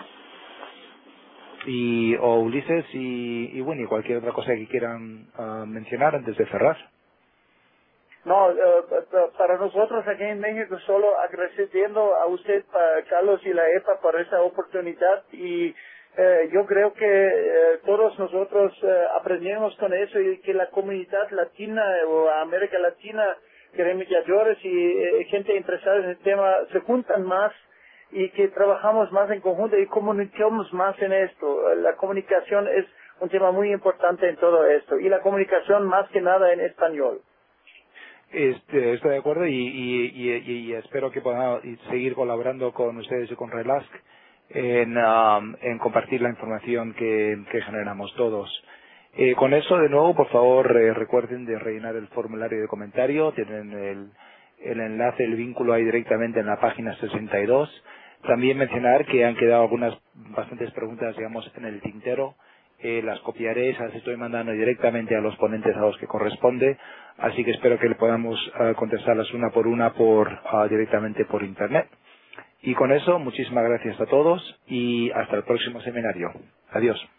Y, o Ulises y, y bueno, y cualquier otra cosa que quieran uh, mencionar antes de cerrar.
No, eh, para nosotros aquí en México solo agradeciendo a usted, pa- Carlos y la E P A por esta oportunidad y eh, yo creo que eh, todos nosotros eh, aprendemos con eso y que la comunidad latina o América Latina, que remediadores y eh, gente interesada en el tema se juntan más y que trabajamos más en conjunto y comunicamos más en esto. La comunicación es un tema muy importante en todo esto y la comunicación más que nada en español.
Este, estoy de acuerdo y, y, y, y espero que podamos seguir colaborando con ustedes y con Relask en, um, en compartir la información que, que generamos todos. Eh, con eso, de nuevo, por favor, eh, recuerden de rellenar el formulario de comentario. Tienen el, el enlace, el vínculo ahí directamente en la página sesenta y dos. También mencionar que han quedado algunas bastantes preguntas, digamos, en el tintero. Eh, las copiaré, las estoy mandando directamente a los ponentes a los que corresponde, así que espero que le podamos uh, contestarlas una por una por uh, directamente por internet. Y con eso, muchísimas gracias a todos y hasta el próximo seminario. Adiós.